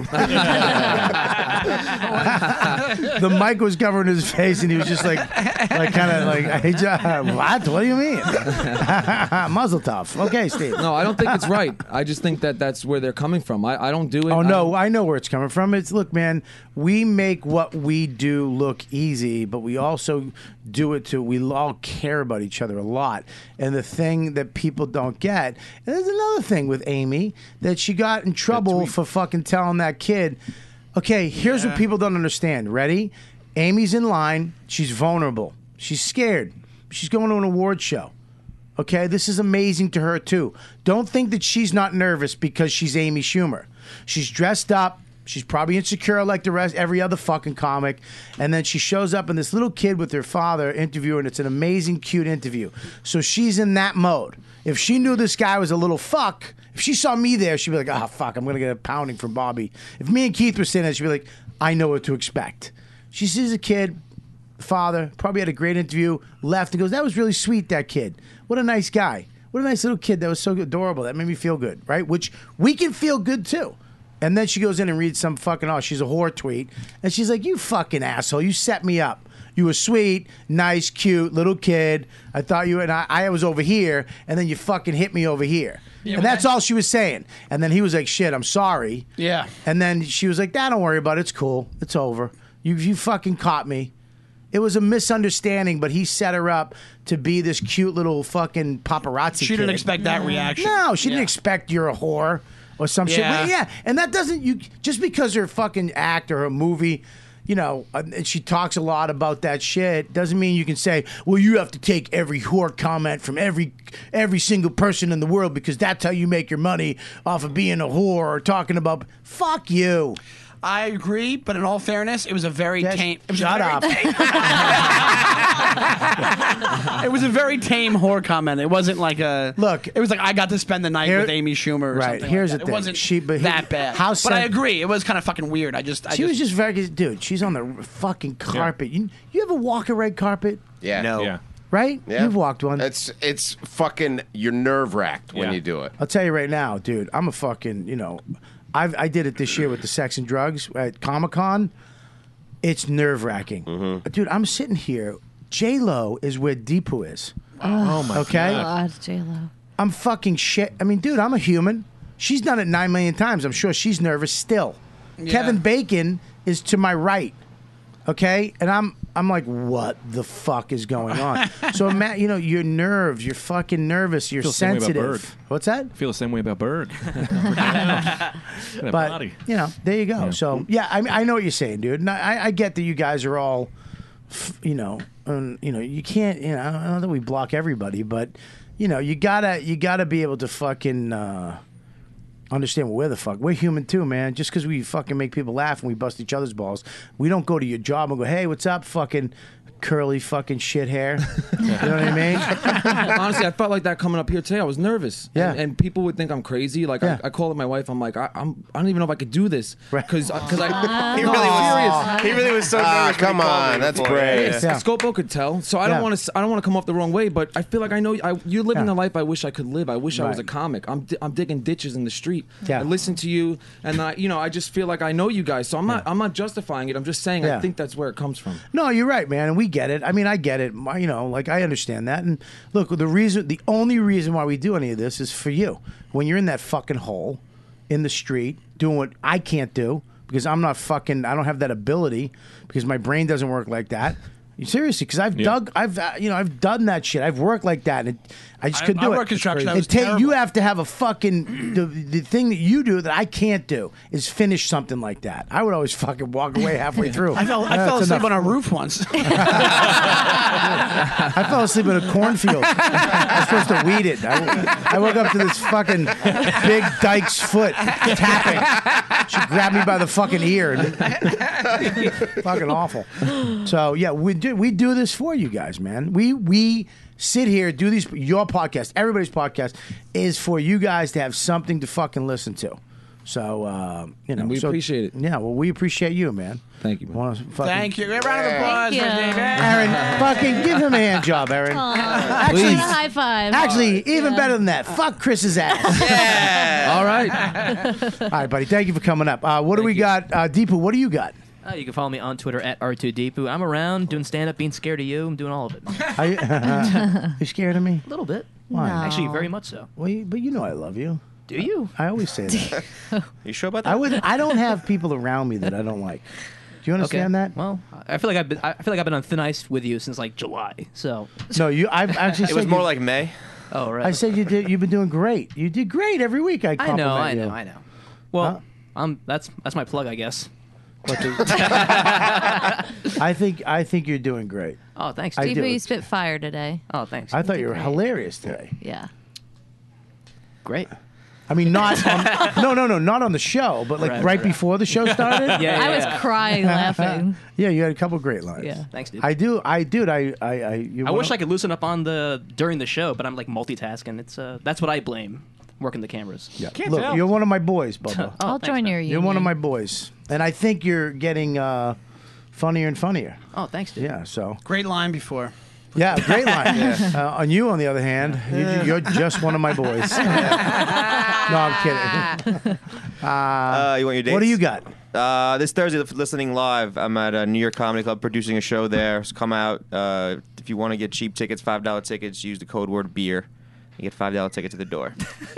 The mic was covering his face and he was just like kind of like, hey, what? What do you mean? Muzzle tough. Okay, Steve. No, I don't think it's right. I just think that that's where they're coming from. I don't do it. Oh no, I know where it's coming from. It's look, man, we make what we do look easy, but we also do it to we all care about each other a lot. And the thing that people don't get, and there's another thing with Amy that she got in trouble for fucking telling that kid. Okay, here's what people don't understand. Ready? Amy's in line. She's vulnerable. She's scared. She's going to an award show. Okay, this is amazing to her too. Don't think that she's not nervous because she's Amy Schumer. She's dressed up. She's probably insecure like every other fucking comic. And then she shows up and this little kid with her father interviewing. It's an amazing, cute interview. So she's in that mode. If she knew this guy was a little fuck, if she saw me there, she'd be like, oh, fuck, I'm going to get a pounding from Bobby. If me and Keith were sitting there, she'd be like, I know what to expect. She sees a kid, father, probably had a great interview, left and goes, that was really sweet, that kid. What a nice guy. What a nice little kid. That was so adorable. That made me feel good, right? Which we can feel good too. And then she goes in and reads some fucking, oh, she's a whore tweet. And she's like, you fucking asshole. You set me up. You were sweet, nice, cute, little kid. I thought you and I was over here, and then you fucking hit me over here. Yeah, and that's all she was saying. And then he was like, shit, I'm sorry. Yeah. And then she was like, don't worry about it. It's cool. It's over. You fucking caught me. It was a misunderstanding, but he set her up to be this cute little fucking paparazzi She didn't kid. expect that reaction. No, she didn't Yeah. expect you're a whore or some shit. Yeah. Well, yeah, and that doesn't you just because her fucking act or her movie, you know, and she talks a lot about that shit doesn't mean you can say, well, you have to take every whore comment from every single person in the world because that's how you make your money off of being a whore or talking about. Fuck you. I agree, but in all fairness, it was a very tame. It was Shut a very up. tame- It was a very tame whore comment. It wasn't like a look. It was like I got to spend the night with Amy Schumer. Or Right. something Here's like the that. thing. It wasn't that bad. How but I sen- agree. It was kind of fucking weird. She was just very dude. She's on the fucking carpet. You ever walk a red carpet? Yeah. No. Yeah. Right? Yeah. You've walked one. It's fucking. You're nerve wracked when you do it. I'll tell you right now, dude. I'm a fucking. I did it this year with the sex and drugs at Comic-Con. It's nerve wracking, dude. I'm sitting here. J-Lo is where Deepu is. Oh my God. J-Lo. I'm fucking shit. I mean, dude, I'm a human. She's done it 9 million times. I'm sure she's nervous still. Yeah. Kevin Bacon is to my right. Okay? And I'm like, what the fuck is going on? So, your nerves, you're fucking nervous, you're Feel the same way about sensitive. Berg. What's that? I feel the same way about Berg. But, body. there you go. So, I know what you're saying, dude. And I get that you guys are all, you can't, I don't know that we block everybody, but, you gotta be able to fucking understand where the fuck we're human too, man. Just because we fucking make people laugh and we bust each other's balls, we don't go to your job and go, "Hey, what's up, fucking curly fucking shit hair?" You know what I mean? Honestly, I felt like that coming up here today. I was nervous. Yeah. And people would think I'm crazy. Like, I called up my wife. I'm like, I don't even know if I could do this. Because I He really was. He really was so nervous. when come he called on, me that's before. great. Yeah. Scopo could tell. So I don't want to come off the wrong way, but I feel like I know you're living the life I wish I could live. I wish I was a comic. I'm digging ditches in the street. Yeah. I listen to you, and I just feel like I know you guys. So I'm not justifying it. I'm just saying I think that's where it comes from. No, you're right, man, and we get it. I mean, I get it. I understand that. And look, the only reason why we do any of this is for you. When you're in that fucking hole in the street doing what I can't do because I don't have that ability because my brain doesn't work like that. Seriously, because I've done that shit. I've worked like that, and I just couldn't do it. I worked construction. That was terrible. You have to have a fucking the thing that you do that I can't do is finish something like that. I would always fucking walk away halfway through. I fell That's asleep enough. on a roof once. I fell asleep in a cornfield. I was supposed to weed it. I woke up to this fucking big dyke's foot tapping. She grabbed me by the fucking ear. Fucking awful. So yeah, we do this for you guys, man. We sit here, do these. Your podcast, everybody's podcast, is for you guys to have something to fucking listen to. So And we appreciate it. Yeah, well, we appreciate you, man. Thank you, man. Thank you. Great round of applause for David. Aaron, fucking give him a hand job, Aaron. Actually, high five. Actually, even better than that. Fuck Chris's ass. Yeah. All right. All right, buddy. Thank you for coming up. What do we got? Deepu, what do you got? You can follow me on Twitter at R2Deepu. I'm around doing stand-up, being scared of you. I'm doing all of it. You scared of me? A little bit. Why? No. Actually, very much so. Well, but you know I love you. Do you? I always say that. You sure about that? I don't have people around me that I don't like. Do you understand that? Well, I feel like I've been on thin ice with you since like July. So No, I've actually. It was said more you- like May. Oh right. I said you did. You've been doing great. You did great every week. I compliment you. I know. Well, that's my plug, I guess. I think you're doing great. Oh, thanks. I do. Deepu, you spit fire today. Oh, thanks. I thought you were Great. hilarious today. Yeah. Great. I mean, not on, not on the show, but like right before the show started. Yeah, I was crying laughing. Yeah, you had a couple of great lines. Yeah, thanks, dude. I do. I wish I could loosen up on during the show, but I'm like multitasking. It's that's what I blame. Working the cameras. Yeah. Look, you're one of my boys, Bubba. I'll join your union. You're one of my boys, and I think you're getting funnier and funnier. Oh, thanks, dude. Yeah. So Great line before. yeah, great line. On you, on the other hand, you're just one of my boys. No, I'm kidding. You want your dates? What do you got? This Thursday, listening live, I'm at New York Comedy Club producing a show there. So come out. If you want to get cheap tickets, $5 tickets, use the code word beer. You get $5 ticket to the door.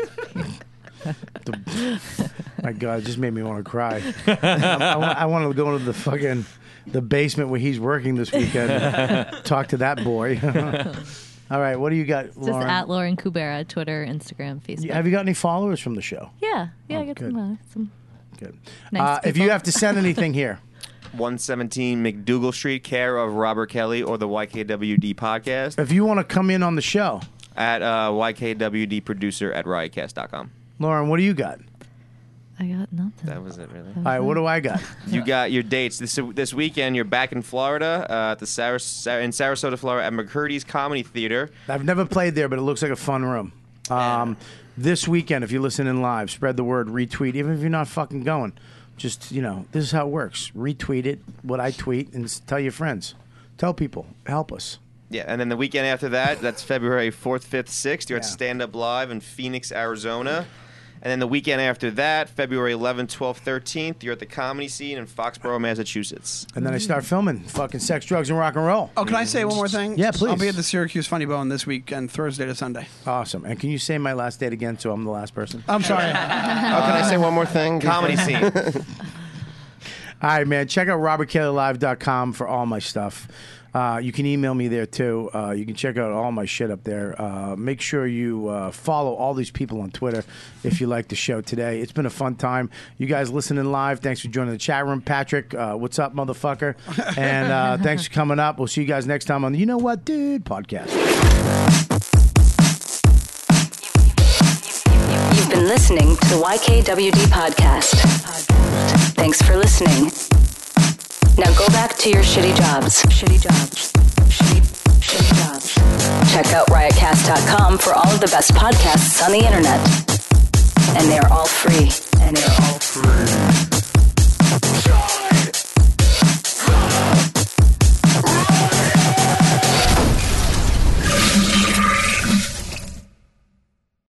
My God, it just made me want to cry. I want to go into the basement where he's working this weekend. And talk to that boy. All right, what do you got, Just Lauren? at Lauren Kubera, Twitter, Instagram, Facebook. Have you got any followers from the show? Yeah, I got good. some. Good. Nice If you people. have to send anything here, 117 McDougal Street, care of Robert Kelly or the YKWD podcast. if you want to come in on the show, At YKWD producer at riotcast.com. Lauren, what do you got? I got nothing. That was it, really. All right, what do I got? You got your dates this weekend. You're back in Florida at the in Sarasota, Florida, at McCurdy's Comedy Theater. I've never played there, but it looks like a fun room. This weekend, if you're listening live, spread the word, retweet, even if you're not fucking going. Just, this is how it works. Retweet it, what I tweet, and tell your friends. Tell people. Help us. Yeah, and then the weekend after that, that's February 4th, 5th, 6th. You're at Stand Up Live in Phoenix, Arizona. And then the weekend after that, February 11th, 12th, 13th, you're at the Comedy Scene in Foxborough, Massachusetts. And then I start filming fucking sex, drugs, and rock and roll. Oh, can I say one more thing? Yeah, please. I'll be at the Syracuse Funny Bone this weekend, Thursday to Sunday. Awesome. And can you say my last date again so I'm the last person? I'm sorry. Can I say one more thing? Comedy Scene. All right, man. Check out robertkellylive.com for all my stuff. You can email me there, too. You can check out all my shit up there. Make sure you follow all these people on Twitter if you like the show today. It's been a fun time. You guys listening live, thanks for joining the chat room. Patrick, what's up, motherfucker? And thanks for coming up. We'll see you guys next time on the You Know What Dude podcast. You've been listening to the YKWD podcast. Thanks for listening. Now go back to your shitty jobs. Shitty jobs. Shitty jobs. Check out riotcast.com for all of the best podcasts on the internet. And they are all free.